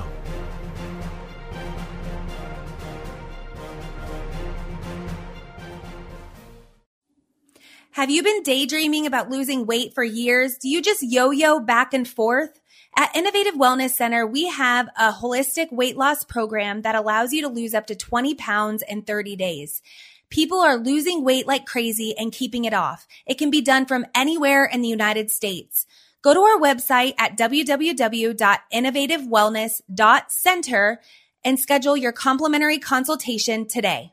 Have you been daydreaming about losing weight for years? Do you just yo-yo back and forth? At Innovative Wellness Center, we have a holistic weight loss program that allows you to lose up to twenty pounds in thirty days. People are losing weight like crazy and keeping it off. It can be done from anywhere in the United States. Go to our website at w w w dot innovative wellness dot center and schedule your complimentary consultation today.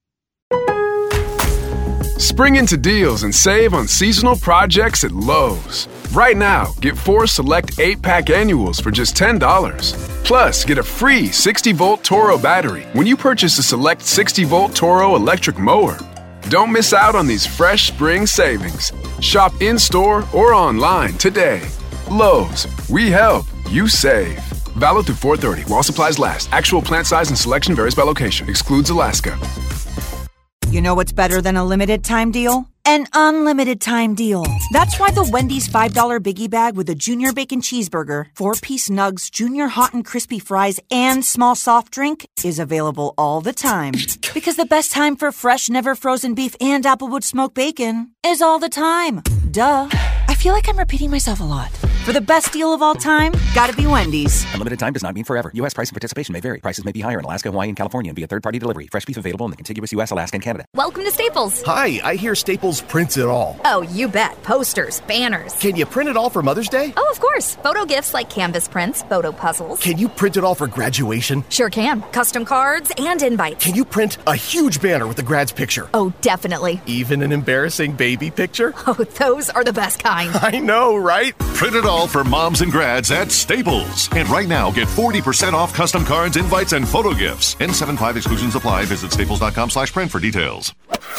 Spring into deals and save on seasonal projects at Lowe's. Right now, get four select eight-pack annuals for just ten dollars. Plus, get a free sixty-volt Toro battery when you purchase a select sixty-volt Toro electric mower. Don't miss out on these fresh spring savings. Shop in-store or online today. Lowe's, we help, you save. Valid through four thirty while supplies last. Actual plant size and selection varies by location. Excludes Alaska. You know what's better than a limited time deal? An unlimited time deal. That's why the Wendy's five dollar Biggie Bag with a Junior Bacon Cheeseburger, four-piece nugs, Junior Hot and Crispy Fries, and small soft drink is available all the time. Because the best time for fresh, never frozen beef and Applewood smoked bacon is all the time. Duh. I feel like I'm repeating myself a lot. For the best deal of all time, gotta be Wendy's. Unlimited time does not mean forever. U S price and participation may vary. Prices may be higher in Alaska, Hawaii, and California and via third-party delivery. Fresh beef available in the contiguous U S, Alaska, and Canada. Welcome to Staples. Hi, I hear Staples prints it all. Oh, you bet. Posters, banners. Can you print it all for Mother's Day? Oh, of course. Photo gifts like canvas prints, photo puzzles. Can you print it all for graduation? Sure can. Custom cards and invites. Can you print a huge banner with the grad's picture? Oh, definitely. Even an embarrassing baby picture? Oh, those are the best kind. I know, right? Print it all for moms and grads at Staples. And right now, get forty percent off custom cards, invites, and photo gifts. N seventy-five exclusions apply. Visit staples.com slash print for details.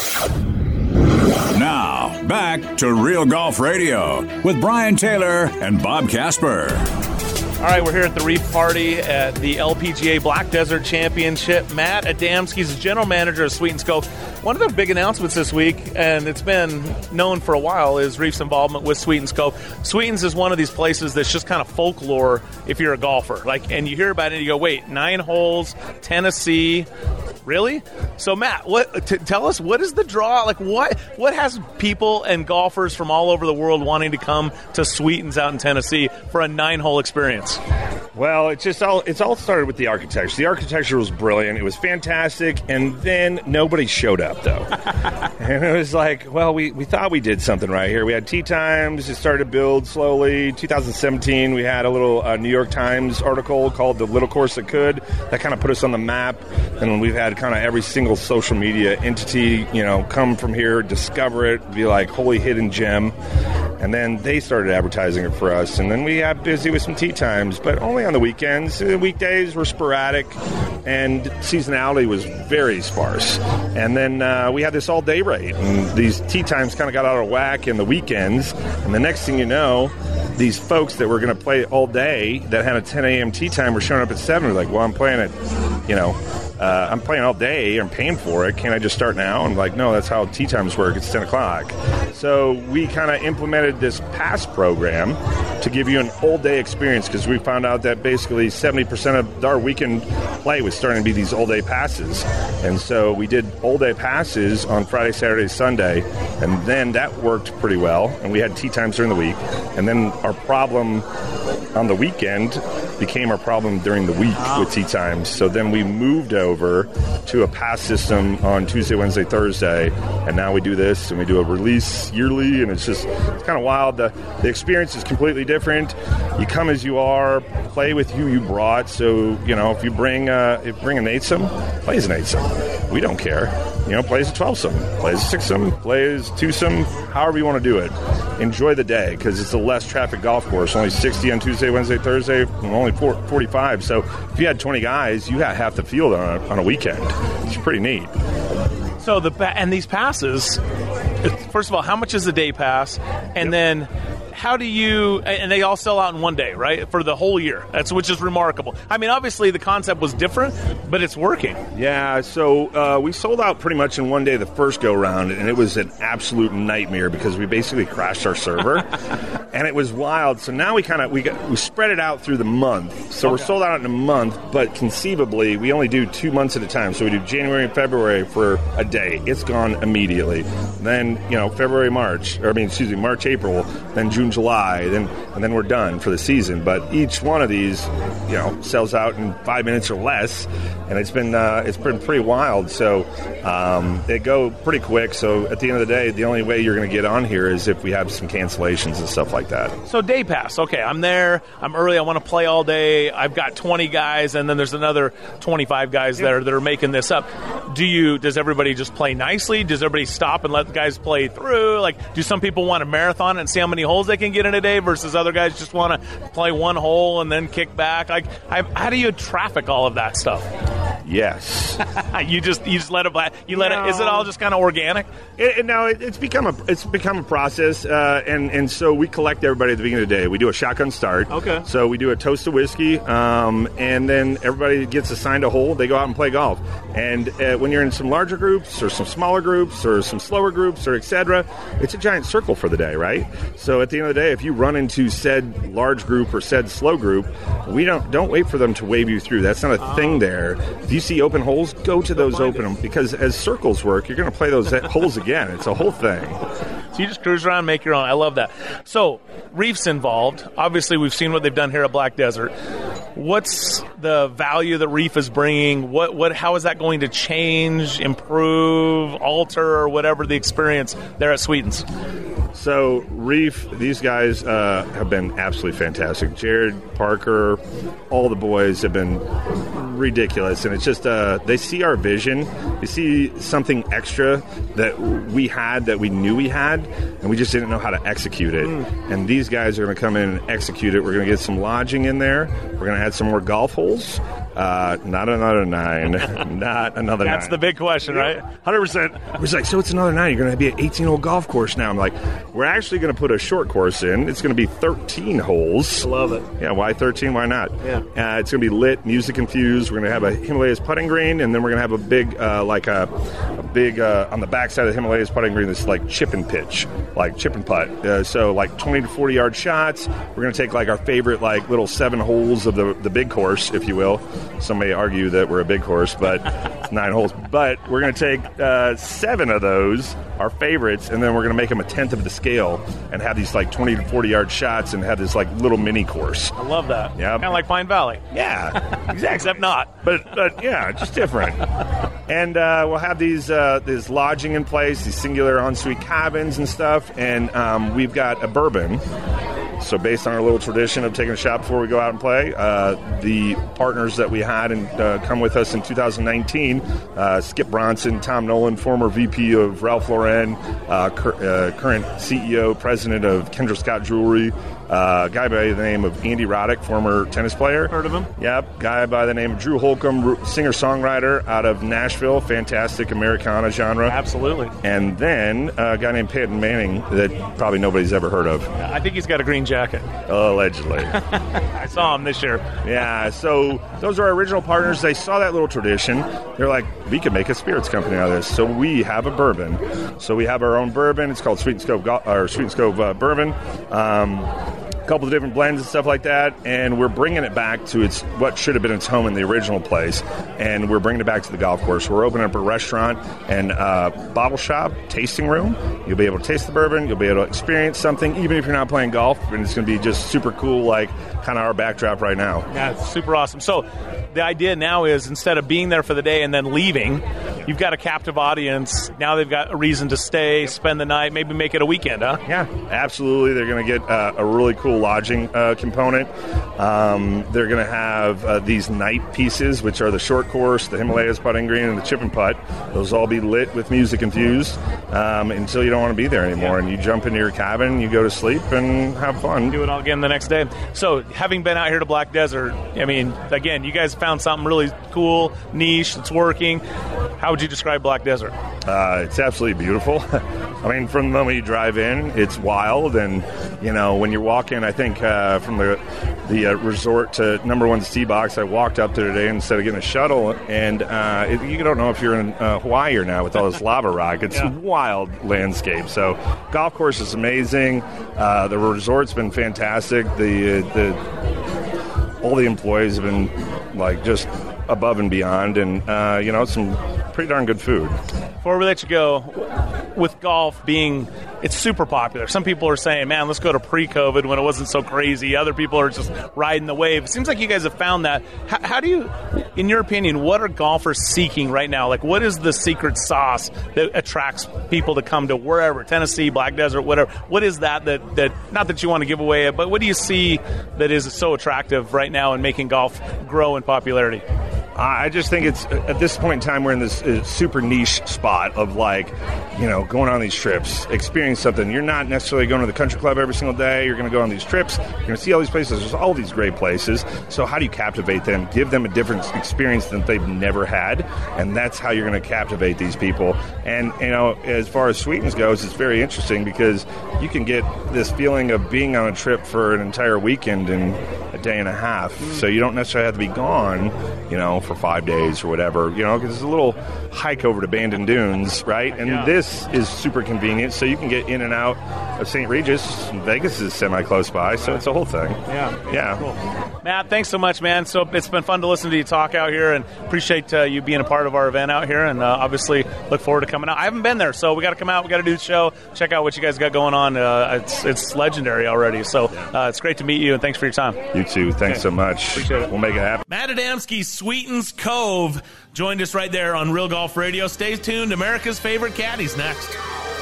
Now, back to Real Golf Radio with Brian Taylor and Bob Casper. All right, we're here at the Reef Party at the L P G A Black Desert Championship. Matt Adamski is the general manager of Sweetens Cove. One of their big announcements this week, and it's been known for a while, is Reef's involvement with Sweetens Cove. Sweetens is one of these places that's just kind of folklore if you're a golfer. Like, and you hear about it and you go, wait, nine holes, Tennessee, really? So, Matt, what? T- tell us, what is the draw? Like, what what has people and golfers from all over the world wanting to come to Sweetens out in Tennessee for a nine-hole experience? Well, it's just all it's all started with the architecture. The architecture was brilliant. It was fantastic, and then nobody showed up, though. And it was like, well, we, we thought we did something right here. We had tee times. It started to build slowly. twenty seventeen, we had a little uh, New York Times article called The Little Course That Could. That kind of put us on the map. And we've had kind of every single social media entity, you know, come from here, discover it, be like, holy hidden gem. And then they started advertising it for us. And then we got busy with some tee times, but only on the weekends. The weekdays were sporadic, and seasonality was very sparse. And then uh, we had this all-day rate, and these tee times kind of got out of whack in the weekends. And the next thing you know, these folks that were going to play all day that had a ten a.m. tee time were showing up at seven. We're like, well, I'm playing it, you know, uh, I'm playing all day. I'm paying for it. Can't I just start now? I'm like, no, that's how tee times work. It's ten o'clock. So we kind of implemented this pass program to give you an all-day experience, because we found out that basically seventy percent of our weekend play was starting to be these all-day passes. And so we did all-day passes on Friday, Saturday, Sunday, and then that worked pretty well. And we had tee times during the week. And then our problem on the weekend became our problem during the week wow. with tee times. So then we moved over to a pass system on Tuesday, Wednesday, Thursday, and now we do this and we do a release yearly, and it's just it's kind of wild. The the experience is completely different. You come as you are, play with who you brought. So you know if you bring uh, if you bring an eight-some, play as an eight-some. We don't care. You know, play as a twelve-some, play as a six-some, play as two-some, however you want to do it. Enjoy the day because it's a less traffic golf course. Only sixty on Tuesday, Wednesday, Thursday, and only forty-five. So if you had twenty guys, you had half the field on a, on a weekend. It's pretty neat. So the and these passes, first of all, how much is the day pass? And yep. then how do you, and they all sell out in one day, right? For the whole year. That's which is remarkable. I mean, obviously the concept was different, but it's working. Yeah, so uh, we sold out pretty much in one day the first go round, and it was an absolute nightmare because we basically crashed our server, and it was wild. So now we kind of we got, we spread it out through the month. So okay. we're sold out in a month, but conceivably we only do two months at a time. So we do January and February for a day. It's gone immediately. Then you know February, March, or I mean excuse me, March, April, then June, July, then and then we're done for the season. But each one of these, you know, sells out in five minutes or less, and it's been uh, it's been pretty wild. So um, they go pretty quick. So at the end of the day, the only way you're going to get on here is if we have some cancellations and stuff like that. So day pass, okay, I'm there, I'm early, I want to play all day. I've got twenty guys, and then there's another twenty-five guys yeah. that are that are making this up. Do you? Does everybody just play nicely? Does everybody stop and let the guys play through? Like, do some people want to marathon and see how many holes they can get in a day versus other guys just want to play one hole and then kick back? Like, I, how do you traffic all of that stuff? Yes. you just you just let it. You let no. it. Is it all just kind of organic? It, it, no, it, it's become a it's become a process, uh, and and so we collect everybody at the beginning of the day. We do a shotgun start. Okay. So we do a toast of whiskey, um, and then everybody gets assigned a hole. They go out and play golf. And uh, when you're in some larger groups, or some smaller groups, or some slower groups, or et cetera, it's a giant circle for the day, right? So at the end of the day, if you run into said large group or said slow group, we don't don't wait for them to wave you through. That's not a oh. thing there. If you see open holes, go to those open them, because as circles work, you're going to play those holes again. It's a whole thing. So you just cruise around, make your own. I love that. So Reef's involved. Obviously, we've seen what they've done here at Black Desert. What's the value that Reef is bringing? What what? How is that going to change, improve, alter, or whatever the experience there at Sweetens? So Reef, these guys uh, have been absolutely fantastic. Jared, Parker, all the boys have been ridiculous, and it's just uh, they see our vision. They see something extra that we had, that we knew we had, and we just didn't know how to execute it. Mm. And these guys are going to come in and execute it. We're going to get some lodging in there. We're going to add some more golf holes. Uh, not another nine. Not another That's nine. the big question, right? one hundred percent. It was like, so it's another nine. You're going to be an eighteen-hole golf course now. I'm like, we're actually going to put a short course in. It's going to be thirteen holes. I love it. Yeah, why thirteen? Why not? Yeah. Uh, it's going to be lit, music infused. We're going to have a Himalayas putting green, and then we're going to have a big, uh, like a, a big, uh, on the backside of the Himalayas putting green, this like chip and pitch, like chip and putt. Uh, so like twenty to forty yard shots. We're going to take like our favorite like little seven holes of the, the big course, if you will. Some may argue that we're a big course, but it's nine holes. But we're going to take uh, seven of those, our favorites, and then we're going to make them a tenth of the scale and have these like twenty to forty yard shots and have this like little mini course. I love that. Yeah. Kind of like Pine Valley. Yeah, exactly. Except not. But, but yeah, just different. And uh, we'll have these uh, this lodging in place, these singular ensuite cabins and stuff. And um, we've got a bourbon. So based on our little tradition of taking a shot before we go out and play, uh, the partners that we had and uh, come with us in two thousand nineteen, uh, Skip Bronson, Tom Nolan, former V P of Ralph Lauren, uh, cur- uh, current C E O, president of Kendra Scott Jewelry, uh, a guy by the name of Andy Roddick, former tennis player. Heard of him? Yep. Guy by the name of Drew Holcomb, singer-songwriter out of Nashville, fantastic Americana genre. Absolutely. And then uh, a guy named Peyton Manning that probably nobody's ever heard of. I think he's got a green jacket. Allegedly. I saw him this year. Yeah, so those are our original partners. They saw that little tradition. They're like, we could make a spirits company out of this. So we have a bourbon. So we have our own bourbon. It's called Sweet and Cove, or Sweet and Cove uh, Bourbon. Um, a couple of different blends and stuff like that, and we're bringing it back to its what should have been its home in the original place, and we're bringing it back to the golf course. We're opening up a restaurant and uh, bottle shop, tasting room. You'll be able to taste the bourbon. You'll be able to experience something, even if you're not playing golf, and it's going to be just super cool, like kind of our backdrop right now. Yeah, it's super awesome. So the idea now is instead of being there for the day and then leaving, you've got a captive audience. Now they've got a reason to stay, spend the night, maybe make it a weekend, huh? Yeah, absolutely. They're going to get uh, a really cool lodging uh, component. Um, they're going to have uh, these night pieces, which are the short course, the Himalayas putting green, and the chip and putt. Those all be lit with music infused um, until you don't want to be there anymore. And you jump into your cabin, you go to sleep, and have fun. Do it all again the next day. So having been out here to Black Desert, I mean, again, you guys found something really cool, niche, that's working. How would you describe Black Desert? Uh, it's absolutely beautiful. I mean, from the moment you drive in, it's wild. And, you know, when you're walking, I think uh, from the the uh, resort to number one tee box, I walked up there today instead of getting a shuttle. And uh, it, you don't know if you're in uh, Hawaii or not with all this lava rock. It's yeah. a wild landscape. So golf course is amazing. Uh, the resort's been fantastic. The, uh, the all the employees have been, like, just above and beyond. And, uh, you know, some pretty darn good food. Before we let you go, with golf being, it's super popular. Some people are saying, man, let's go to pre-COVID when it wasn't so crazy. Other people are just riding the wave. It seems like you guys have found that. How, how do you, in your opinion, what are golfers seeking right now? Like, what is the secret sauce that attracts people to come to wherever, Tennessee, Black Desert, whatever? What is that that, that not that you want to give away, but what do you see that is so attractive right now in making golf grow in popularity? I just think it's, at this point in time, we're in this uh, super niche spot of, like, you know, going on these trips, experience something. You're not necessarily going to the country club every single day. You're going to go on these trips. You're going to see all these places. There's all these great places. So how do you captivate them, give them a different experience that they've never had? And that's how you're going to captivate these people. And, you know, as far as Sweetens goes, it's very interesting because you can get this feeling of being on a trip for an entire weekend in a day and a half. So you don't necessarily have to be gone, you know, for five days or whatever, you know, because it's a little hike over to Bandon Dunes, right? And yeah. this is super convenient, so you can get in and out of Saint Regis. Vegas is semi-close by, so it's a whole thing. Yeah. Yeah. Cool. Matt, thanks so much, man. So it's been fun to listen to you talk out here, and appreciate uh, you being a part of our event out here, and uh, obviously look forward to coming out. I haven't been there, so we got to come out. We got to do the show, check out what you guys got going on. Uh, it's it's legendary already, so uh, it's great to meet you, and thanks for your time. You too. Thanks okay. so much. Appreciate it. We'll make it happen. Matt Adamski, Sweetens Cove, joined us right there on Real Golf Radio. Stay tuned. America's favorite caddies next.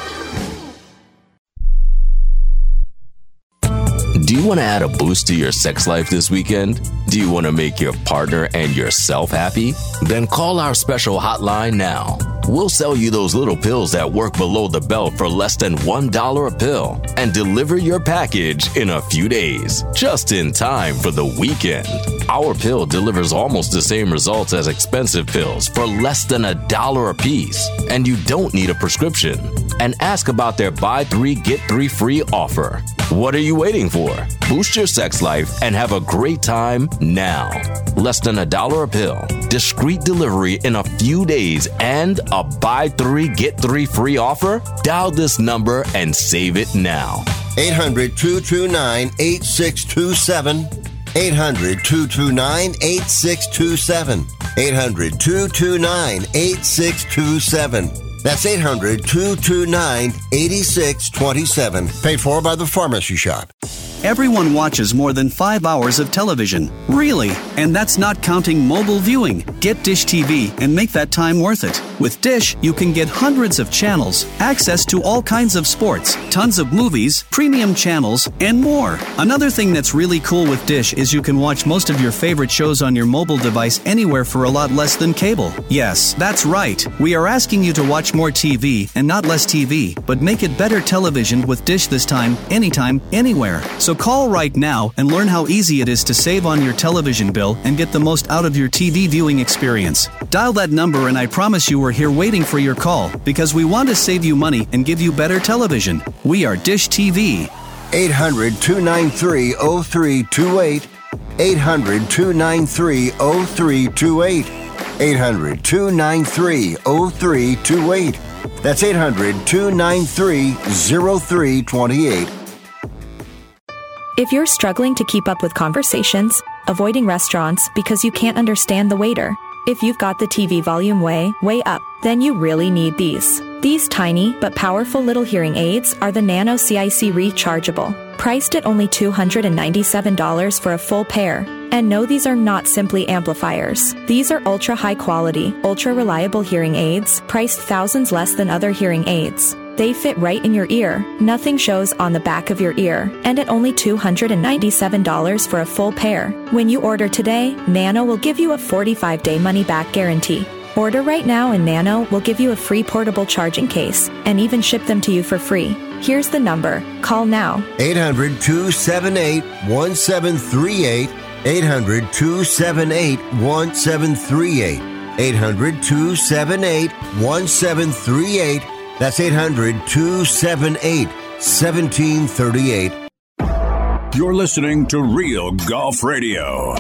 Do you want to add a boost to your sex life this weekend? Do you want to make your partner and yourself happy? Then call our special hotline now. We'll sell you those little pills that work below the belt for less than one dollar a pill and deliver your package in a few days, just in time for the weekend. Our pill delivers almost the same results as expensive pills for less than a dollar a piece, and you don't need a prescription. And ask about their buy three, get three free offer. What are you waiting for? Boost your sex life and have a great time now. Less than a dollar a pill, discreet delivery in a few days, and a buy three, get three free offer? Dial this number and save it now. eight hundred, two two nine, eight six two seven. eight hundred, two two nine, eight six two seven. eight hundred, two two nine, eight six two seven. That's eight hundred, two two nine, eight six two seven. Paid for by the Pharmacy Shop. Everyone watches more than five hours of television. Really? And that's not counting mobile viewing. Get Dish T V and make that time worth it. With Dish, you can get hundreds of channels, access to all kinds of sports, tons of movies, premium channels, and more. Another thing that's really cool with Dish is you can watch most of your favorite shows on your mobile device anywhere for a lot less than cable. Yes, that's right. We are asking you to watch more T V and not less T V, but make it better television with Dish this time, anytime, anywhere. So call right now and learn how easy it is to save on your television bill and get the most out of your T V viewing experience. Dial that number and I promise you we're here waiting for your call because we want to save you money and give you better television. We are Dish T V. eight hundred, two nine three, oh three two eight. eight hundred, two nine three, oh three two eight. eight hundred, two nine three, oh three two eight. That's eight hundred, two nine three, oh three two eight. If you're struggling to keep up with conversations, avoiding restaurants because you can't understand the waiter, if you've got the T V volume way, way up, then you really need these. These tiny but powerful little hearing aids are the Nano C I C Rechargeable, priced at only two hundred ninety-seven dollars for a full pair. And no, these are not simply amplifiers. These are ultra high quality, ultra reliable hearing aids, priced thousands less than other hearing aids. They fit right in your ear, nothing shows on the back of your ear, and at only two hundred ninety-seven dollars for a full pair. When you order today, Nano will give you a forty-five day money-back guarantee. Order right now and Nano will give you a free portable charging case and even ship them to you for free. Here's the number. Call now. eight hundred, two seven eight, one seven three eight. eight hundred, two seven eight, one seven three eight. eight hundred, two seven eight, one seven three eight. That's eight hundred, two seven eight, one seven three eight. You're listening to Real Golf Radio.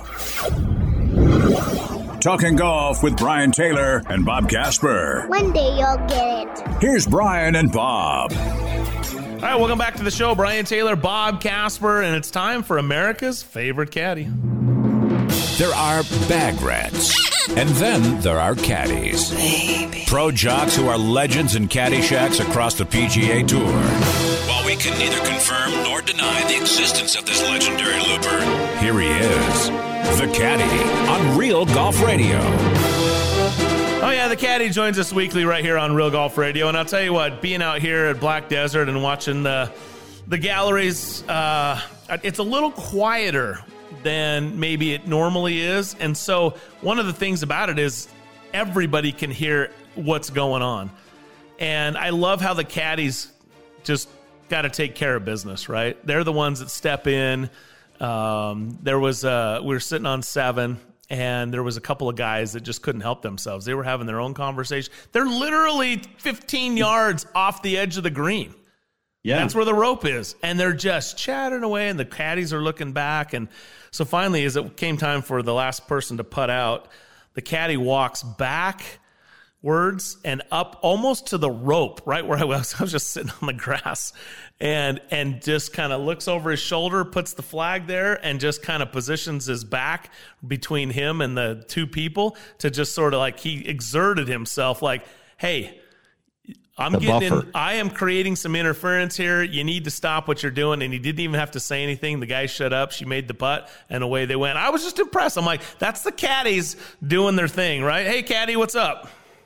Talking golf with Brian Taylor and Bob Casper. One day you'll get it. Here's Brian and Bob. All right, welcome back to the show. Brian Taylor, Bob Casper, and it's time for America's favorite caddy. There are bag rats, and then there are caddies. Baby. Pro jocks who are legends in caddy shacks across the P G A Tour. While we can neither confirm nor deny the existence of this legendary looper, here he is, the Caddy, on Real Golf Radio. Oh, yeah, the Caddy joins us weekly right here on Real Golf Radio. And I'll tell you what, being out here at Black Desert and watching the, the galleries, uh, it's a little quieter than maybe it normally is. And so one of the things about it is everybody can hear what's going on. And I love how the caddies just got to take care of business, right? They're the ones that step in. Um, there was, uh, we were sitting on seven, and there was a couple of guys that just couldn't help themselves. They were having their own conversation. They're literally fifteen yards off the edge of the green. Yeah. That's where the rope is. And they're just chatting away, and the caddies are looking back. And so finally, as it came time for the last person to putt out, the caddy walks backwards and up almost to the rope, right where I was. I was just sitting on the grass, and and just kind of looks over his shoulder, puts the flag there, and just kind of positions his back between him and the two people to just sort of like he exerted himself like, hey, I'm The getting buffer. in, I am creating some interference here. You need to stop what you're doing. And he didn't even have to say anything. The guy shut up. She made the putt, and away they went. I was just impressed. I'm like, that's the caddies doing their thing, right? Hey, caddy, what's up?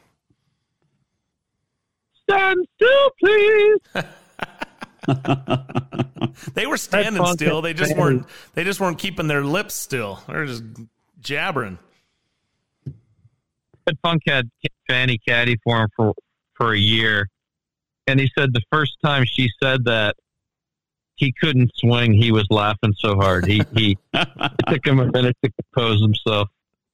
Stand still, please. They were standing That's still. They just fun. weren't. They just weren't keeping their lips still. They're just jabbering. Ed Funk had Fanny caddy for him for, for a year. And he said the first time she said that, he couldn't swing. He was laughing so hard. He, he it took him a minute to compose himself.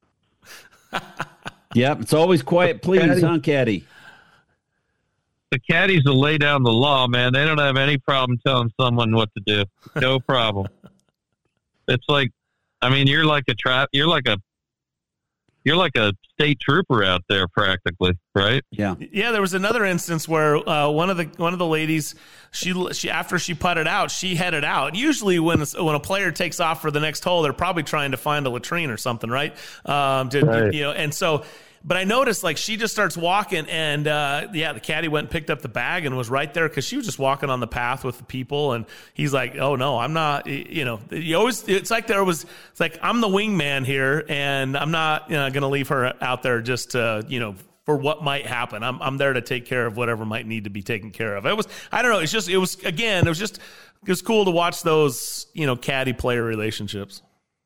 Yep, it's always quiet, please, Caddy. huh, Caddy? The caddies will lay down the law, man. They don't have any problem telling someone what to do. No problem. It's like, I mean, you're like a trap. You're like a, you're like a state trooper out there, practically, right? Yeah. Yeah, there was another instance where uh, one of the one of the ladies, she she after she putted out, she headed out. Usually, when a, when a player takes off for the next hole, they're probably trying to find a latrine or something, right? Um, to, Right. You know, and so. But I noticed, like, she just starts walking, and, uh, yeah, the caddy went and picked up the bag and was right there because she was just walking on the path with the people, and he's like, oh, no, I'm not, you know, you always, it's like there was, it's like, I'm the wingman here, and I'm not, you know, going to leave her out there just to, you know, for what might happen. I'm I'm there to take care of whatever might need to be taken care of. It was, I don't know, it's just, it was, again, it was just, it was cool to watch those, you know, caddy-player relationships.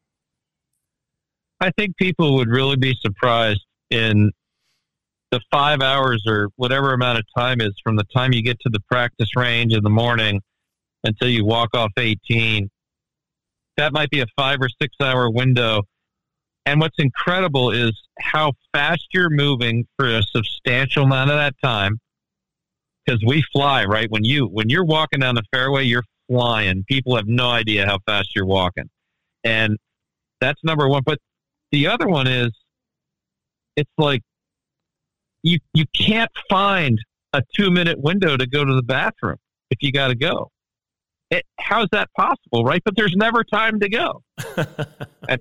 I think people would really be surprised in the five hours or whatever amount of time is from the time you get to the practice range in the morning until you walk off eighteen. That might be a five or six hour window. And what's incredible is how fast you're moving for a substantial amount of that time. Because we fly, right? When you when you're walking down the fairway, you're flying. People have no idea how fast you're walking. And that's number one. But the other one is, it's like you you can't find a two minute window to go to the bathroom if you got to go. it, how's that possible, right? But there's never time to go. And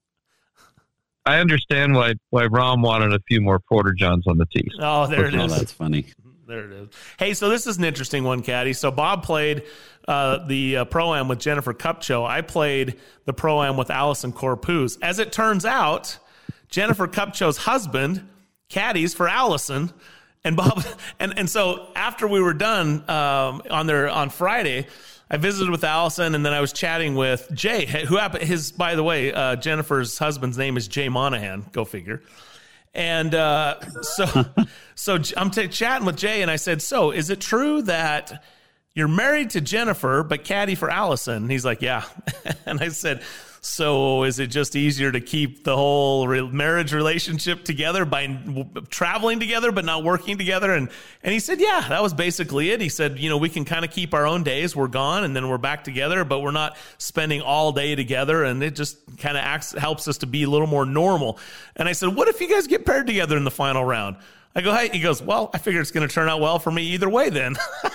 I understand why why Rahm wanted a few more Porter Johns on the tees. Oh, there it Oh, is. that's funny. There it is. Hey, so this is an interesting one, Caddy. So Bob played uh, the uh, Pro-Am with Jennifer Kupcho. I played the Pro-Am with Allison Corpuz. As it turns out, Jennifer Kupcho's husband caddies for Allison. And Bob, and, and so after we were done um, on their on Friday, I visited with Allison, and then I was chatting with Jay, who happened his by the way, uh, Jennifer's husband's name is Jay Monahan. Go figure. And uh, so, so I'm t- chatting with Jay, and I said, "So, is it true that you're married to Jennifer, but caddy for Allison?" And he's like, "Yeah." And I said, "So, is it just easier to keep the whole re- marriage relationship together by w- traveling together, but not working together?" And and he said, "Yeah, that was basically it." He said, "You know, we can kind of keep our own days. We're gone, and then we're back together, but we're not spending all day together, and it just kind of acts helps us to be a little more normal." And I said, "What if you guys get paired together in the final round?" I go, "Hey," he goes, "Well, I figure it's going to turn out well for me either way then."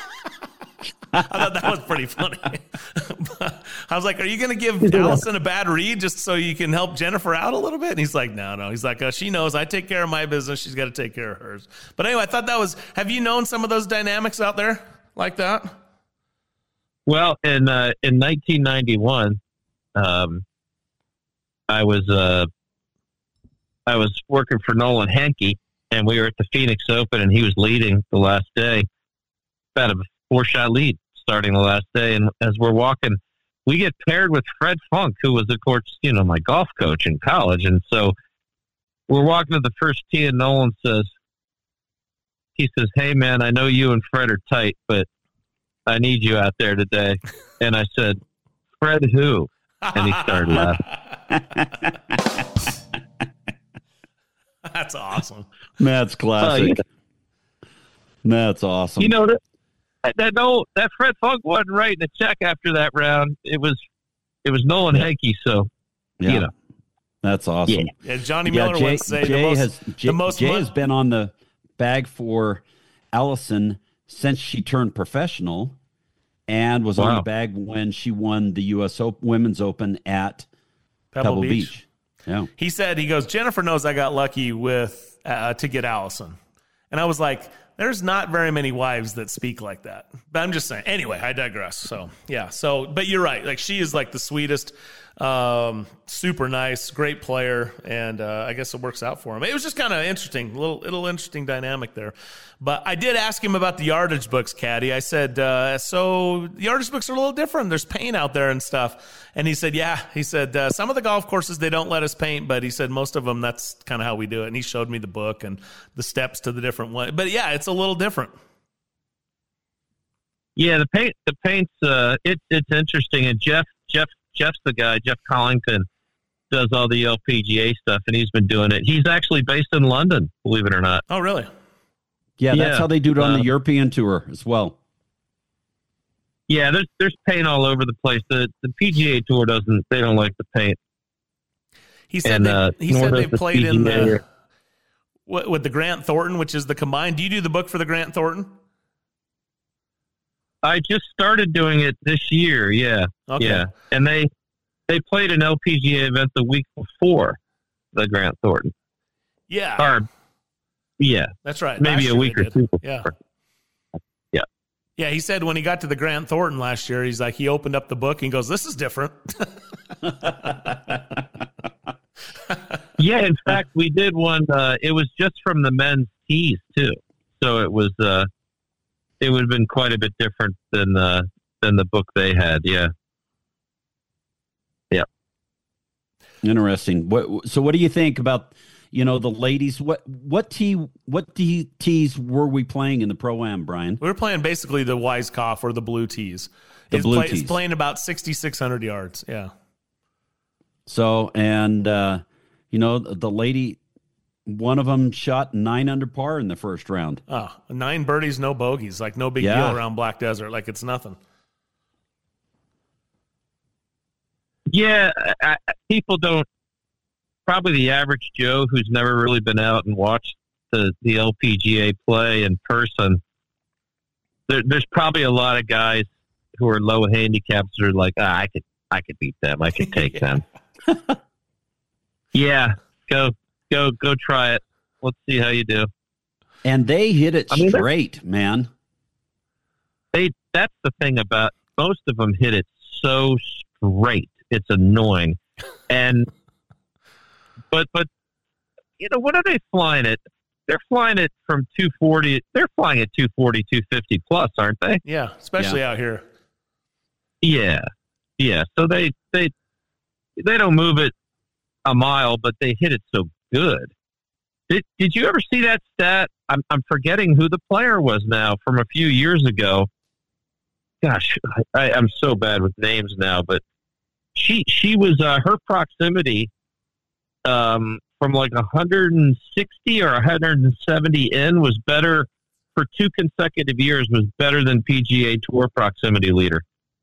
I thought that was pretty funny. I was like, "Are you going to give Allison a bad read just so you can help Jennifer out a little bit?" And he's like, no, no. He's like, oh, she knows I take care of my business. She's got to take care of hers. But anyway, I thought that was, have you known some of those dynamics out there like that? Well, in uh, in nineteen ninety-one, um, I was uh, I was working for Nolan Henke, and we were at the Phoenix Open, and he was leading the last day, about a four-shot lead starting the last day. And as we're walking, we get paired with Fred Funk, who was, of course, you know, my golf coach in college. And so we're walking to the first tee, and Nolan says, he says, "Hey, man, I know you and Fred are tight, but I need you out there today." And I said, "Fred who?" And he started laughing. That's awesome. That's classic. Uh, yeah. That's awesome. You know, that, that no, that Fred Funk wasn't writing a check after that round. It was, it was Nolan Henke. So, Yeah. you know, That's awesome. Yeah, Johnny Miller Jay, once say Jay the most, has Jay, the most Jay mon- has been on the bag for Allison since she turned professional, and was on Wow. the bag when she won the U S Open, Women's Open at Pebble Pebble, Beach. Beach. Yeah. He said, he goes, "Jennifer knows I got lucky with uh, to get Allison." And I was like, there's not very many wives that speak like that. But I'm just saying. Anyway, I digress. So, yeah. So, but you're right. Like, she is like the sweetest, um, super nice, great player. And uh, I guess it works out for him. It was just kind of interesting, a little, little interesting dynamic there. But I did ask him about the yardage books, Caddy. I said, uh, so the yardage books are a little different. There's paint out there and stuff. And he said, yeah. He said, uh, some of the golf courses, they don't let us paint. But he said, most of them, that's kind of how we do it. And he showed me the book and the steps to the different ones. But yeah, it's a little different. yeah, the paint, the paint's, uh, it, it's interesting. And Jeff, Jeff, Jeff's the guy, Jeff Collington, does all the L P G A stuff, and he's been doing it. He's actually based in London, believe it or not. Oh, really? Yeah, that's Yeah. how they do it on Uh, the European tour as well. Yeah, there's there's paint all over the place. The the P G A Tour doesn't, they don't like the paint. He said And, they, uh, he nor said does they the played in P G A. the what, with the Grant Thornton, which is the combined. Do you do the book for the Grant Thornton? I just started doing it this year. Yeah, Okay. yeah, and they they played an L P G A event the week before the Grant Thornton. Yeah, Or, yeah, that's right. maybe Last a year week they or did. two. Yeah. Before. Yeah. Yeah, he said when he got to the Grant Thornton last year, he's like, he opened up the book and goes, "This is different." Yeah, in fact, we did one. Uh, it was just from the men's tees too, so it was. Uh, it would have been quite a bit different than uh, than the book they had. Yeah, yeah. Interesting. What, so what do you think about, you know, the ladies? What what tee what tee, tees were we playing in the Pro-Am, Brian? We were playing basically the Weiskopf or the blue tees. The it's blue play, tees. It's playing about sixty-six hundred yards. Yeah. So, and, uh, you know, the lady, one of them shot nine under par in the first round. Oh, nine birdies, no bogeys. Like no big Yeah. deal around Black Desert. Like it's nothing. Yeah, I, I, people don't. Probably the average Joe who's never really been out and watched the, the L P G A play in person. There, there's probably a lot of guys who are low handicaps are like, ah, I could, I could beat them. I could take them. Yeah, go, go, go try it. Let's see how you do. And they hit it I mean, straight, man. They, that's the thing about most of them hit it so straight. It's annoying. And, but, but, you know, what are they flying at? They're flying it from two forty. They're flying at two forty, two fifty plus, aren't they? Yeah, especially yeah. out here. Yeah. Yeah. So they, they, they don't move it a mile, but they hit it so good. Did, did you ever see that stat? I'm, I'm forgetting who the player was now from a few years ago. Gosh, I, I'm so bad with names now, but she, she was, uh, her proximity, um, from like one hundred sixty or one hundred seventy in was better for two consecutive years, was better than P G A Tour proximity leader.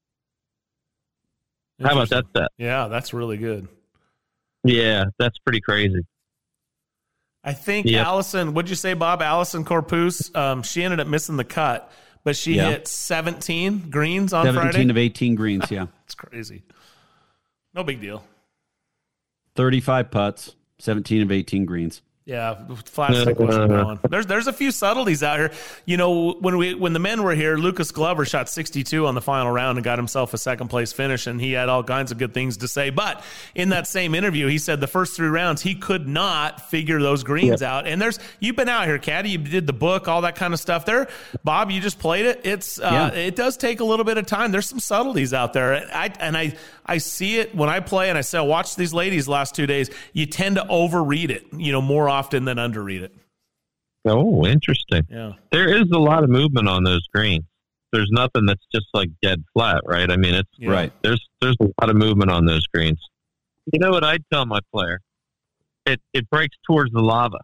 How about that stat? Yeah, that's really good. Yeah, that's pretty crazy. I think yep. Allison, what'd you say, Bob? Allison Corpus, um, she ended up missing the cut, but she yeah. hit seventeen greens on seventeen Friday. seventeen of eighteen greens, yeah. It's crazy. No big deal. thirty-five putts. seventeen of eighteen greens. Yeah, flat stick wasn't going. There's there's a few subtleties out here. You know, when we when the men were here, Lucas Glover shot sixty-two on the final round and got himself a second place finish, and he had all kinds of good things to say. But in that same interview, he said the first three rounds he could not figure those greens yep. out. And there's you've been out here, Caddy. You did the book, all that kind of stuff. There, Bob, you just played it. It's uh, yeah. it does take a little bit of time. There's some subtleties out there. I and I I see it when I play, and I say, I watch these ladies last two days. You tend to overread it, you know, more often than underread it. Oh, interesting. Yeah. There is a lot of movement on those greens. There's nothing that's just like dead flat, right? I mean, it's yeah. right. There's there's a lot of movement on those greens. You know what I'd tell my player? It it breaks towards the lava.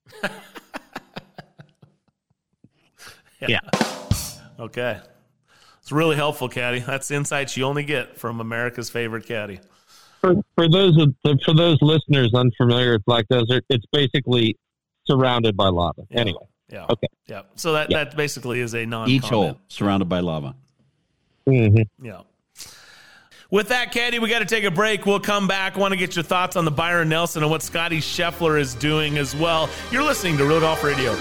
yeah. yeah. Okay. It's really helpful, Caddy. That's insights you only get from America's favorite caddy. For, for those for those listeners unfamiliar with Black Desert, it's basically surrounded by lava. Yeah. Anyway, yeah, okay, yeah. So that, yeah. that basically is a non. Each hole surrounded by lava. Mm-hmm. Yeah. With that, Caddy, we got to take a break. We'll come back. Want to get your thoughts on the Byron Nelson and what Scotty Scheffler is doing as well. You're listening to Real Golf Radio.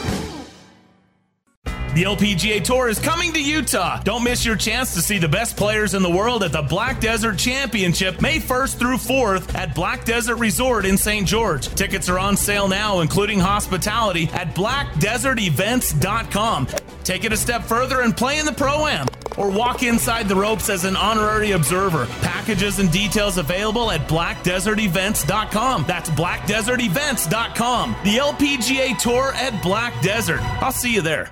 The L P G A Tour is coming to Utah. Don't miss your chance to see the best players in the world at the Black Desert Championship, May first through fourth at Black Desert Resort in Saint George. Tickets are on sale now, including hospitality at black desert events dot com. Take it a step further and play in the Pro-Am, or walk inside the ropes as an honorary observer. Packages and details available at black desert events dot com. That's black desert events dot com. The L P G A Tour at Black Desert. I'll see you there.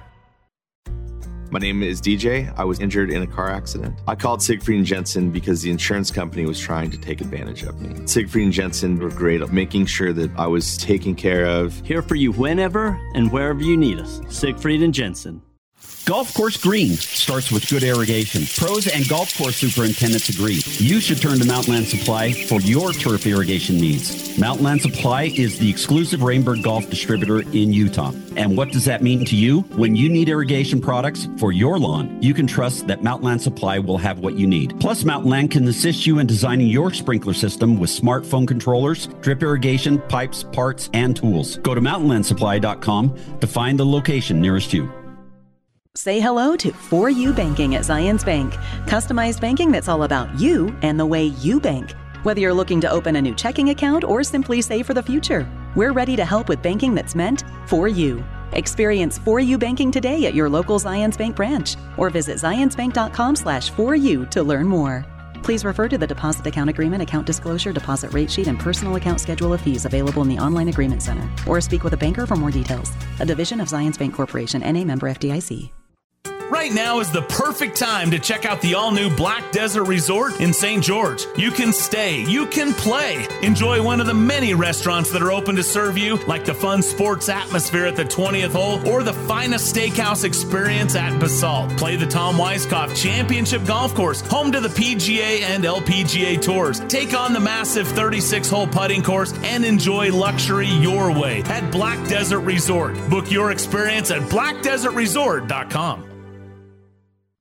My name is D J. I was injured in a car accident. I called Siegfried and Jensen because the insurance company was trying to take advantage of me. Siegfried and Jensen were great at making sure that I was taken care of. Here for you whenever and wherever you need us. Siegfried and Jensen. Golf course green starts with good irrigation. Pros and golf course superintendents agree. You should turn to Mountainland Supply for your turf irrigation needs. Mountainland Supply is the exclusive Rainbird Golf distributor in Utah. And what does that mean to you? When you need irrigation products for your lawn, you can trust that Mountainland Supply will have what you need. Plus, Mountainland can assist you in designing your sprinkler system with smartphone controllers, drip irrigation, pipes, parts, and tools. Go to mountainland supply dot com to find the location nearest you. Say hello to For You Banking at Zions Bank. Customized banking that's all about you and the way you bank. Whether you're looking to open a new checking account or simply save for the future, we're ready to help with banking that's meant for you. Experience For You Banking today at your local Zions Bank branch or visit zions bank dot com slash for you to learn more. Please refer to the deposit account agreement, account disclosure, deposit rate sheet, and personal account schedule of fees available in the online agreement center, or speak with a banker for more details. A division of Zions Bank Corporation, N A member F D I C. Right now is the perfect time to check out the all-new Black Desert Resort in Saint George. You can stay, you can play. Enjoy one of the many restaurants that are open to serve you, like the fun sports atmosphere at the twentieth hole or the finest steakhouse experience at Basalt. Play the Tom Weiskopf Championship Golf Course, home to the P G A and L P G A Tours. Take on the massive thirty-six hole putting course and enjoy luxury your way at Black Desert Resort. Book your experience at black desert resort dot com.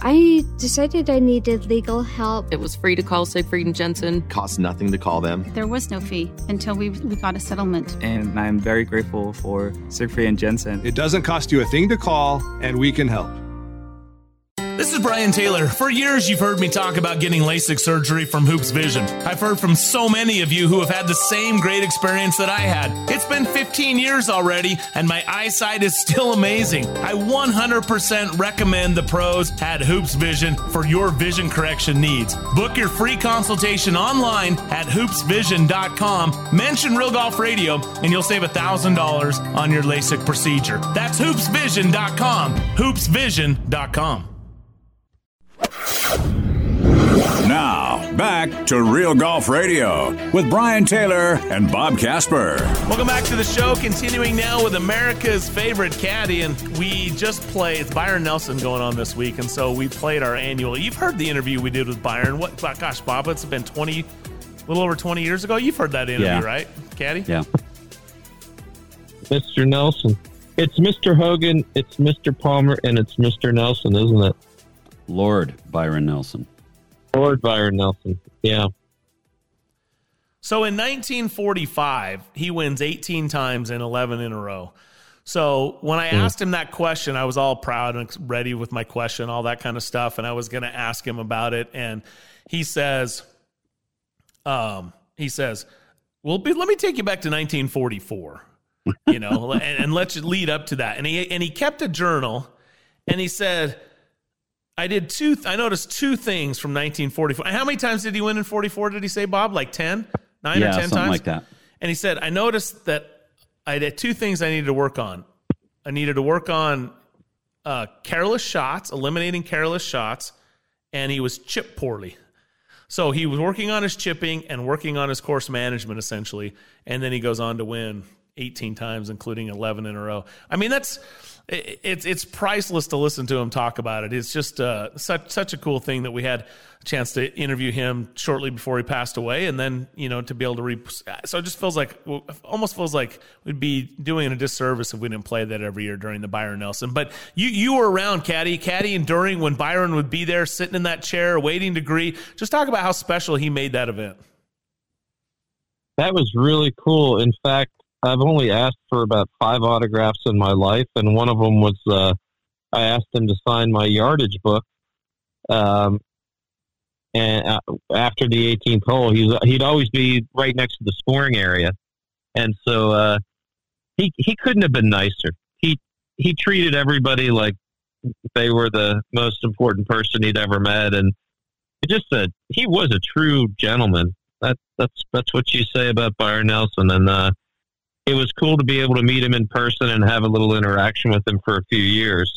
I decided I needed legal help. It was free to call Siegfried and Jensen. Cost nothing to call them. There was no fee until we, we got a settlement. And I'm very grateful for Siegfried and Jensen. It doesn't cost you a thing to call, and we can help. This is Brian Taylor. For years, you've heard me talk about getting LASIK surgery from Hoops Vision. I've heard from so many of you who have had the same great experience that I had. It's been fifteen years already, and my eyesight is still amazing. I one hundred percent recommend the pros at Hoops Vision for your vision correction needs. Book your free consultation online at hoops vision dot com. Mention Real Golf Radio, and you'll save one thousand dollars on your LASIK procedure. That's hoops vision dot com. hoops vision dot com. Now, back to Real Golf Radio with Brian Taylor and Bob Casper. Welcome back to the show. Continuing now with America's favorite caddy, and we just played. It's Byron Nelson going on this week, and so we played our annual. You've heard the interview we did with Byron. What? Gosh, Bob, it's been twenty, a little over twenty years ago. You've heard that interview, Yeah. right, caddy? Yeah. Mister Nelson. It's Mister Hogan, it's Mister Palmer, and it's Mister Nelson, isn't it? Lord Byron Nelson. Lord Byron Nelson, yeah. So in nineteen forty-five, he wins eighteen times and eleven in a row. So when I asked him that question, I was all proud and ready with my question, all that kind of stuff, and I was going to ask him about it. And he says, um, he says, well, be, let me take you back to nineteen forty-four, you know, and, and let's lead up to that. And he and he kept a journal, and he said, I did two. I noticed two things from nineteen forty-four. How many times did he win in forty-four? Did he say, Bob? Like ten, nine yeah, or ten something times? like that. And he said, I noticed that I had two things I needed to work on. I needed to work on uh, careless shots, eliminating careless shots, and he was chipped poorly. So he was working on his chipping and working on his course management, essentially. And then he goes on to win eighteen times, including eleven in a row. I mean, that's it's it's priceless to listen to him talk about it. It's just uh, such such a cool thing that we had a chance to interview him shortly before he passed away, and then you know to be able to re. So it just feels like almost feels like we'd be doing a disservice if we didn't play that every year during the Byron Nelson. But you you were around, Caddy, Caddy, and during when Byron would be there, sitting in that chair, waiting to greet. Just talk about how special he made that event. That was really cool. In fact, I've only asked for about five autographs in my life, and one of them was uh, I asked him to sign my yardage book. Um, and uh, after the eighteenth hole, he's he'd always be right next to the scoring area, and so uh, he he couldn't have been nicer. He he treated everybody like they were the most important person he'd ever met, and it just said he was a true gentleman. That that's that's what you say about Byron Nelson, and uh, it was cool to be able to meet him in person and have a little interaction with him for a few years.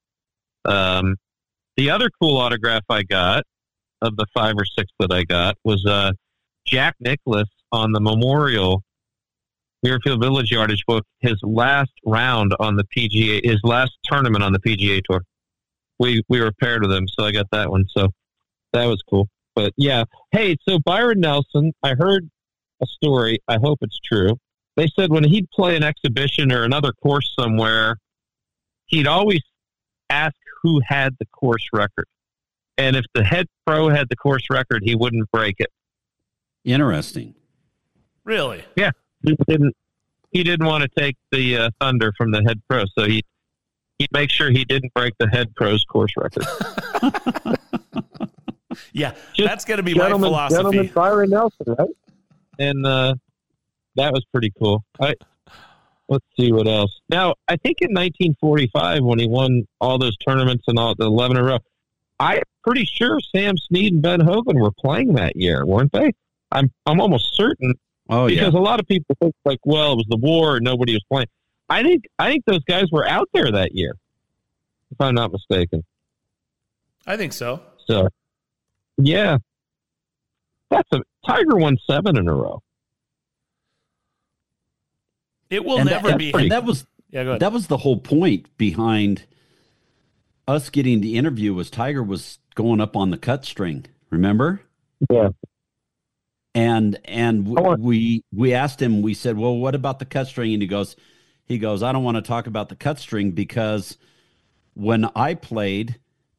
Um, the other cool autograph I got, of the five or six that I got, was uh, Jack Nicklaus on the Memorial Muirfield Village Yardage book, his last round on the P G A, his last tournament on the P G A Tour. We we were paired with him, so I got that one. So that was cool. But yeah, hey, so Byron Nelson, I heard a story. I hope it's true. They said when he'd play an exhibition or another course somewhere, he'd always ask who had the course record. And if the head pro had the course record, he wouldn't break it. Interesting. Really? Yeah. He didn't, he didn't want to take the uh, thunder from the head pro, so he, he'd make sure he didn't break the head pro's course record. Yeah, Just that's going to be my philosophy. Gentleman Byron Nelson, right? And uh, that was pretty cool. I, let's see what else. Now, I think in nineteen forty-five, when he won all those tournaments and all the eleven in a row, I'm pretty sure Sam Snead and Ben Hogan were playing that year, weren't they? I'm I'm almost certain. Oh, yeah. Because a lot of people think like, well, it was the war and nobody was playing. I think I think those guys were out there that year, if I'm not mistaken. I think so. So, yeah, that's a Tiger won seven in a row. It will and never that, be. And that was yeah, go ahead. that was the whole point behind us getting the interview. Was Tiger was going up on the cut string? Remember? Yeah. And and w- we we asked him. We said, "Well, what about the cut string?" And he goes, "He goes, I don't want to talk about the cut string because when I played,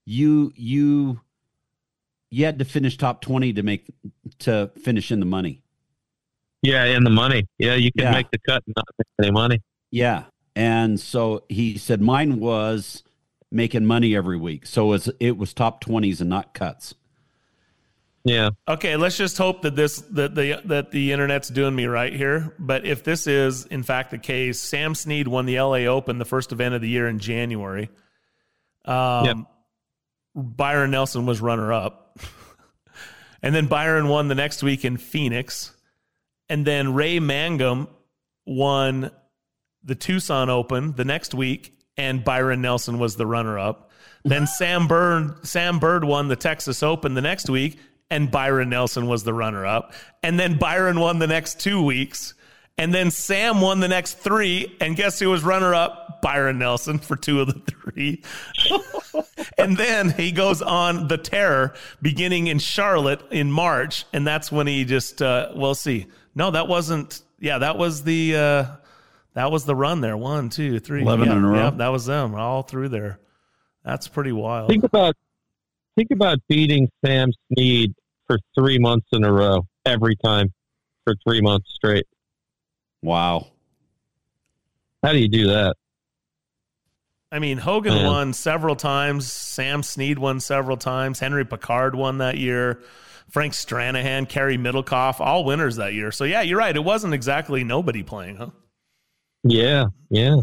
you you you had to finish top twenty to make to finish in the money. Yeah, in the money. Yeah, you can Yeah. make the cut and not make any money. Yeah. And so he said mine was making money every week. So it was, it was top twenties and not cuts. Yeah. Okay, let's just hope that this that the that the internet's doing me right here. But if this is in fact the case, Sam Snead won the L A Open, the first event of the year in January. Um, Yep. Byron Nelson was runner up, and then Byron won the next week in Phoenix, and then Ray Mangum won the Tucson Open the next week, and Byron Nelson was the runner up. Then Sam Bird Sam Bird won the Texas Open the next week, and Byron Nelson was the runner-up. And then Byron won the next two weeks. And then Sam won the next three. And guess who was runner-up? Byron Nelson for two of the three. And then he goes on the tear beginning in Charlotte in March. And that's when he just, uh, we'll see. No, that wasn't, yeah, that was the, uh, that was the run there. One, two, three. eleven yeah, in a row. Yeah, that was them all through there. That's pretty wild. Think about think about beating Sam Snead for three months in a row, every time, for three months straight. Wow. How do you do that? I mean, Hogan Man. won several times. Sam Snead won several times. Henry Picard won that year. Frank Stranahan, Kerry Middlecoff, all winners that year. So, yeah, you're right. It wasn't exactly nobody playing, huh? Yeah, yeah.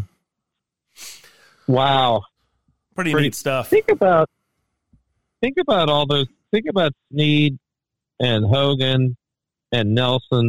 Wow. Pretty, Pretty neat stuff. Think about think about all those. Think about Snead and Hogan and Nelson.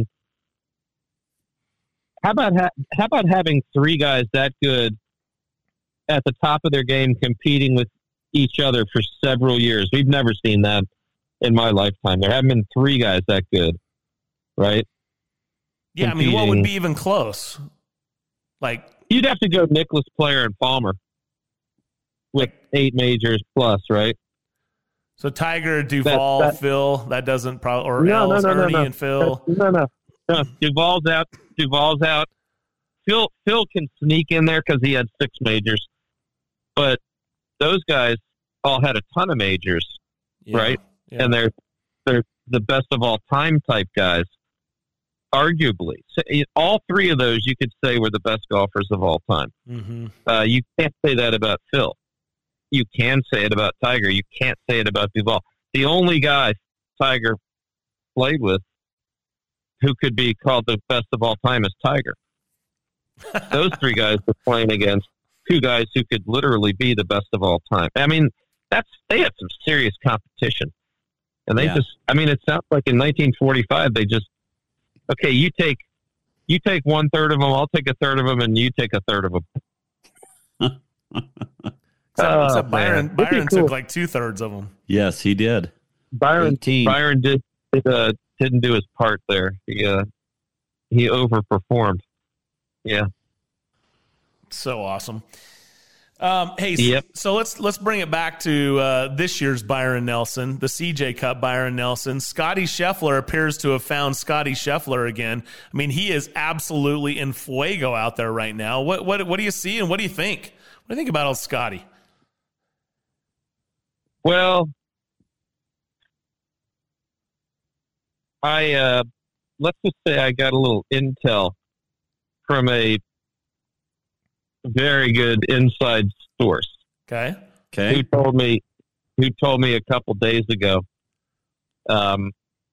How about ha- how about having three guys that good at the top of their game competing with each other for several years? We've never seen that in my lifetime. There haven't been three guys that good, right? Yeah, I mean, what would Competing. be even close? Like, You'd have to go Nicholas Player and Palmer with eight majors plus, right? so Tiger, Duval, That- that- Phil, that doesn't probably, or No, no, Els, no, no, Ernie no. and Phil. No, no, no. Duval's out. Duval's out. Phil Phil can sneak in there because he had six majors, but those guys all had a ton of majors, Yeah, right? yeah. And they're they're the best of all time type guys, arguably. So, eh, all three of those you could say were the best golfers of all time. Mm-hmm. Uh, you can't say that about Phil. You can say it about Tiger. You can't say it about Duval. The only guy Tiger played with who could be called the best of all time is Tiger. Those three guys were playing against two guys who could literally be the best of all time. I mean, that's they had some serious competition. And they Yeah. just, I mean, it sounds like in nineteen forty-five, they just, okay, you take you take one third of them, I'll take a third of them, and you take a third of them. Except, Oh, except Byron, man. It'd be Byron cool. took like two thirds of them. Yes, he did. Byron eighteen. Byron did, did uh, didn't do his part there. He uh, he overperformed. Yeah. So awesome. Um, hey, Yep. so, so let's let's bring it back to uh, this year's Byron Nelson, the C J Cup Byron Nelson. Scotty Scheffler appears to have found Scotty Scheffler again. I mean, he is absolutely in fuego out there right now. What what what do you see and what do you think? What do you think about old Scotty? Well, I uh, let's just say I got a little intel from a very good inside source. Okay. Okay. Who told me who told me a couple days ago. Um,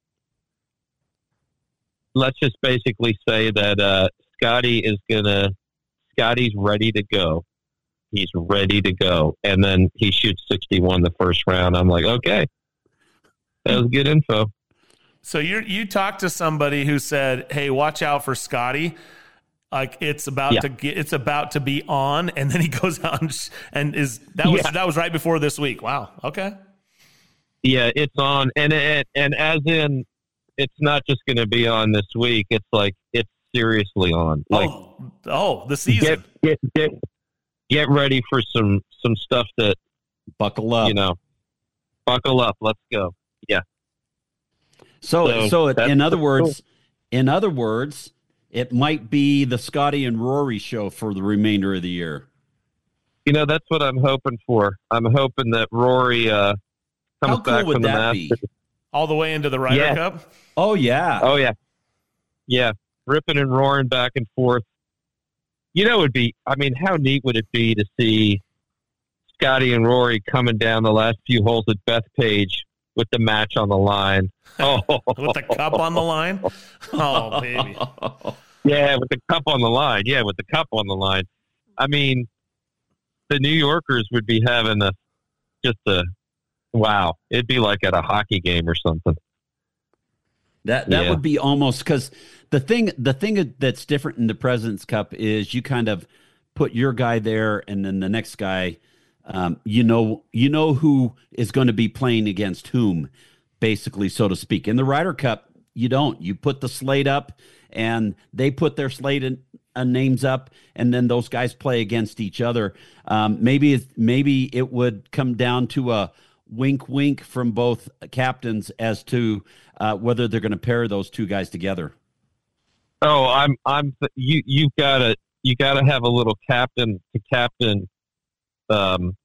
let's just basically say that uh, Scotty is gonna Scotty's ready to go. He's ready to go, and then he shoots sixty-one the first round. I'm like, okay, that was good info. So you you talked to somebody who said, "Hey, watch out for Scotty. Like it's about Yeah. to get, it's about to be on," and then he goes out and, sh- and is that was Yeah. that was right before this week. Wow. Okay. Yeah, it's on, and and, and as in, it's not just going to be on this week. It's like it's seriously on. Like, oh, oh, the season. get get get get ready for some some stuff that Buckle up. you know. Buckle up. Let's go. Yeah. So, So so it, that's in other cool. words, in other words, it might be the Scotty and Rory show for the remainder of the year. You know, that's what I'm hoping for. I'm hoping that Rory uh, comes How cool back would from the that Masters. be? All the way into the Ryder Yeah. Cup? Oh, yeah. Oh, yeah. Yeah. Ripping and roaring back and forth. You know, it would be, I mean, how neat would it be to see Scotty and Rory coming down the last few holes at Bethpage with the match on the line? Oh, With the cup on the line? Oh, baby. Yeah, with the cup on the line. Yeah, with the cup on the line. I mean, the New Yorkers would be having a just a wow. It'd be like at a hockey game or something. That that Yeah. would be almost, because the thing the thing that's different in the President's Cup is you kind of put your guy there, and then the next guy, um, you know, you know who is going to be playing against whom, basically, so to speak. In the Ryder Cup, you don't. You put the slate up, and they put their slate in, uh, names up, and then those guys play against each other. Um, maybe it's- maybe it would come down to a wink, wink from both captains as to uh, whether they're going to pair those two guys together. Oh, I'm I'm you you gotta you gotta have a little captain to captain um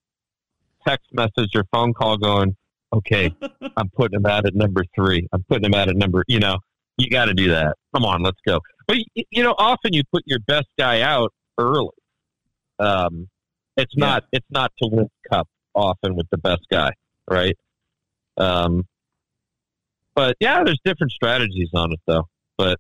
text message or phone call going, okay, I'm putting him out at number three. I'm putting him out at number, you know, you got to do that. Come on, let's go. But, y- you know, often you put your best guy out early. Um, it's Yeah. not, it's not to win cup often with the best guy. Right. Um, but yeah, there's different strategies on it though, but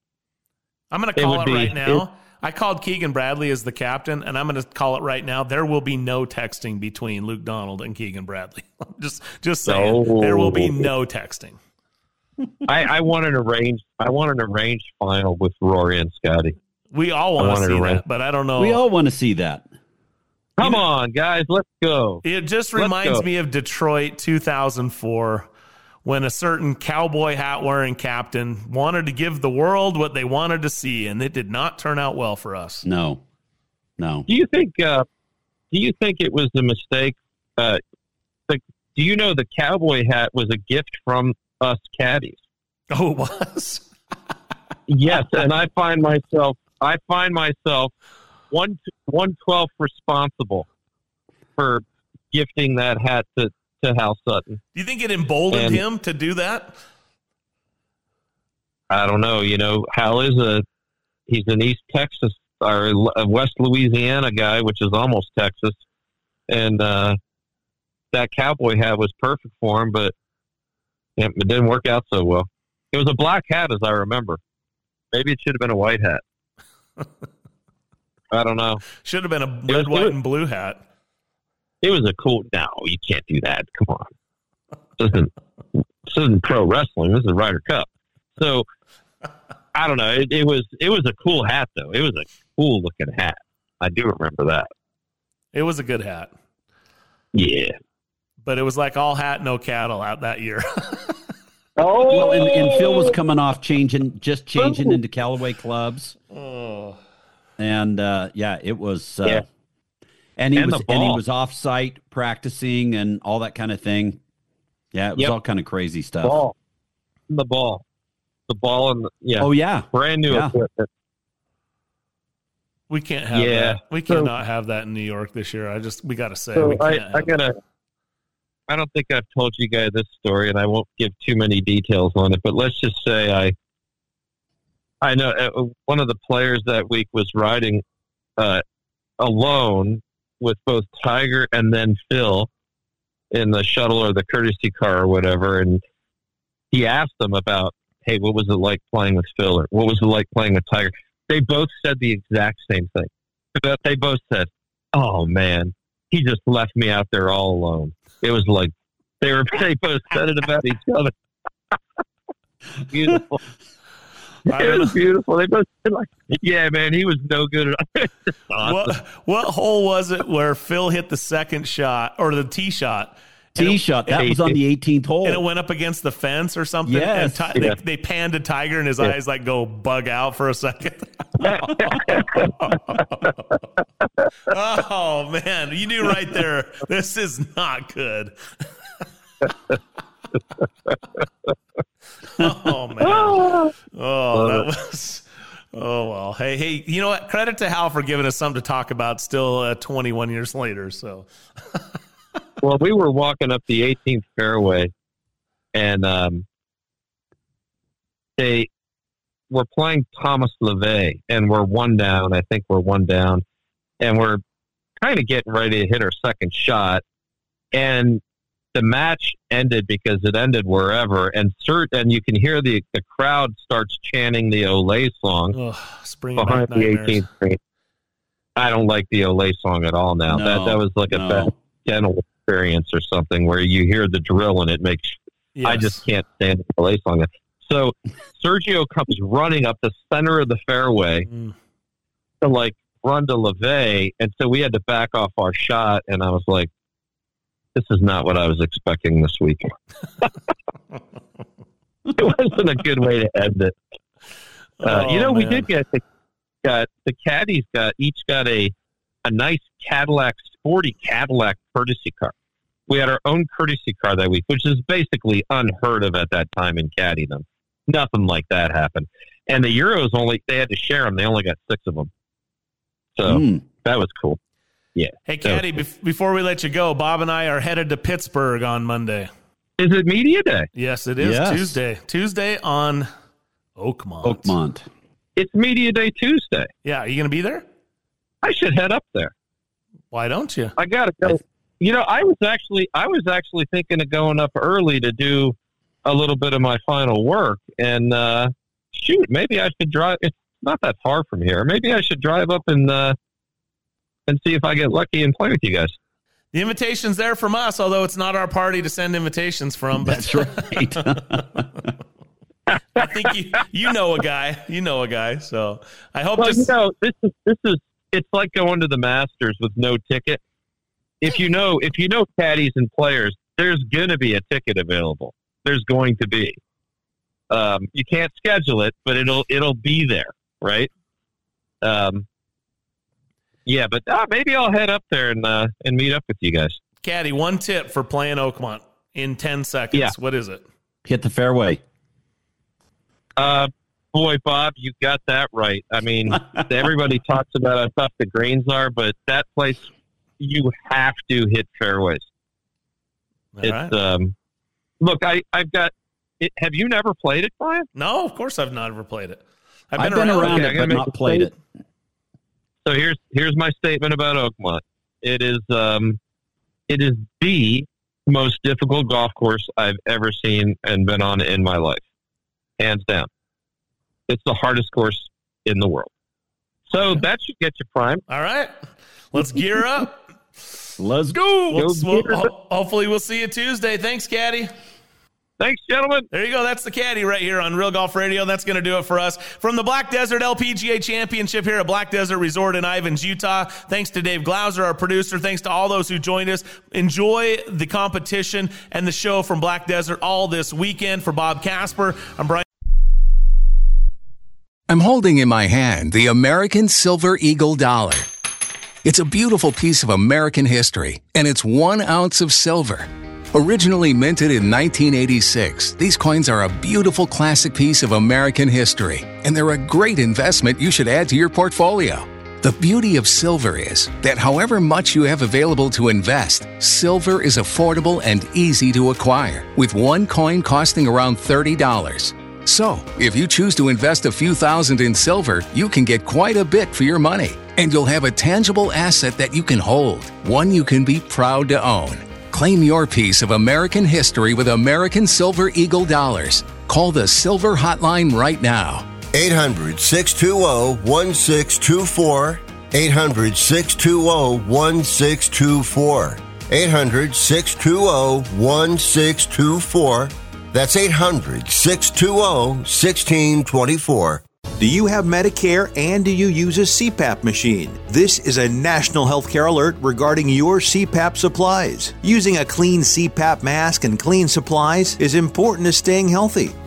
I'm going to It call would it be- right now. it- I called Keegan Bradley as the captain, and I'm going to call it right now. There will be no texting between Luke Donald and Keegan Bradley. just, just saying, No. there will be no texting. I, I want an arranged, I want an arranged final with Rory and Scotty. We all I want to wanted see to that, rank- but I don't know. We all want to see that. Come on, guys, let's go. It just Let's reminds go. me of Detroit two thousand four, when a certain cowboy hat wearing captain wanted to give the world what they wanted to see, and it did not turn out well for us. No, no. Do you think? Uh, do you think it was a mistake? Uh, the, do you know the cowboy hat was a gift from us caddies? Oh, it was. Yes, and I find myself, I find myself one one twelfth responsible for gifting that hat to, to Hal Sutton. Do you think it emboldened And- him to do that? I don't know. You know, Hal is a he's an East Texas or a West Louisiana guy, which is almost Texas, and uh, that cowboy hat was perfect for him, but yeah, it didn't work out so well. It was a black hat, as I remember. Maybe it should have been a white hat. I don't know. Should have been a It was red, white, good. and blue hat. It was a cool. No, you can't do that. Come on. This isn't, this isn't pro wrestling. This is Ryder Cup. So I don't know. It, it was it was a cool hat, though. It was a cool looking hat. I do remember that. It was a good hat, Yeah. but it was like all hat, no cattle out that year. Oh, Well, and, and Phil was coming off changing, just changing into Callaway clubs, oh. and uh, yeah, it was. Uh, Yeah. And he And was the and he ball. was off site practicing and all that kind of thing. Yeah, it was Yep. all kind of crazy stuff. ball, the ball, the ball, and the, yeah. Oh yeah, brand new Yeah. equipment. We can't have Yeah. that. We So- cannot have that in New York this year. I just, we got to say, So we I, can't I have gotta. I don't think I've told you guys this story, and I won't give too many details on it. But let's just say I, I know uh, one of the players that week was riding uh, alone with both Tiger and then Phil in the shuttle or the courtesy car or whatever, and he asked them about, hey, what was it like playing with Phil, or what was it like playing with Tiger? They both said the exact same thing. But they both said, oh man, he just left me out there all alone. It was like they were they both said it about each other. Beautiful. I It don't was know. beautiful. They both said like, yeah, man, he was no good at all. What, what hole was it where Phil hit the second shot or the tee shot? And tee it- shot. That and was on the eighteenth hole. And it went up against the fence or something. Yes. And Ti- Yeah. they, they panned to Tiger, and his Yeah. eyes like go bug out for a second. Oh man, you knew right there. This is not good. Oh man. Oh, that was. Oh, well. Hey, hey, you know what? Credit to Hal for giving us something to talk about still uh, twenty-one years later. So, well, we were walking up the eighteenth fairway, and um, they were playing Thomas LeVay, and we're one down. I think we're one down, and we're kind of getting ready to hit our second shot. And the match ended because it ended wherever, and cert, and you can hear the, the crowd starts chanting the Olay song Ugh, behind the eighteenth green. I don't like the Olay song at all now. No, that that was like a no. bad dental experience or something where you hear the drill and it makes. Yes. I just can't stand the Olay song. So Sergio comes running up the center of the fairway Mm. to like run to LeVay, and so we had to back off our shot, and I was like, this is not what I was expecting this week. It wasn't a good way to end it. Uh, Oh, you know, we man. did get the, got the caddies got each got a a nice Cadillac, sporty Cadillac courtesy car. We had our own courtesy car that week, which is basically unheard of at that time in caddying. Nothing like that happened. And the Euros only they had to share them. They only got six of them, so Mm. that was cool. Yeah. Hey, that was Caddy, cool. bef- before we let you go, Bob and I are headed to Pittsburgh on Monday. Is it media day? Yes, it is Yes. Tuesday. Tuesday on Oakmont. Oakmont. It's media day Tuesday. Yeah, are you going to be there? I should head up there. Why don't you? I gotta go. You know, I was actually I was actually thinking of going up early to do a little bit of my final work, and uh, shoot, maybe I should drive. It's not that far from here. Maybe I should drive up and uh, and see if I get lucky and play with you guys. The invitation's there from us, although it's not our party to send invitations from. But That's right. I think you you know a guy. You know a guy. So I hope Well, this. you know, this is this is it's like going to the Masters with no ticket. If you know if you know caddies and players, there's going to be a ticket available. There's going to be. Um, you can't schedule it, but it'll it'll be there, right? Um, yeah, but uh, maybe I'll head up there and uh, and meet up with you guys. Caddy, one tip for playing Oakmont in ten seconds. Yeah. What is it? Hit the fairway. Uh, boy, Bob, you got that right. I mean, everybody talks about how tough the greens are, but that place, you have to hit fairways. All it's right. um, look, I I've got. It, have you never played it, Brian? No, of course I've not ever played it. I've been, around, around Okay, it, I'm gonna but make not a played it. So here's here's my statement about Oakmont. It is um, it is the most difficult golf course I've ever seen and been on in my life, hands down. It's the hardest course in the world. So that should get you primed. All right, let's gear up. Let's go. We'll, Go we'll, gear up. ho- hopefully, we'll see you Tuesday. Thanks, Caddy. Thanks, gentlemen. There you go. That's the Caddy right here on Real Golf Radio. That's going to do it for us. From the Black Desert L P G A Championship here at Black Desert Resort in Ivins, Utah. Thanks to Dave Glauser, our producer. Thanks to all those who joined us. Enjoy the competition and the show from Black Desert all this weekend. For Bob Casper, I'm Brian. I'm holding in my hand the American Silver Eagle Dollar. It's a beautiful piece of American history, and it's one ounce of silver. Originally minted in nineteen eighty-six, these coins are a beautiful classic piece of American history, and they're a great investment you should add to your portfolio. The beauty of silver is that however much you have available to invest, silver is affordable and easy to acquire, with one coin costing around thirty dollars. So, if you choose to invest a few thousand in silver, you can get quite a bit for your money, and you'll have a tangible asset that you can hold, one you can be proud to own. Claim your piece of American history with American Silver Eagle Dollars. Call the Silver Hotline right now. eight hundred, six two zero, one six two four. eight hundred, six two zero, one six two four. eight hundred, six two zero, one six two four. That's eight hundred, six two zero, one six two four. Do you have Medicare and do you use a C PAP machine? This is a national healthcare alert regarding your C PAP supplies. Using a clean C PAP mask and clean supplies is important to staying healthy.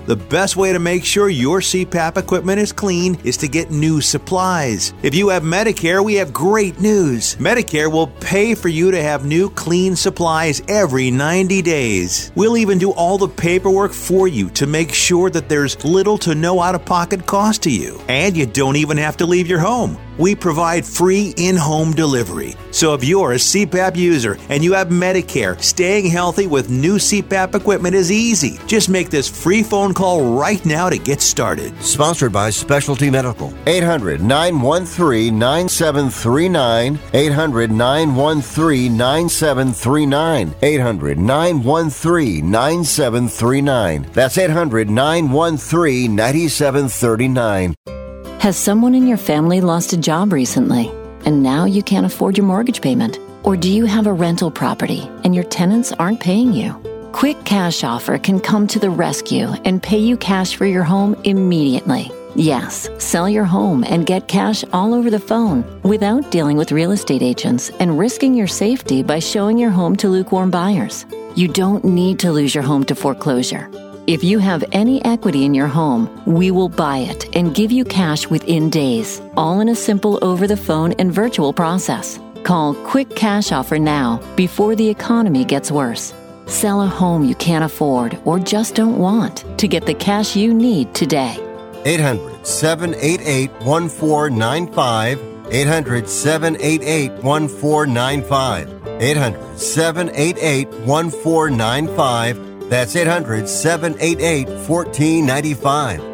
The best way to make sure your C PAP equipment is clean is to get new supplies. If you have Medicare, we have great news. Medicare will pay for you to have new clean supplies every ninety days. We'll even do all the paperwork for you to make sure that there's little to no out-of-pocket cost to you. And you don't even have to leave your home. We provide free in-home delivery. So if you're a C PAP user and you have Medicare, staying healthy with new C PAP equipment is easy. Just make this free phone call right now to get started. Sponsored by Specialty Medical. eight hundred, nine one three, nine seven three nine. eight hundred, nine one three, nine seven three nine. eight hundred, nine one three, nine seven three nine. That's eight hundred, nine one three, nine seven three nine. Has someone in your family lost a job recently, and now you can't afford your mortgage payment? Or do you have a rental property and your tenants aren't paying you? Quick Cash Offer can come to the rescue and pay you cash for your home immediately. Yes, sell your home and get cash all over the phone without dealing with real estate agents and risking your safety by showing your home to lukewarm buyers. You don't need to lose your home to foreclosure. If you have any equity in your home, we will buy it and give you cash within days, all in a simple over-the-phone and virtual process. Call Quick Cash Offer now before the economy gets worse. Sell a home you can't afford or just don't want to get the cash you need today. eight hundred, seven eight eight, one four nine five. eight hundred, seven eight eight, one four nine five. eight hundred, seven eight eight, one four nine five. That's eight hundred, seven eight eight, one four nine five.